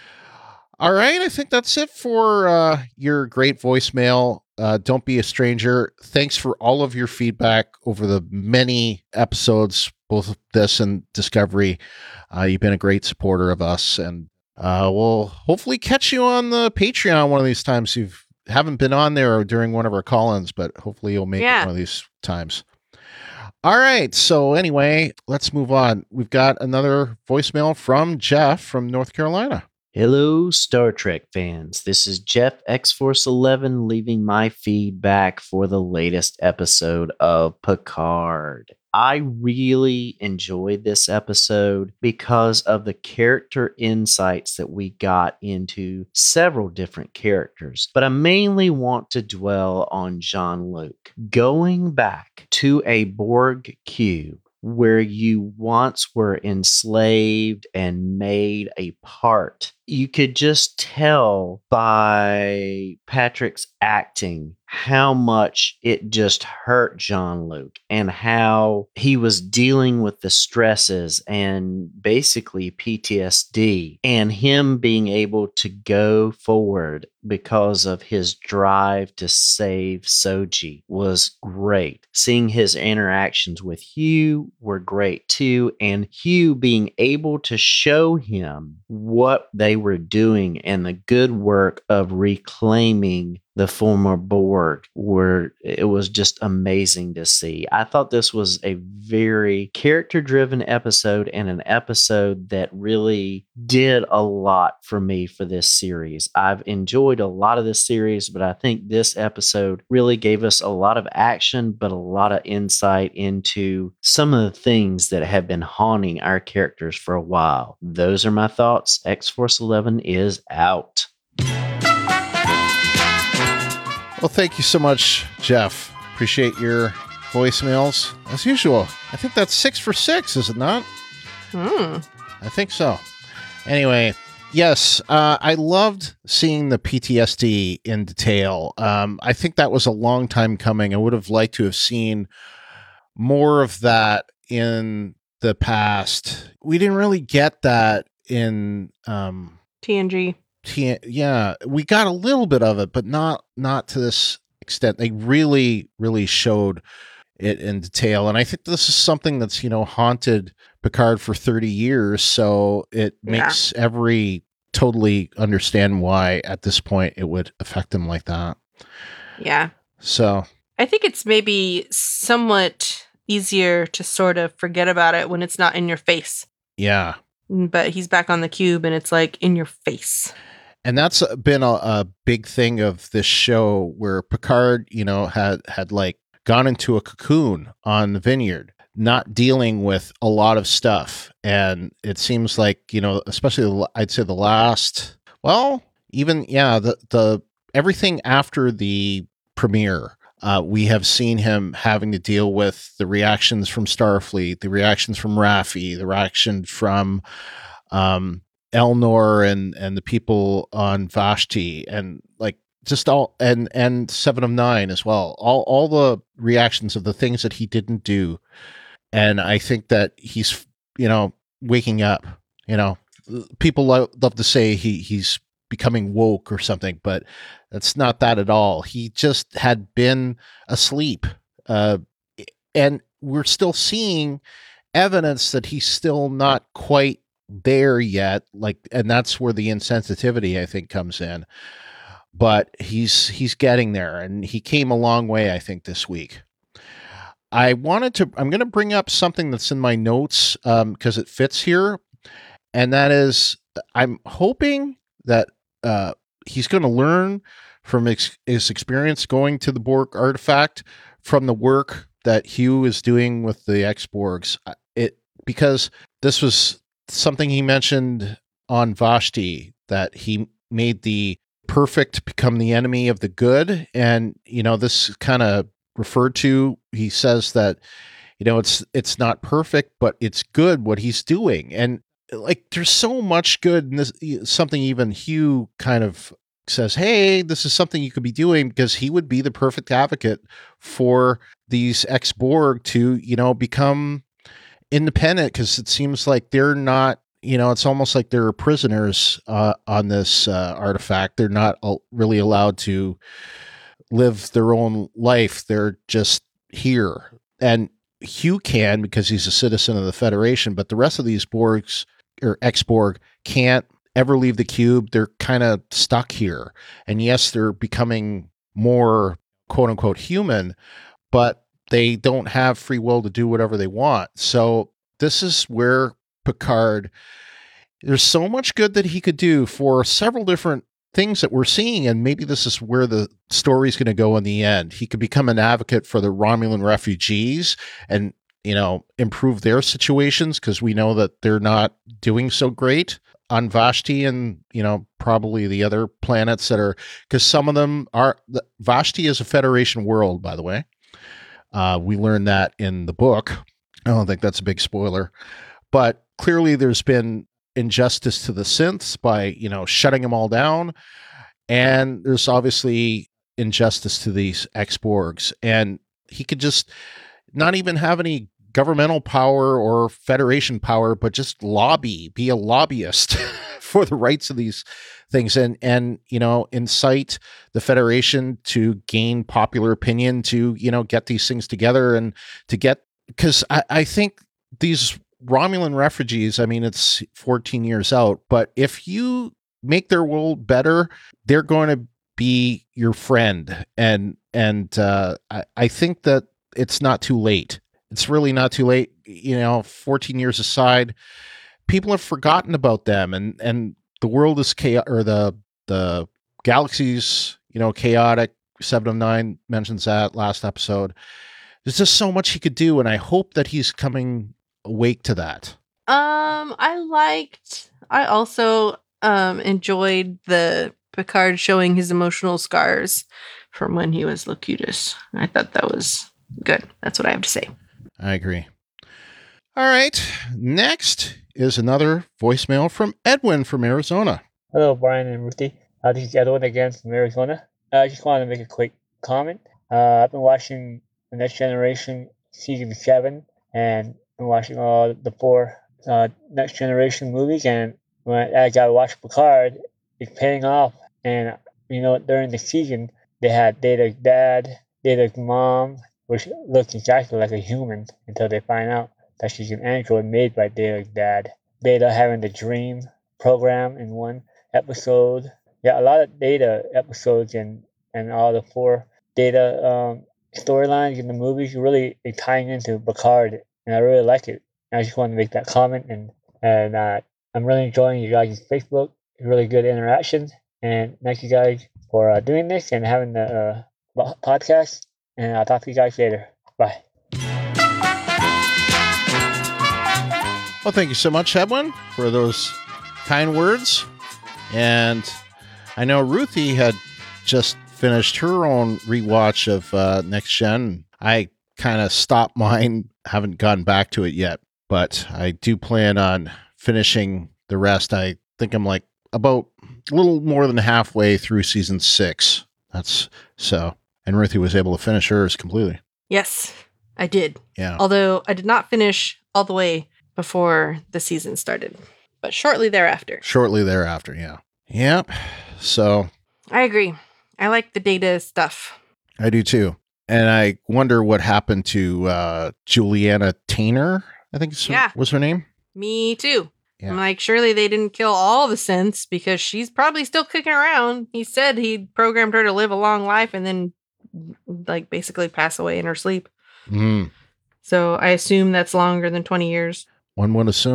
All right, I think that's it for uh, your great voicemail. Uh, don't be a stranger. Thanks for all of your feedback over the many episodes, both this and Discovery. Uh, you've been a great supporter of us, and uh, we'll hopefully catch you on the Patreon one of these times. You haven't been on there during one of our call-ins, but hopefully you'll make Yeah. it one of these times. All right. So anyway, let's move on. We've got another voicemail from Jeff from North Carolina. Hello, Star Trek fans. This is Jeff X Force eleven leaving my feedback for the latest episode of Picard. I really enjoyed this episode because of the character insights that we got into several different characters, but I mainly want to dwell on Jean-Luc. Going back to a Borg cube where you once were enslaved and made a part, you could just tell by Patrick's acting how much it just hurt Jean-Luc and how he was dealing with the stresses and basically P T S D, and him being able to go forward because of his drive to save Soji was great. Seeing his interactions with Hugh were great too, and Hugh being able to show him what they were doing and the good work of reclaiming the former Borg, where it was just amazing to see. I thought this was a very character-driven episode and an episode that really did a lot for me for this series. I've enjoyed a lot of this series, but I think this episode really gave us a lot of action, but a lot of insight into some of the things that have been haunting our characters for a while. Those are my thoughts. X Force eleven is out. Well, thank you so much, Jeff. Appreciate your voicemails as usual. I think that's six for six, is it not? Hmm. I think so. Anyway, yes, uh, I loved seeing the P T S D in detail. Um, I think that was a long time coming. I would have liked to have seen more of that in the past. We didn't really get that in um, T N G. T- yeah, we got a little bit of it, but not not to this extent. They really, really showed it in detail, and I think this is something that's, you know, haunted Picard for thirty years. So it Yeah. makes every totally understand why at this point it would affect him like that. Yeah. So I think it's maybe somewhat easier to sort of forget about it when it's not in your face. yeah, But he's back on the cube and it's like in your face. and that's been a, a big thing of this show, where Picard, you know, had had like gone into a cocoon on the Vineyard, not dealing with a lot of stuff. And it seems like, you know, especially the- I'd say the last, well, even, yeah, the, the, everything after the premiere, uh, we have seen him having to deal with the reactions from Starfleet, the reactions from Raffi, the reaction from, um, Elnor and, and the people on Vashti, and like, just all, and and Seven of Nine as well. All all the reactions of the things that he didn't do, and I think that he's, you know, waking up. You know, people lo- love to say he he's becoming woke or something, but that's not that at all. He just had been asleep, uh, and we're still seeing evidence that he's still not quite there yet. Like, and that's where the insensitivity, I think, comes in. But he's he's getting there, and he came a long way, I think, this week. I wanted to, I'm going to bring up something that's in my notes um, because it fits here. and that is, I'm hoping that uh, he's going to learn from ex- his experience going to the Borg artifact from the work that Hugh is doing with the X-Borgs. It because this was something he mentioned on Vashti, that he made the perfect become the enemy of the good. And, you know, this kind of referred to, he says that, you know, it's it's not perfect, but it's good what he's doing. And like, there's so much good in this, something even Hugh kind of says, hey, this is something you could be doing, because he would be the perfect advocate for these ex-Borg to, you know, become independent, because it seems like they're not, you know, it's almost like they're prisoners uh, on this uh, artifact. They're not really allowed to live their own life. They're just here. And Hugh can, because he's a citizen of the Federation, but the rest of these Borgs or ex-Borg can't ever leave the cube. They're kind of stuck here. And yes, they're becoming more quote unquote human, but they don't have free will to do whatever they want. So this is where Picard, there's so much good that he could do for several different things that we're seeing. And maybe this is where the story's going to go in the end. He could become an advocate for the Romulan refugees and, you know, improve their situations, because we know that they're not doing so great on Vashti and, you know, probably the other planets that are, because some of them are, the, Vashti is a Federation world, by the way. Uh, we learned that in the book. I don't think that's a big spoiler, but clearly there's been injustice to the synths by, you know, shutting them all down. And there's obviously injustice to these ex-Borgs. And he could just not even have any governmental power or Federation power, but just lobby, be a lobbyist for the rights of these things, and, and, you know, incite the Federation to gain popular opinion, to, you know, get these things together and to get, because I, I think these Romulan refugees, I mean, it's fourteen years out, but if you make their world better, they're going to be your friend. And, and, uh, I, I think that it's not too late. It's really not too late. You know, fourteen years aside, people have forgotten about them, and, and the world is chaotic, or the, the galaxy's, you know, chaotic. seven of nine mentions that last episode. There's just so much he could do. And I hope that he's coming awake to that. Um, I liked, I also, um, enjoyed the Picard showing his emotional scars from when he was Locutus. I thought that was good. That's what I have to say. I agree. All right. Next is another voicemail from Edwin from Arizona. Hello, Brian and Ruthie. Uh, this is Edwin again from Arizona. Uh, I just wanted to make a quick comment. Uh, I've been watching The Next Generation Season seven, and been watching all the four uh, Next Generation movies, and when as I watched Picard, it's paying off. And, you know, during the season, they had Data's dad, Data's mom, which looks exactly like a human until they find out that she's an android made by Data's dad. Data having the dream program in one episode. Yeah, a lot of Data episodes and, and all the four Data um, storylines in the movies really are tying into Picard, and I really like it. And I just wanted to make that comment, and, and uh, I'm really enjoying you guys' Facebook. Really good interaction, and thank you guys for uh, doing this and having the uh, podcast. And I'll talk to you guys later. Bye. Well, thank you so much, Edwin, for those kind words. And I know Ruthie had just finished her own rewatch of uh, Next Gen. I kind of stopped mine, haven't gotten back to it yet, but I do plan on finishing the rest. I think I'm like about a little more than halfway through season six. That's so. And Ruthie was able to finish hers completely. Yes, I did. Yeah. Although I did not finish all the way before the season started, but shortly thereafter. Shortly thereafter, yeah. Yep. So. I agree. I like the Data stuff. I do too. And I wonder what happened to uh, Juliana Tainer, I think yeah. was her name. Me too. Yeah. I'm like, surely they didn't kill all the synths, because she's probably still kicking around. He said he programmed her to live a long life and then like basically pass away in her sleep. Mm. So I assume that's longer than twenty years. One would assume.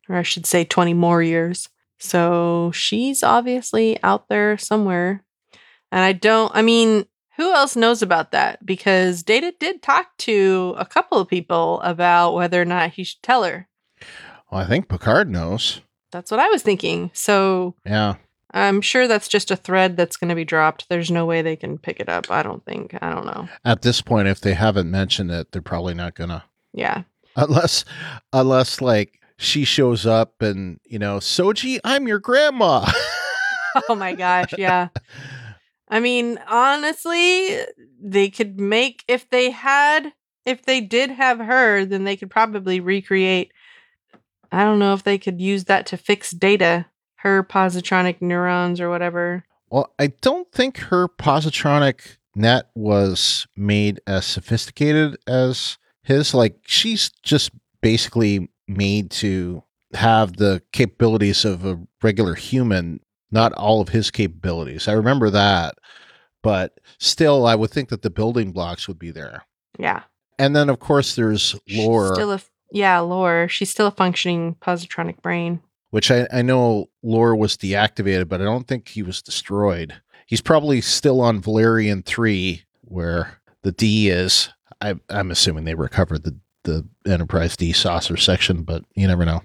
or I should say twenty more years. So she's obviously out there somewhere. And I don't, I mean, who else knows about that? Because Data did talk to a couple of people about whether or not he should tell her. Well, I think Picard knows. That's what I was thinking. So Yeah. I'm sure that's just a thread that's going to be dropped. There's no way they can pick it up. I don't think. I don't know. At this point, if they haven't mentioned it, they're probably not gonna. Yeah. Unless, unless like she shows up and, you know, Soji, I'm your grandma. Oh my gosh. Yeah. I mean, honestly, they could make, if they had, if they did have her, then they could probably recreate. I don't know if they could use that to fix Data, her positronic neurons or whatever. Well, I don't think her positronic net was made as sophisticated as his. Like, she's just basically made to have the capabilities of a regular human, not all of his capabilities. I remember that, but still, I would think that the building blocks would be there. Yeah. And then, of course, there's Lore, She's still a, yeah, Lore. She's still a functioning positronic brain. which I, I know Lore was deactivated, but I don't think he was destroyed. He's probably still on Valerian three, where the D is. I, I'm assuming they recovered the, the Enterprise D saucer section, but you never know.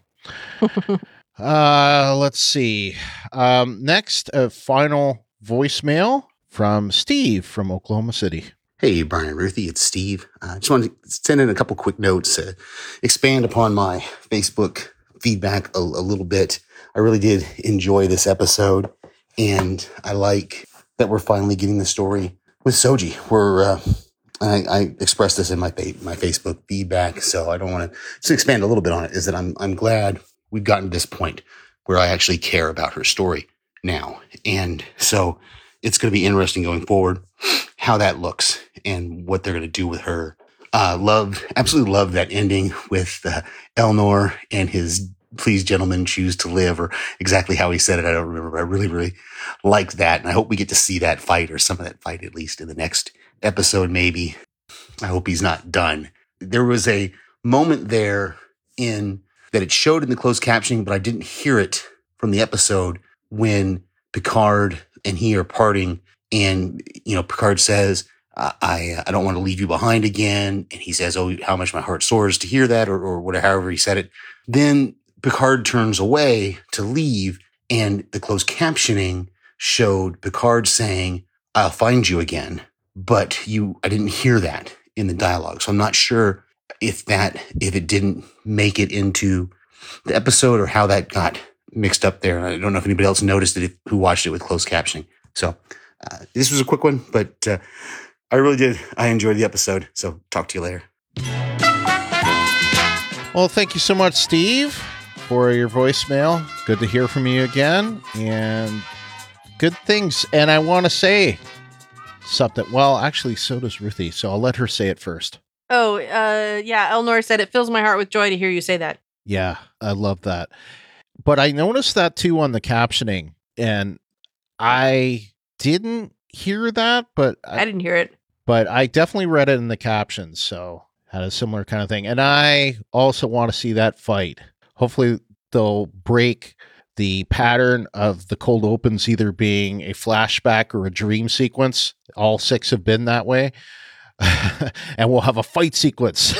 uh, let's see. Um, next, a final voicemail from Steve from Oklahoma City. Hey, Brian and Ruthie, it's Steve. I uh, just wanted to send in a couple quick notes to expand upon my Facebook feedback a, a little bit. I really did enjoy this episode, and I like that we're finally getting the story with Soji. We're, uh, I, I expressed this in my my Facebook feedback, so I don't want to just expand a little bit on it. Is that I'm I'm glad we've gotten to this point where I actually care about her story now, and so it's going to be interesting going forward how that looks and what they're going to do with her. Uh, love, absolutely love that ending with uh, Elnor and his "please, gentlemen, choose to live," or exactly how he said it. I don't remember, but I really, really like that. And I hope we get to see that fight, or some of that fight, at least in the next episode, maybe. I hope he's not done. There was a moment there in that it showed in the closed captioning, but I didn't hear it from the episode when Picard and he are parting. And, you know, Picard says, I I don't want to leave you behind again. And he says, "Oh, how much my heart soars to hear that," or, or whatever, however he said it. Then Picard turns away to leave, and the closed captioning showed Picard saying, "I'll find you again." But you, I didn't hear that in the dialogue. So I'm not sure if that, if it didn't make it into the episode or how that got mixed up there. I don't know if anybody else noticed it, if, who watched it with closed captioning. So uh, this was a quick one, but uh, I really did. I enjoyed the episode. So talk to you later. Well, thank you so much, Steve, for your voicemail. Good to hear from you again, and good things. And I want to say something. Well, actually, so does Ruthie, so I'll let her say it first. Oh, uh, yeah, Elnor said, "It fills my heart with joy to hear you say that." Yeah, I love that. But I noticed that too on the captioning, and I didn't hear that, but I, I didn't hear it. But I definitely read it in the captions, so had a similar kind of thing. And I also want to see that fight. Hopefully they'll break the pattern of the cold opens either being a flashback or a dream sequence. All six have been that way. And we'll have a fight sequence.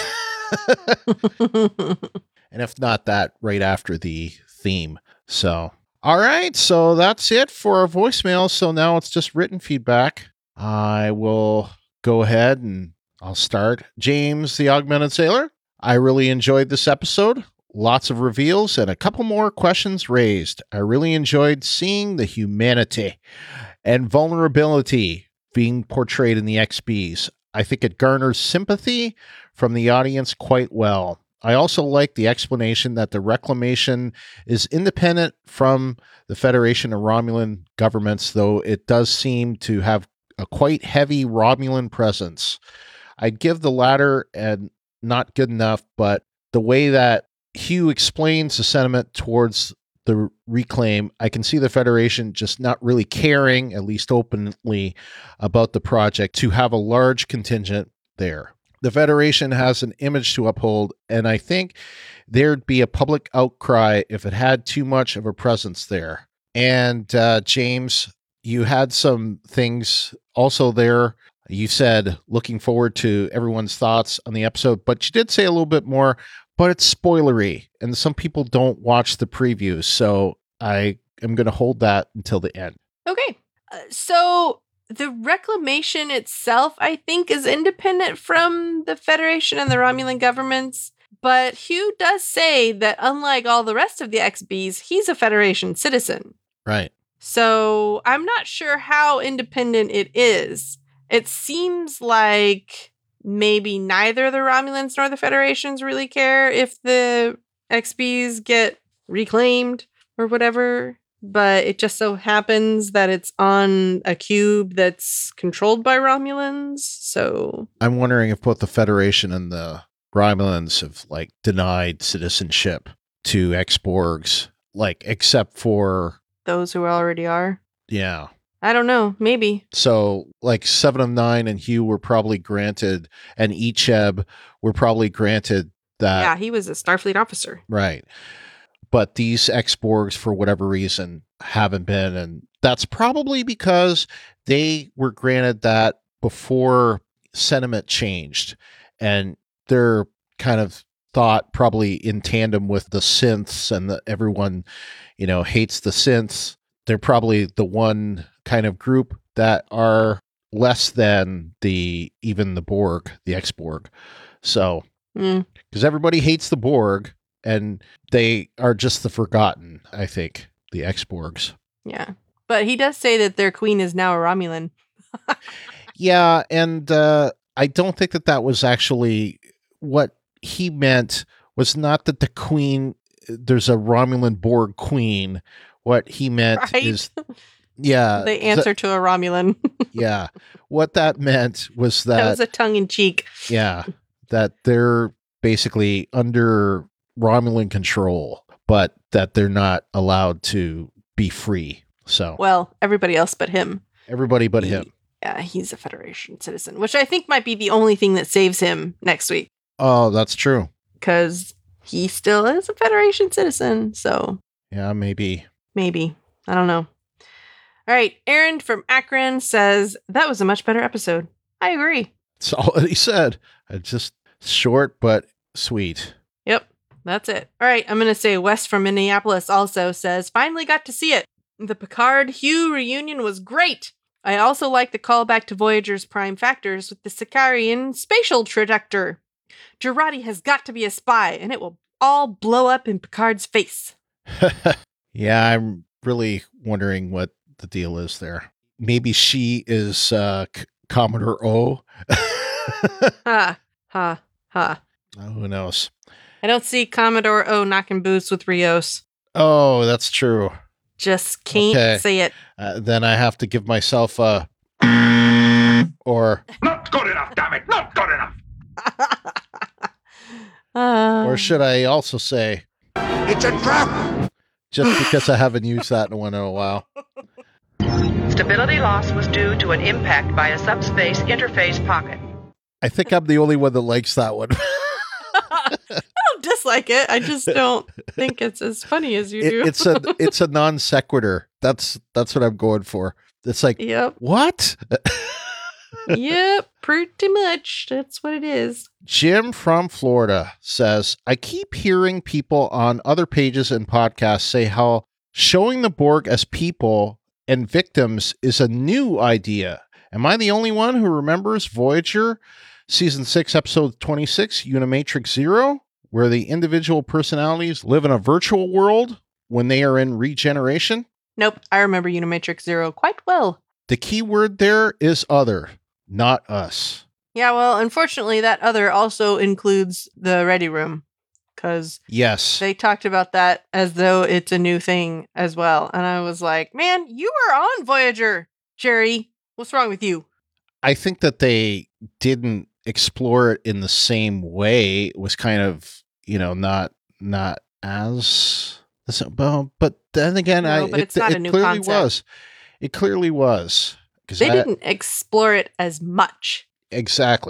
And if not that, right after the theme. So, all right. So that's it for our voicemail. So now it's just written feedback. I will go ahead and I'll start. James, the Augmented Sailor. I really enjoyed this episode. Lots of reveals and a couple more questions raised. I really enjoyed seeing the humanity and vulnerability being portrayed in the X Bs. I think it garners sympathy from the audience quite well. I also like the explanation that the Reclamation is independent from the Federation of Romulan governments, though it does seem to have a quite heavy Romulan presence. I'd give the latter and not good enough, but the way that Hugh explains the sentiment towards the Reclaim, I can see the Federation just not really caring, at least openly, about the project to have a large contingent there. The Federation has an image to uphold, and I think there'd be a public outcry if it had too much of a presence there. And uh, James, you had some things also there. You said looking forward to everyone's thoughts on the episode, but you did say a little bit more, but it's spoilery, and some people don't watch the previews, so I am going to hold that until the end. Okay. Uh, so the reclamation itself, I think, is independent from the Federation and the Romulan governments. But Hugh does say that unlike all the rest of the X Bs, he's a Federation citizen. Right. So I'm not sure how independent it is. It seems like maybe neither the Romulans nor the Federations really care if the X Bs get reclaimed or whatever. But it just so happens that it's on a cube that's controlled by Romulans. So I'm wondering if both the Federation and the Romulans have like denied citizenship to X-Borgs, like except for those who already are. Yeah. I don't know. Maybe. So like Seven of Nine and Hugh were probably granted, and Icheb were probably granted that. Yeah, he was a Starfleet officer. Right. But these X-Borgs, for whatever reason, haven't been. And that's probably because they were granted that before sentiment changed. And they're kind of thought probably in tandem with the synths, and the, everyone, you know, hates the synths. They're probably the one kind of group that are less than the even the Borg, the X-Borg. So, because mm. everybody hates the Borg, and they are just the forgotten, I think, the X-Borgs. Yeah. But he does say that their queen is now a Romulan. Yeah, and uh, I don't think that that was actually what he meant. Was not that the queen, there's a Romulan Borg queen. What he meant right? is, yeah. The answer the, to a Romulan. Yeah. What that meant was that... That was a tongue-in-cheek. Yeah. That they're basically under Romulan control, but that they're not allowed to be free. So well, everybody else but him. Everybody but he, him. Yeah, he's a Federation citizen, which I think might be the only thing that saves him next week. Oh, that's true. Because he still is a Federation citizen, so... Yeah, maybe. Maybe. I don't know. All right, Aaron from Akron says, that was a much better episode. I agree. That's all that he said. It's just short, but sweet. Yep, that's it. All right, I'm going to say Wes from Minneapolis also says, finally got to see it. The Picard-Hugh reunion was great. I also like the callback to Voyager's prime factors with the Sicarian spatial trajector. Jurati has got to be a spy, and it will all blow up in Picard's face. Yeah, I'm really wondering what the deal is there. Maybe she is uh, C- Commodore O. Ha, ha, ha. Oh, who knows? I don't see Commodore O knocking boots with Rios. Oh, that's true. Just can't okay. say it. Uh, then I have to give myself a... or... Not good enough, damn it! Not good enough! uh, or should I also say... It's a trap! Just because I haven't used that in one in a while. Stability loss was due to an impact by a subspace interface pocket. I think I'm the only one that likes that one. I don't dislike it. I just don't think it's as funny as you it, do. it's a it's a non sequitur. That's that's what I'm going for. It's like, yep. What? Yep, pretty much. That's what it is. Jim from Florida says, I keep hearing people on other pages and podcasts say how showing the Borg as people and victims is a new idea. Am I the only one who remembers Voyager Season six, Episode twenty-six, Unimatrix Zero, where the individual personalities live in a virtual world when they are in regeneration? Nope, I remember Unimatrix Zero quite well. The key word there is other, not us. Yeah, well, unfortunately, that other also includes the Ready Room. Because yes, they talked about that as though it's a new thing as well. And I was like, man, you were on Voyager, Jerry. What's wrong with you? I think that they didn't explore it in the same way. It was kind of, you know, not not as well, but then again, no, I but it, it's not it a new clearly concept. was. It clearly was. They I, didn't explore it as much. Exactly.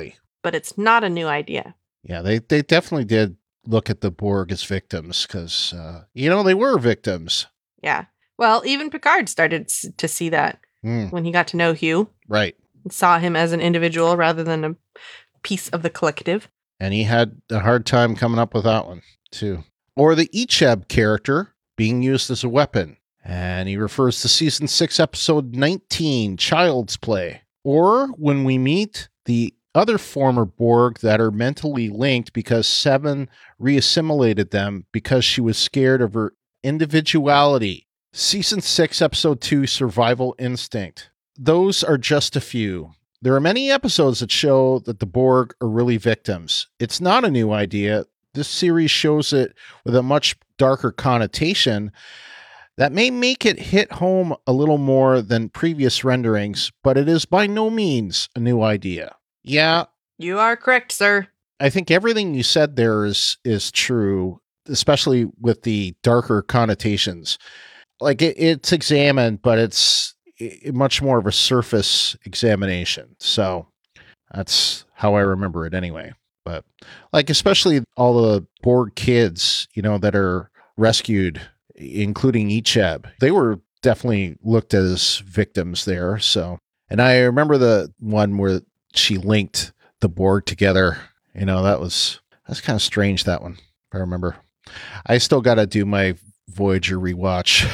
but it's not a new idea. Yeah, they, they definitely did look at the Borg as victims because, uh, you know, they were victims. Yeah. Well, even Picard started s- to see that Mm, when he got to know Hugh. right. And saw him as an individual rather than a piece of the collective. And he had a hard time coming up with that one, too. Or the Icheb character being used as a weapon. And he refers to season six, episode nineteen, Child's Play. Or when we meet the other former Borg that are mentally linked because Seven reassimilated them because she was scared of her individuality. Season six, episode two, Survival Instinct. Those are just a few. There are many episodes that show that the Borg are really victims. It's not a new idea. This series shows it with a much darker connotation that may make it hit home a little more than previous renderings, but it is by no means a new idea. Yeah, You are correct, sir. I think everything you said there is is true, especially with the darker connotations. Like it, it's examined, but it's i- much more of a surface examination. So that's how I remember it anyway. But like, especially all the Borg kids, you know, that are rescued, including Icheb, they were definitely looked at as victims there. So, and I remember the one where she linked the Borg together. You know, that was, that's kind of strange, that one, if I remember. I still got to do my Voyager rewatch.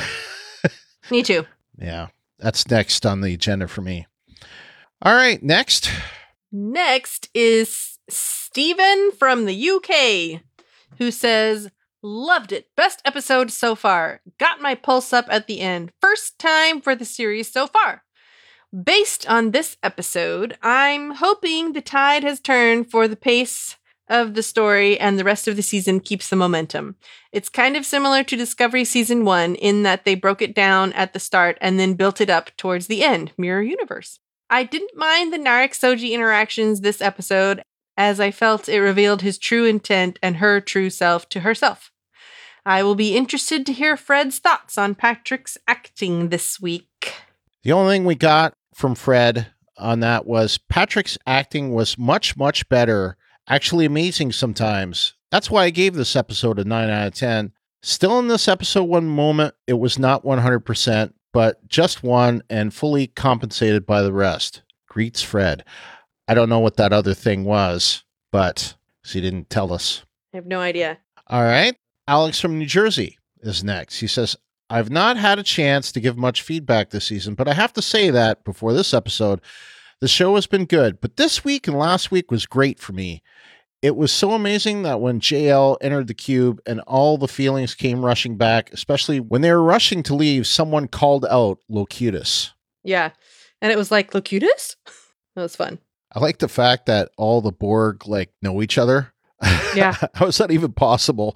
Me too. Yeah, that's next on the agenda for me. All right, next. Next is Stephen from the U K, who says, loved it. Best episode so far. Got my pulse up at the end. First time for the series so far. Based on this episode, I'm hoping the tide has turned for the pace of the story and the rest of the season keeps the momentum. It's kind of similar to Discovery Season one in that they broke it down at the start and then built it up towards the end, Mirror Universe. I didn't mind the Narek-Soji interactions this episode as I felt it revealed his true intent and her true self to herself. I will be interested to hear Fred's thoughts on Patrick's acting this week. The only thing we got from Fred on that was Patrick's acting was much, much better. Actually amazing sometimes. That's why I gave this episode a nine out of ten. Still in this episode one moment, it was not one hundred percent, but just one and fully compensated by the rest. Greets Fred. I don't know what that other thing was, but he didn't tell us. I have no idea. All right. Alex from New Jersey is next. He says, I've not had a chance to give much feedback this season, but I have to say that before this episode, the show has been good, but this week and last week was great for me. It was so amazing that when J L entered the cube and all the feelings came rushing back, especially when they were rushing to leave, someone called out Locutus. Yeah. And it was like, Locutus? That was fun. I like the fact that all the Borg like know each other. Yeah. How is that even possible?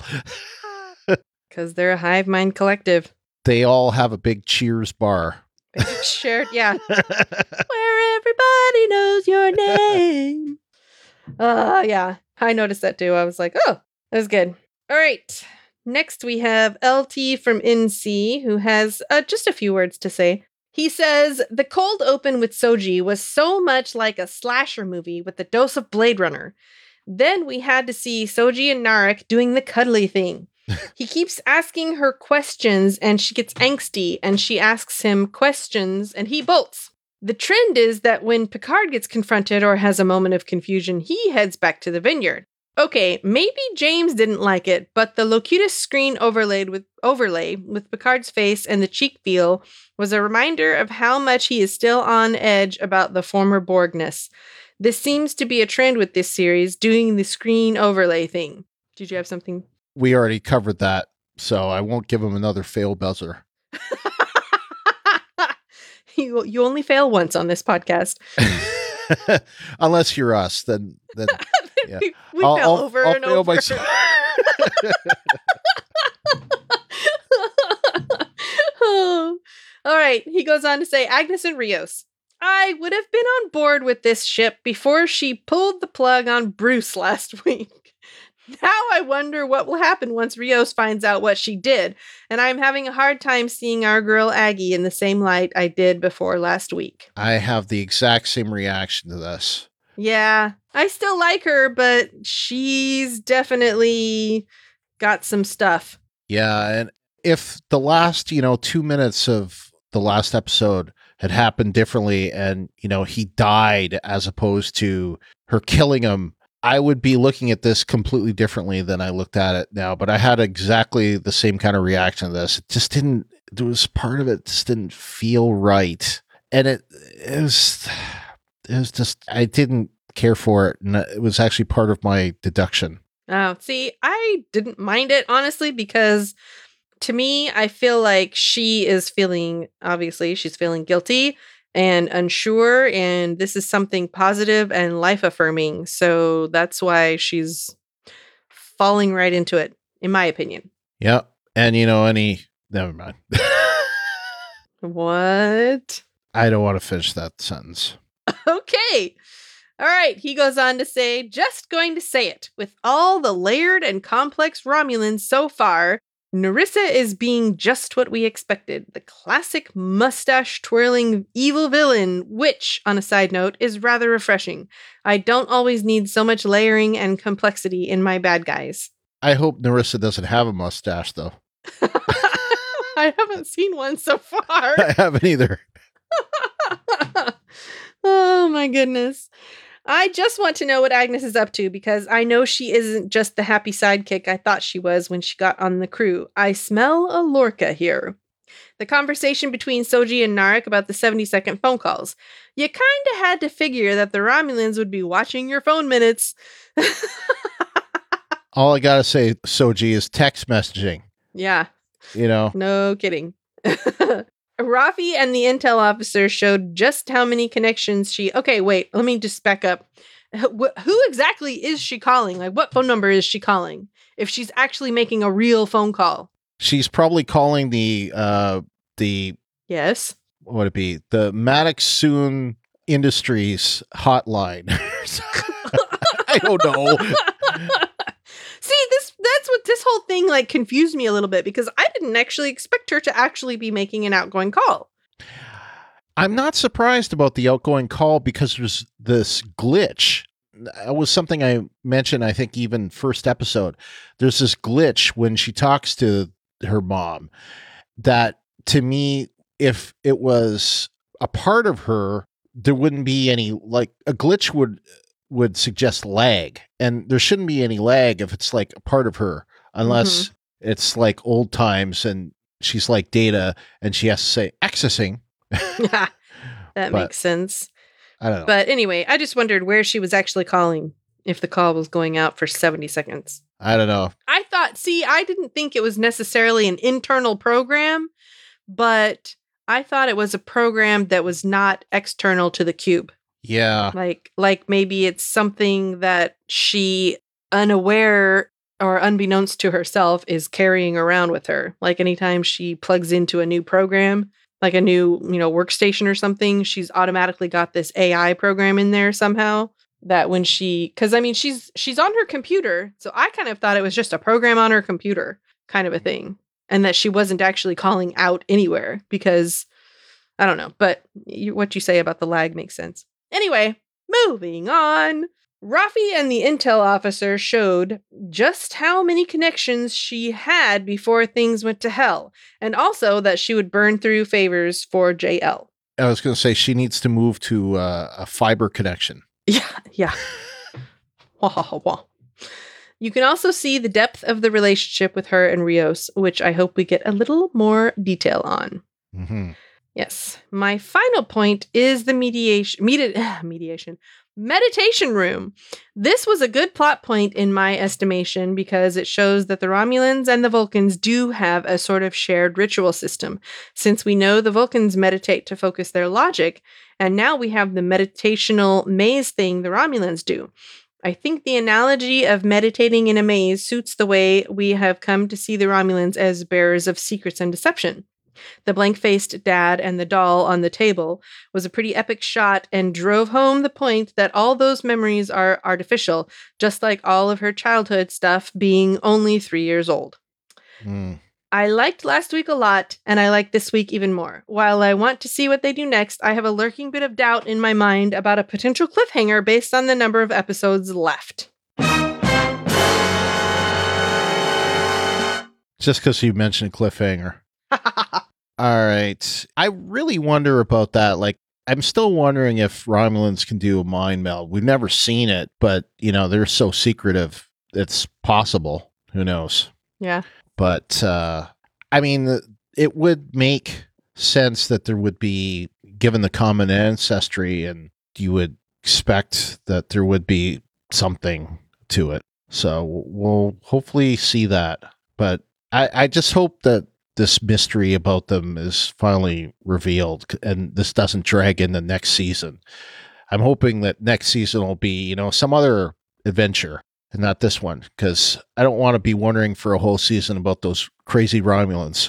Because they're a hive mind collective. They all have a big Cheers bar. Shared, yeah. Where everybody knows your name. Uh, yeah. I noticed that too. I was like, oh, that was good. All right. Next, we have L T from N C, who has uh, just a few words to say. He says, the cold open with Soji was so much like a slasher movie with a dose of Blade Runner. Then we had to see Soji and Narek doing the cuddly thing. He keeps asking her questions and she gets angsty and she asks him questions and he bolts. The trend is that when Picard gets confronted or has a moment of confusion, he heads back to the vineyard. Okay, maybe James didn't like it, but the Locutus screen overlaid with overlay with Picard's face and the cheek feel was a reminder of how much he is still on edge about the former Borgness. This seems to be a trend with this series, doing the screen overlay thing. Did you have something? We already covered that, so I won't give him another fail buzzer. you you only fail once on this podcast. Unless you're us, then then yeah. we we I'll, fell I'll, over I'll and fail over. myself. Oh. All right. He goes on to say, Agnes and Rios. I would have been on board with this ship before she pulled the plug on Bruce last week. Now I wonder what will happen once Rios finds out what she did, and I'm having a hard time seeing our girl Aggie in the same light I did before last week. I have the exact same reaction to this. Yeah, I still like her, but she's definitely got some stuff. Yeah, and if the last, you know, two minutes of the last episode had happened differently and, you know, he died as opposed to her killing him, I would be looking at this completely differently than I looked at it now. But I had exactly the same kind of reaction to this. It just didn't, there was part of it just didn't feel right. And it, it was, it was just, I didn't care for it. And it was actually part of my deduction. Oh, see, I didn't mind it, honestly, because to me, I feel like she is feeling, obviously, she's feeling guilty and unsure, and this is something positive and life-affirming, so that's why she's falling right into it, in my opinion. Yeah, and you know, any, never mind. What? I don't want to finish that sentence. Okay. All right, he goes on to say, just going to say it. With all the layered and complex Romulans so far, Narissa is being just what we expected. The classic mustache-twirling evil villain, which, on a side note, is rather refreshing. I don't always need so much layering and complexity in my bad guys. I hope Narissa doesn't have a mustache, though. I haven't seen one so far. I haven't either. Oh, my goodness. I just want to know what Agnes is up to because I know she isn't just the happy sidekick I thought she was when she got on the crew. I smell a Lorca here. The conversation between Soji and Narek about the seventy-second phone calls. You kind of had to figure that the Romulans would be watching your phone minutes. All I gotta say, Soji, is text messaging. Yeah. You know? No kidding. Rafi and the intel officer showed just how many connections she... Okay, wait, let me just back up. Wh- who exactly is she calling? Like, what phone number is she calling? If she's actually making a real phone call. She's probably calling the, uh, the... Yes. What would it be? The Maddox Soon Industries hotline. I don't know. See, this that's what this whole thing like confused me a little bit because I didn't actually expect her to actually be making an outgoing call. I'm not surprised about the outgoing call because there's this glitch. It was something I mentioned, I think, even first episode. There's this glitch when she talks to her mom that, to me, if it was a part of her, there wouldn't be any, like, a glitch would... would suggest lag, and there shouldn't be any lag if it's like a part of her, unless mm-hmm. it's like old times and she's like Data and she has to say accessing. that but, makes sense. I don't know. But anyway, I just wondered where she was actually calling if the call was going out for seventy seconds. I don't know. I thought, see, I didn't think it was necessarily an internal program, but I thought it was a program that was not external to the cube. Yeah. Like, like maybe it's something that she, unaware or unbeknownst to herself, is carrying around with her. Like anytime she plugs into a new program, like a new, you know, workstation or something, she's automatically got this A I program in there somehow that when she, because I mean, she's, she's on her computer. So I kind of thought it was just a program on her computer kind of a thing. And that she wasn't actually calling out anywhere because I don't know. But you, what you say about the lag makes sense. Anyway, moving on. Rafi and the intel officer showed just how many connections she had before things went to hell, and also that she would burn through favors for J L. I was going to say she needs to move to uh, a fiber connection. Yeah, yeah. Wah, wah. You can also see the depth of the relationship with her and Rios, which I hope we get a little more detail on. Mm-hmm. Yes. My final point is the mediation, medi- mediation, meditation room. This was a good plot point in my estimation because it shows that the Romulans and the Vulcans do have a sort of shared ritual system, since we know the Vulcans meditate to focus their logic, and now we have the meditational maze thing the Romulans do. I think the analogy of meditating in a maze suits the way we have come to see the Romulans as bearers of secrets and deception. The blank-faced dad and the doll on the table was a pretty epic shot and drove home the point that all those memories are artificial, just like all of her childhood stuff being only three years old. Mm. I liked last week a lot, and I like this week even more. While I want to see what they do next, I have a lurking bit of doubt in my mind about a potential cliffhanger based on the number of episodes left. Just because you mentioned cliffhanger. All right. I really wonder about that. Like, I'm still wondering if Romulans can do a mind meld. We've never seen it, but, you know, they're so secretive. It's possible. Who knows? Yeah. But, uh, I mean, it would make sense that there would be, given the common ancestry, and you would expect that there would be something to it. So we'll hopefully see that. But I, I just hope that this mystery about them is finally revealed and this doesn't drag into next season. I'm hoping that next season will be, you know, some other adventure and not this one, because I don't want to be wondering for a whole season about those crazy Romulans.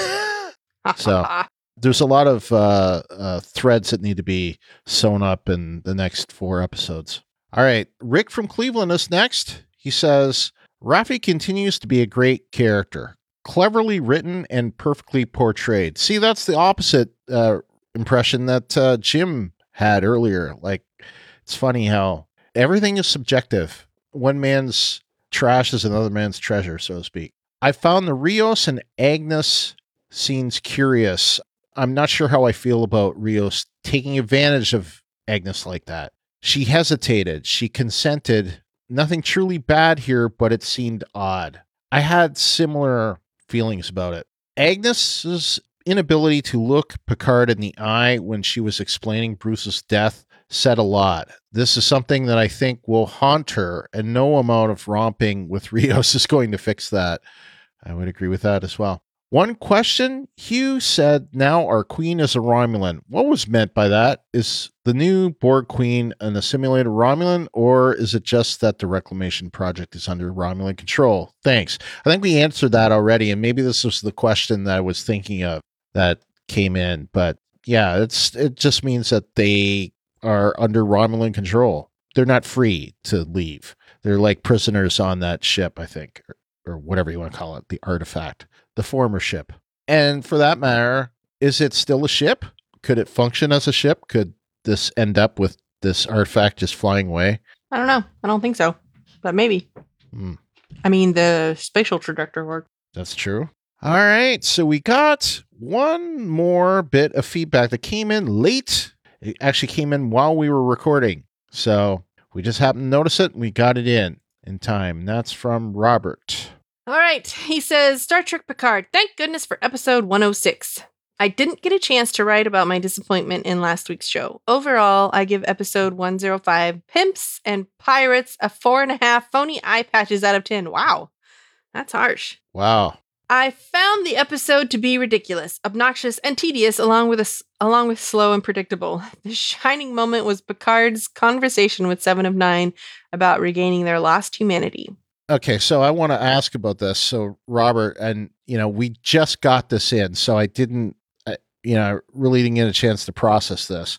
So there's a lot of uh, uh, threads that need to be sewn up in the next four episodes. All right. Rick from Cleveland is next. He says, Raffi continues to be a great character, cleverly written and perfectly portrayed. See, that's the opposite uh, impression that uh, Jim had earlier. Like, it's funny how everything is subjective. One man's trash is another man's treasure, so to speak. I found the Rios and Agnes scenes curious. I'm not sure how I feel about Rios taking advantage of Agnes like that. She hesitated. She consented. Nothing truly bad here, but it seemed odd. I had similar feelings about it. Agnes's inability to look Picard in the eye when she was explaining Bruce's death said a lot. This is something that I think will haunt her, and no amount of romping with Rios is going to fix that. I would agree with that as well. One question, Hugh said, now our queen is a Romulan. What was meant by that? Is the new Borg queen an assimilated Romulan, or is it just that the Reclamation Project is under Romulan control? Thanks. I think we answered that already, and maybe this was the question that I was thinking of that came in. But yeah, it's it just means that they are under Romulan control. They're not free to leave. They're like prisoners on that ship, I think, or, or whatever you want to call it, the artifact. The former ship. And for that matter, is it still a ship? Could it function as a ship? Could this end up with this artifact just flying away? I don't know. I don't think so, but maybe. Hmm. I mean, the spatial trajectory worked. That's true. All right. So we got one more bit of feedback that came in late. It actually came in while we were recording. So we just happened to notice it and we got it in in time. And that's from Robert. All right, he says, Star Trek Picard, thank goodness for episode one oh six. I didn't get a chance to write about my disappointment in last week's show. Overall, I give episode one oh five, Pimps and Pirates, a four and a half phony eye patches out of ten. Wow, that's harsh. Wow. I found the episode to be ridiculous, obnoxious, and tedious, along with a, along with slow and predictable. The shining moment was Picard's conversation with Seven of Nine about regaining their lost humanity. Okay, so I want to ask about this. So, Robert, and, you know, we just got this in, so I didn't, uh, you know, really didn't get a chance to process this.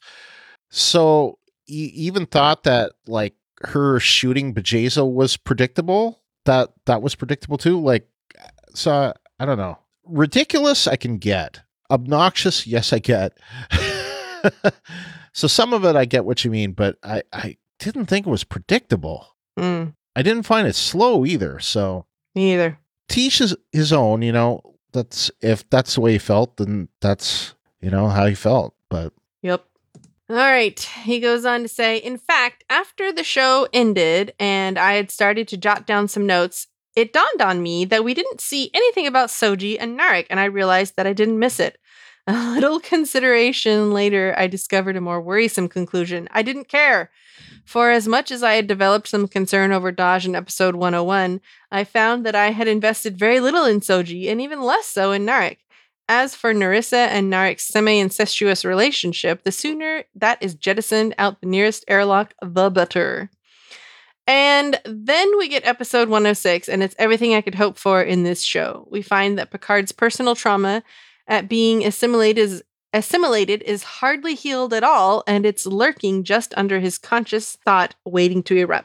So, you even thought that, like, her shooting Bjayzl was predictable? That that was predictable too? Like, so, I don't know. Ridiculous, I can get. Obnoxious, yes, I get. So, some of it, I get what you mean, but I, I didn't think it was predictable. Mm. I didn't find it slow either, so. Me either. Teach is his own, you know, that's, if that's the way he felt, then that's, you know, how he felt, but. Yep. All right. He goes on to say, in fact, after the show ended and I had started to jot down some notes, it dawned on me that we didn't see anything about Soji and Narek, and I realized that I didn't miss it. A little consideration later, I discovered a more worrisome conclusion. I didn't care. For as much as I had developed some concern over Dahj in episode one oh one, I found that I had invested very little in Soji, and even less so in Narek. As for Narissa and Narek's semi-incestuous relationship, the sooner that is jettisoned out the nearest airlock, the better. And then we get episode one oh six, and it's everything I could hope for in this show. We find that Picard's personal trauma at being assimilated is Assimilated is hardly healed at all, and it's lurking just under his conscious thought, waiting to erupt.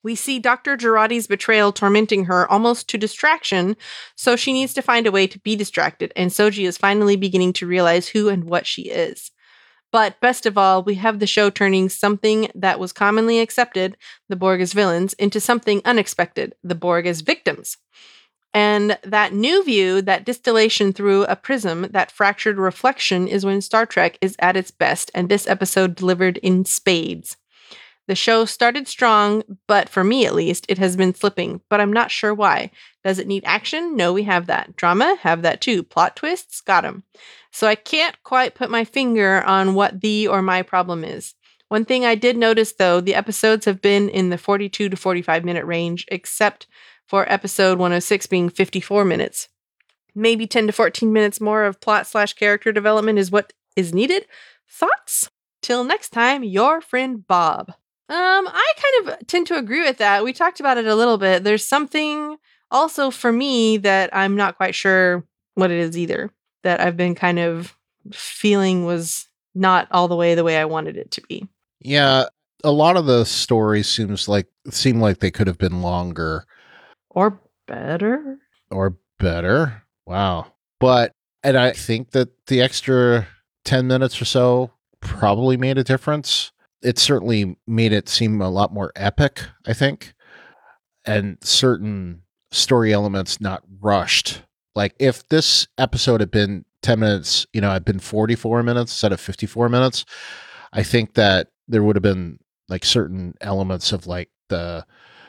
We see Doctor Girardi's betrayal tormenting her almost to distraction, so she needs to find a way to be distracted, and Soji is finally beginning to realize who and what she is. But best of all, we have the show turning something that was commonly accepted, the Borg as villains, into something unexpected, the Borg as victims. And that new view, that distillation through a prism, that fractured reflection is when Star Trek is at its best, and this episode delivered in spades. The show started strong, but for me at least, it has been slipping, but I'm not sure why. Does it need action? No, we have that. Drama? Have that too. Plot twists? Got them. So I can't quite put my finger on what the or my problem is. One thing I did notice, though, the episodes have been in the forty-two to forty-five minute range, except for episode one oh six being fifty-four minutes. Maybe ten to fourteen minutes more of plot slash character development is what is needed. Thoughts? Till next time, your friend Bob. Um, I kind of tend to agree with that. We talked about it a little bit. There's something also for me that I'm not quite sure what it is either, that I've been kind of feeling was not all the way the way I wanted it to be. Yeah, a lot of the stories seems like seem like they could have been longer or better or better. Wow. But and I think that the extra ten minutes or so probably made a difference. It certainly made it seem a lot more epic, I think, and certain story elements not rushed. Like if this episode had been ten minutes, you know, had been forty-four minutes instead of fifty-four minutes, I think that there would have been like certain elements of like the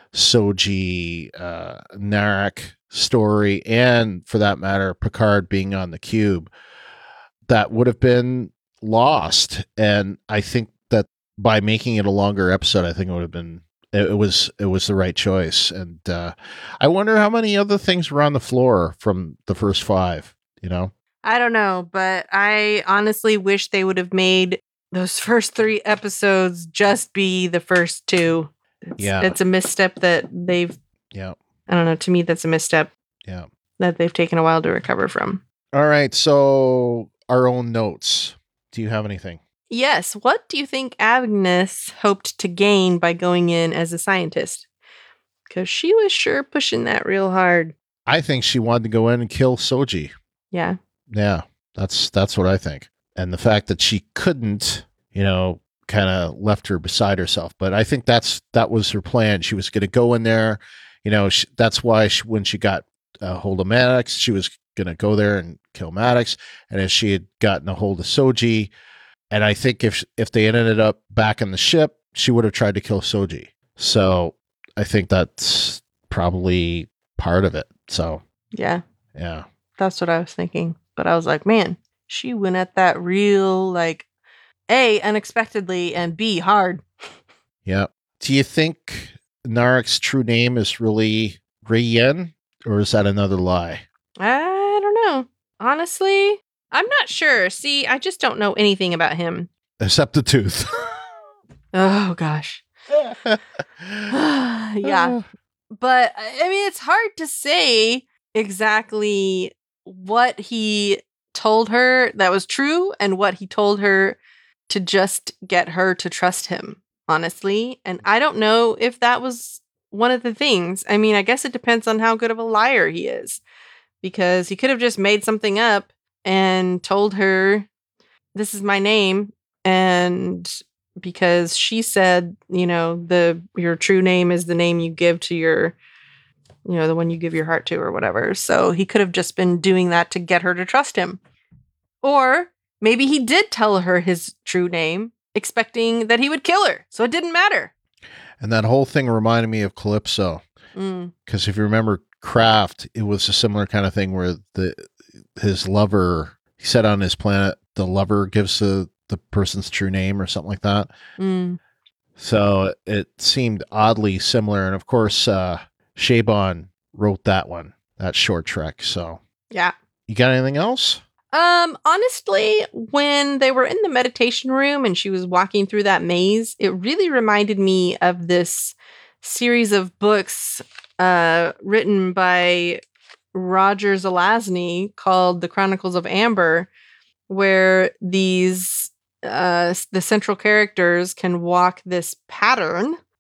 Soji, uh, Narek story, and for that matter, Picard being on the cube, that would have been lost. And I think that by making it a longer episode, I think it would have been, it, it was, it was the right choice. And uh, I wonder how many other things were on the floor from the first five, you know? I don't know, but I honestly wish they would have made those first three episodes just be the first two. It's, yeah. It's a misstep that they've, yeah. I don't know, to me, that's a misstep. Yeah. That they've taken a while to recover from. All right. So our own notes. Do you have anything? Yes. What do you think Agnes hoped to gain by going in as a scientist? Because she was sure pushing that real hard. I think she wanted to go in and kill Soji. Yeah. Yeah. That's, that's what I think. And the fact that she couldn't, you know, kind of left her beside herself. But I think that's, that was her plan. She was going to go in there. You know, she, that's why she, when she got a hold of Maddox, she was going to go there and kill Maddox. And if she had gotten a hold of Soji, and I think if if they had ended up back in the ship, she would have tried to kill Soji. So I think that's probably part of it. So yeah, yeah, that's what I was thinking. But I was like, man, she went at that real, like, A, unexpectedly, and B, hard. Yeah. Do you think Narek's true name is really Rei-Yen, or is that another lie? I don't know. Honestly, I'm not sure. See, I just don't know anything about him. Except the tooth. Oh, gosh. Yeah. But, I mean, it's hard to say exactly what he told her that was true and what he told her to just get her to trust him, honestly. And I don't know if that was one of the things. I mean, I guess it depends on how good of a liar he is, because he could have just made something up and told her, this is my name. And because she said, you know, the your true name is the name you give to your, you know, the one you give your heart to or whatever. So he could have just been doing that to get her to trust him. Or maybe he did tell her his true name, expecting that he would kill her. So it didn't matter. And that whole thing reminded me of Calypso. Because mm. if you remember Kraft, it was a similar kind of thing where the his lover, he said on his planet, the lover gives the, the person's true name or something like that. Mm. So it seemed oddly similar. And of course, uh, Chabon wrote that one, that short trek. So yeah. You got anything else? Um, honestly, when they were in the meditation room and she was walking through that maze, it really reminded me of this series of books uh, written by Roger Zelazny called The Chronicles of Amber, where these uh, the central characters can walk this pattern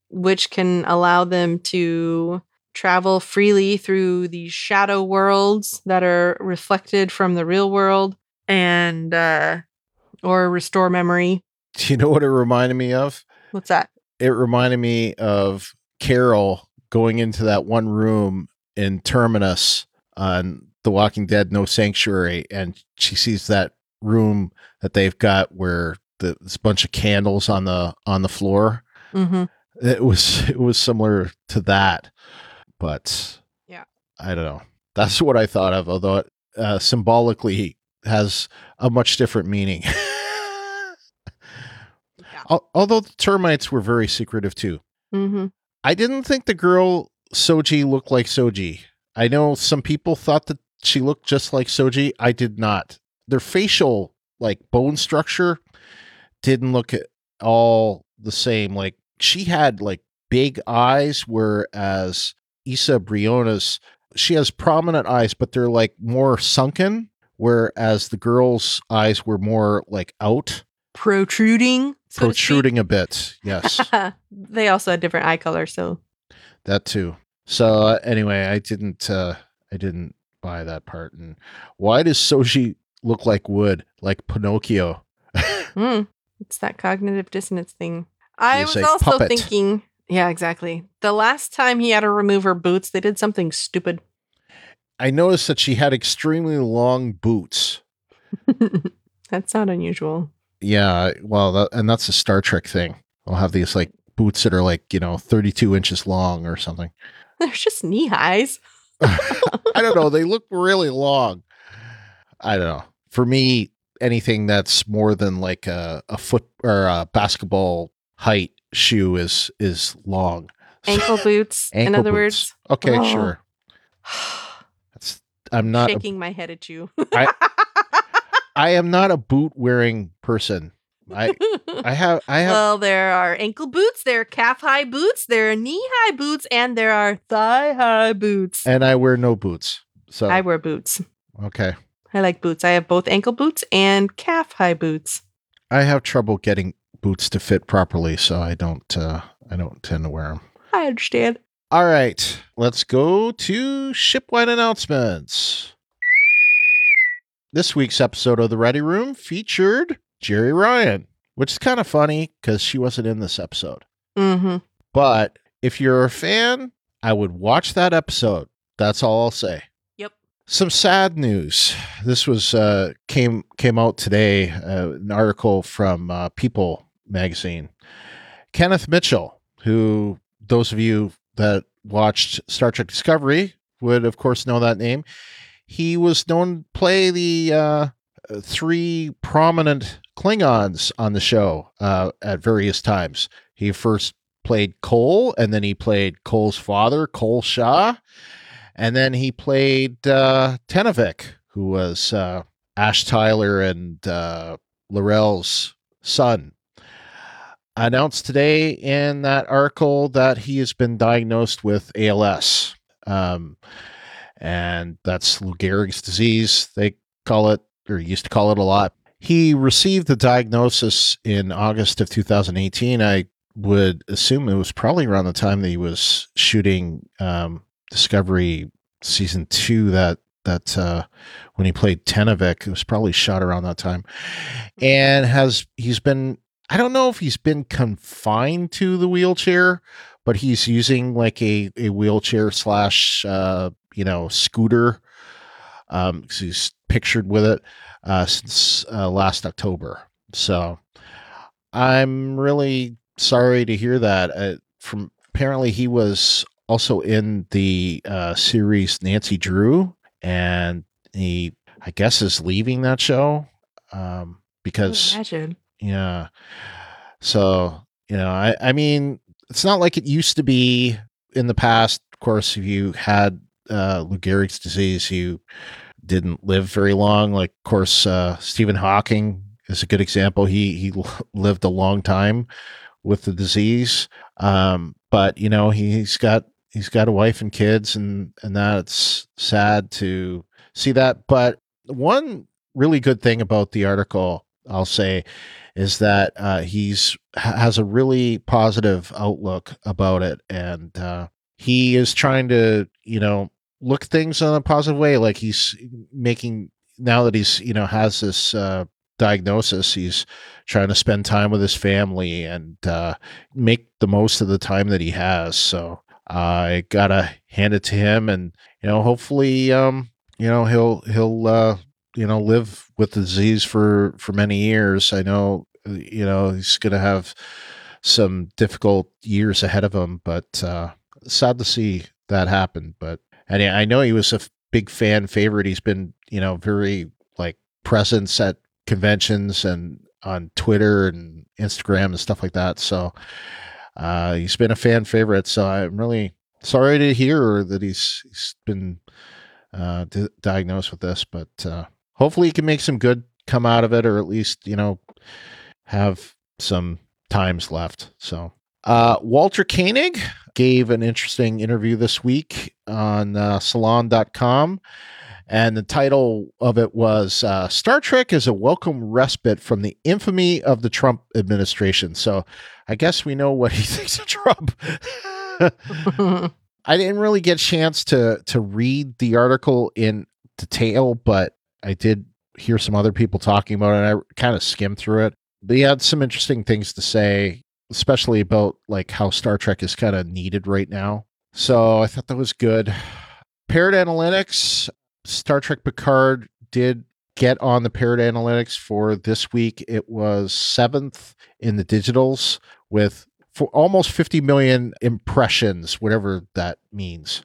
which can allow them to travel freely through these shadow worlds that are reflected from the real world and uh, or restore memory. Do you know what it reminded me of? What's that? It reminded me of Carol going into that one room in Terminus on The Walking Dead No Sanctuary, and she sees that room that they've got where the, there's a bunch of candles on the on the floor. Mm-hmm. It was it was similar to that, but yeah, I don't know. That's what I thought of, although it uh, symbolically has a much different meaning. Al- although the termites were very secretive too. Mm-hmm. I didn't think the girl Soji looked like Soji. I know some people thought that she looked just like Soji. I did not. Their facial, like, bone structure didn't look at all the same. Like, she had, like, big eyes, whereas Issa Briona's, she has prominent eyes, but they're, like, more sunken, whereas the girl's eyes were more, like, out. Protruding? So Protruding a bit, yes. They also had different eye color, so. That too. So uh, anyway, I didn't, uh, I didn't buy that part. And why does Soji look like wood, like Pinocchio? mm, it's that cognitive dissonance thing. I He's was a also puppet. thinking, yeah, exactly. The last time he had to remove her boots, they did something stupid. I noticed that she had extremely long boots. That's not unusual. Yeah, well, that, and that's a Star Trek thing. They'll have these like boots that are like, you know, thirty-two inches long or something. They're just knee highs. I don't know. They look really long. I don't know. For me, anything that's more than like a, a foot or a basketball height shoe is is long. Ankle boots, in Ankle other boots. words. Okay, Oh. sure. That's, I'm not. A, Shaking my head at you. I, I am not a boot wearing person. I I have I have Well, there are ankle boots, there are calf high boots, there are knee high boots, and there are thigh high boots. and I wear no boots. So I wear boots. okay. I like boots. I have both ankle boots and calf high boots. I have trouble getting boots to fit properly, so I don't uh I don't tend to wear them. I understand. All right, let's go to shipwide announcements. This week's episode of The Ready Room featured Jerry Ryan, which is kind of funny because she wasn't in this episode. Mm-hmm. But if you're a fan, I would watch that episode. That's all I'll say. Yep. Some sad news. This was uh, came came out today. Uh, an article from uh, People magazine. Kenneth Mitchell, who those of you that watched Star Trek Discovery would, of course, know that name. He was known to play the uh, three prominent Klingons on the show uh, at various times. He first played Cole, and then he played Cole's father, Cole Shaw, and then he played uh, Tenavik, who was uh, Ash Tyler and uh, Laurel's son. Announced today in that article that he has been diagnosed with A L S. Um, and that's Lou Gehrig's disease, they call it, or used to call it a lot. He received the diagnosis in August of two thousand eighteen. I would assume it was probably around the time that he was shooting um, Discovery season two, that that uh, when he played Tenavik, it was probably shot around that time. And has he's been, I don't know if he's been confined to the wheelchair, but he's using like a, a wheelchair slash, uh, you know, scooter. Um, 'cause he's pictured with it uh, since uh, last October. So I'm really sorry to hear that. Uh, from apparently he was also in the uh, series Nancy Drew, and he, I guess, is leaving that show um, because, Imagine. yeah. So, you know, I, I mean, it's not like it used to be in the past. Of course, if you had uh, Lou Gehrig's disease, you didn't live very long. Like, of course, uh, Stephen Hawking is a good example. He he lived a long time with the disease, um, but you know, he's got he's got a wife and kids, and and that's sad to see that. But one really good thing about the article, I'll say, is that uh, he's ha- has a really positive outlook about it. And uh, he is trying to, you know, look at things in a positive way. Like he's making, now that he's, you know, has this uh, diagnosis, he's trying to spend time with his family and uh, make the most of the time that he has. So I gotta hand it to him, and you know, hopefully, um, you know, he'll he'll uh, you know live with the disease for for many years. I know, you know, he's gonna have some difficult years ahead of him, but uh, sad to see that happen. But and I know he was a big fan favorite. He's been, you know, very like presence at conventions and on Twitter and Instagram and stuff like that. So uh, he's been a fan favorite. So I'm really sorry to hear that he's he's been uh, di- diagnosed with this. But uh, hopefully he can make some good come out of it, or at least, you know, have some times left. So uh, Walter Koenig gave an interesting interview this week on uh, salon dot com. And the title of it was uh, Star Trek is a welcome respite from the infamy of the Trump administration. So I guess we know what he thinks of Trump. I didn't really get a chance to to read the article in detail, but I did hear some other people talking about it, and I kind of skimmed through it. But he had some interesting things to say, especially about like how Star Trek is kind of needed right now. So I thought that was good. Paired Analytics, Star Trek Picard did get on the Paired Analytics for this week. It was seventh in the digitals with for almost fifty million impressions, whatever that means.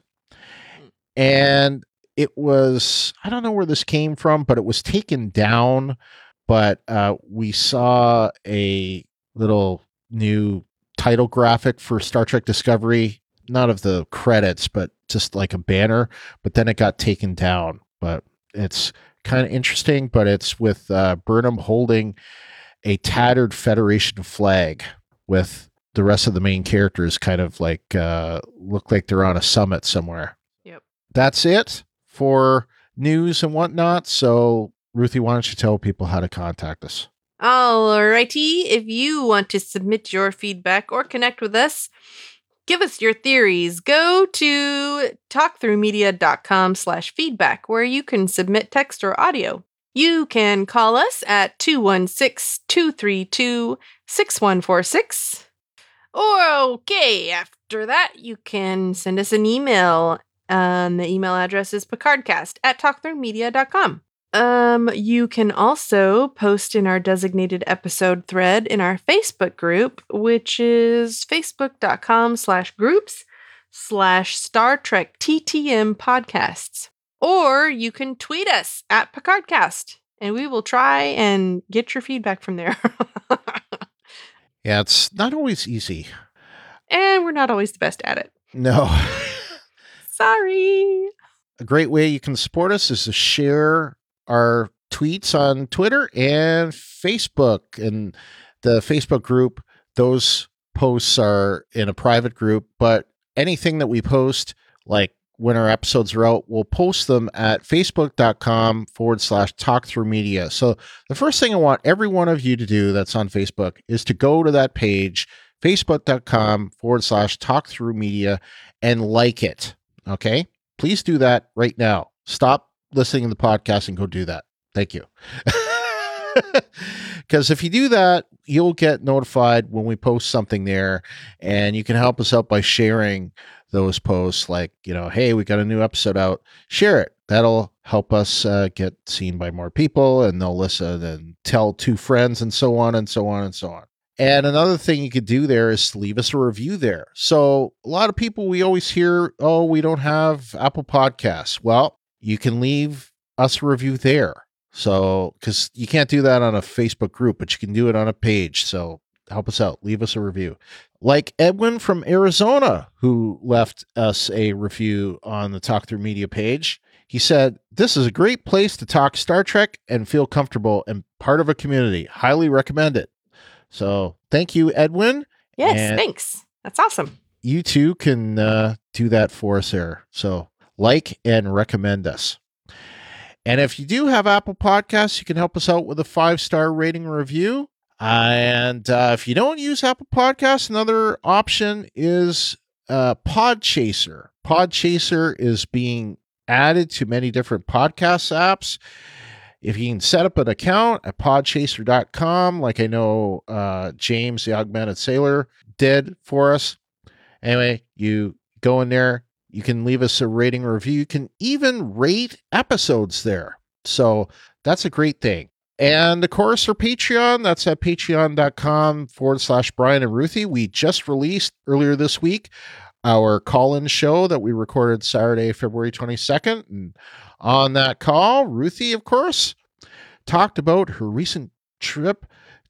And it was, I don't know where this came from, but it was taken down. But uh, we saw a little new title graphic for Star Trek Discovery, not of the credits, but just like a banner, but then it got taken down. But it's kind of interesting, but it's with uh, Burnham holding a tattered Federation flag with the rest of the main characters kind of like uh, look like they're on a summit somewhere. Yep. That's it for news and whatnot. So Ruthie, why don't you tell people how to contact us? Alrighty, if you want to submit your feedback or connect with us, give us your theories. Go to talkthroughmedia.com slash feedback, where you can submit text or audio. You can call us at two one six, two three two, six one four six. Or, okay, after that, you can send us an email. Um, the email address is picardcast at talkthroughmedia dot com. Um, you can also post in our designated episode thread in our Facebook group, which is facebook.com slash groups slash Star Trek T T M podcasts. Or you can tweet us at Picardcast, and we will try and get your feedback from there. Yeah, it's not always easy. And we're not always the best at it. No. Sorry. A great way you can support us is to share our tweets on Twitter and Facebook. And the Facebook group, those posts are in a private group, but anything that we post, like when our episodes are out, we'll post them at facebook.com forward slash talk through media. So the first thing I want every one of you to do that's on Facebook is to go to that page, facebook.com forward slash talk through media, and like it. Okay. Please do that right now. Stop listening to the podcast and go do that. Thank you. Because if you do that, you'll get notified when we post something there, and you can help us out by sharing those posts. Like, you know, hey, we got a new episode out. Share it. That'll help us uh, get seen by more people, and they'll listen and tell two friends, and so on and so on and so on. And another thing you could do there is leave us a review there. So a lot of people, we always hear, oh, we don't have Apple Podcasts. Well, you can leave us a review there. So, because you can't do that on a Facebook group, but you can do it on a page. So help us out. Leave us a review. Like Edwin from Arizona, who left us a review on the Talk Through Media page. He said, this is a great place to talk Star Trek and feel comfortable and part of a community. Highly recommend it. So thank you, Edwin. Yes, and thanks. That's awesome. You too can uh, do that for us there. So like and recommend us. And if you do have Apple Podcasts, you can help us out with a five-star rating and review. And uh, if you don't use Apple Podcasts, another option is uh, Podchaser. Podchaser is being added to many different podcast apps. If you can set up an account at podchaser dot com, like I know uh, James, the Augmented Sailor, did for us. Anyway, you go in there. You can leave us a rating or review. You can even rate episodes there. So that's a great thing. And of course, our Patreon, that's at patreon.com forward slash Brian and Ruthie. We just released earlier this week our call-in show that we recorded Saturday, February twenty-second. And on that call, Ruthie, of course, talked about her recent trip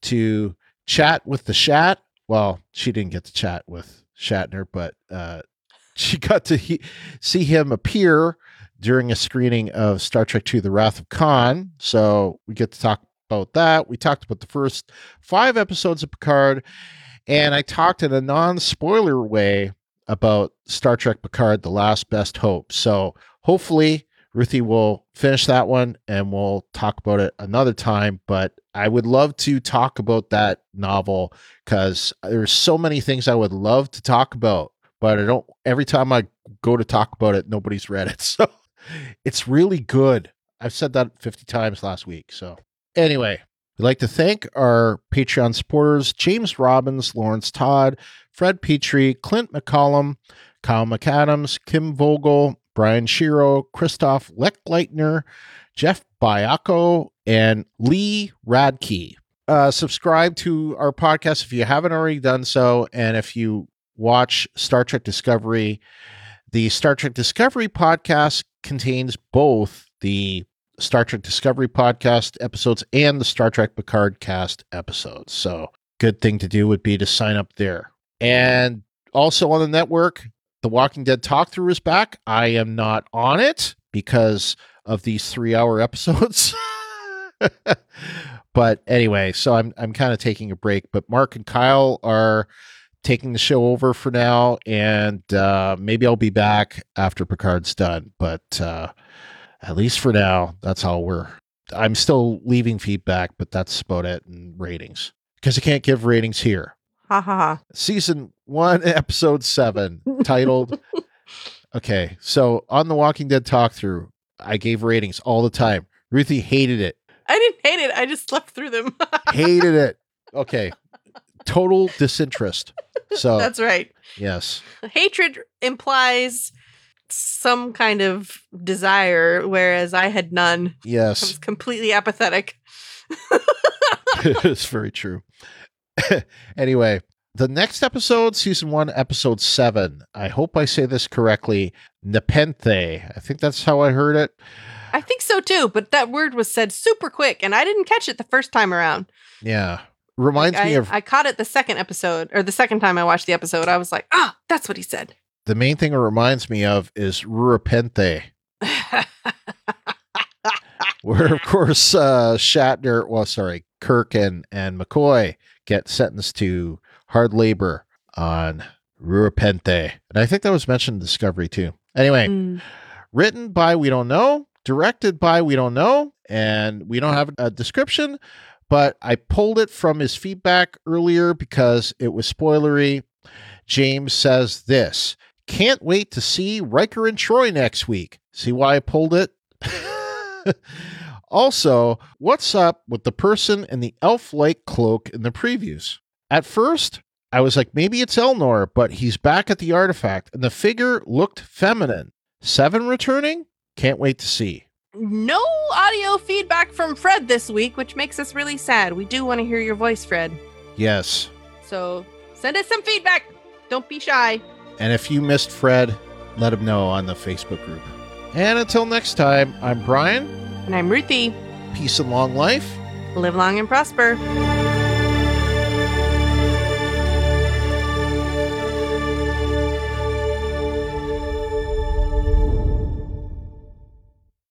to chat with the Shat. Well, she didn't get to chat with Shatner, but uh, she got to he- see him appear during a screening of Star Trek two, The Wrath of Khan. So we get to talk about that. We talked about the first five episodes of Picard, and I talked in a non-spoiler way about Star Trek Picard, The Last Best Hope. So hopefully Ruthie will finish that one and we'll talk about it another time. But I would love to talk about that novel because there's so many things I would love to talk about, but I don't, every time I go to talk about it, nobody's read it. So it's really good. I've said that fifty times last week. So anyway, we'd like to thank our Patreon supporters, James Robbins, Lawrence Todd, Fred Petrie, Clint McCollum, Kyle McAdams, Kim Vogel, Brian Shiro, Christoph Leckleitner, Jeff Bayako, and Lee Radke. Uh, subscribe to our podcast if you haven't already done so. And if you watch Star Trek Discovery, the Star Trek Discovery podcast contains both the Star Trek Discovery podcast episodes and the Star Trek Picard cast episodes. So good thing to do would be to sign up there. And also on the network, The Walking Dead Talk Through is back. I am not on it because of these three-hour episodes. But anyway, so I'm I'm kind of taking a break. But Mark and Kyle are taking the show over for now, and uh, maybe I'll be back after Picard's done. But uh, at least for now, that's how we're. I'm still leaving feedback, but that's about it and ratings because I can't give ratings here. Ha ha ha. Season one, episode seven, titled. Okay, so on the Walking Dead talk through, I gave ratings all the time. Ruthie hated it. I didn't hate it. I just slept through them. Hated it. Okay, total disinterest. So that's right. Yes. Hatred implies some kind of desire, whereas I had none. Yes. I was completely apathetic. It's very true. Anyway, the next episode, season one, episode seven. I hope I say this correctly. Nepenthe. I think that's how I heard it. I think so too, but that word was said super quick, and I didn't catch it the first time around. Yeah. Reminds like me I, of... I caught it the second episode, or the second time I watched the episode. I was like, ah, that's what he said. The main thing it reminds me of is Rurapente. Where, of course, uh, Shatner, well, sorry, Kirk and, and McCoy get sentenced to hard labor on Rurapente. And I think that was mentioned in Discovery, too. Anyway, mm. written by We Don't Know, directed by We Don't Know, and we don't have a description, but I pulled it from his feedback earlier because it was spoilery. James says this, can't wait to see Riker and Troy next week. See why I pulled it? Also, what's up with the person in the elf-like cloak in the previews? At first, I was like, maybe it's Elnor, but he's back at the artifact, and the figure looked feminine. Seven returning? Can't wait to see. No audio feedback from Fred this week, which makes us really sad. We do want to hear your voice, Fred. Yes. So send us some feedback. Don't be shy. And if you missed Fred, let him know on the Facebook group. And until next time, I'm Brian. And I'm Ruthie. Peace and long life. Live long and prosper.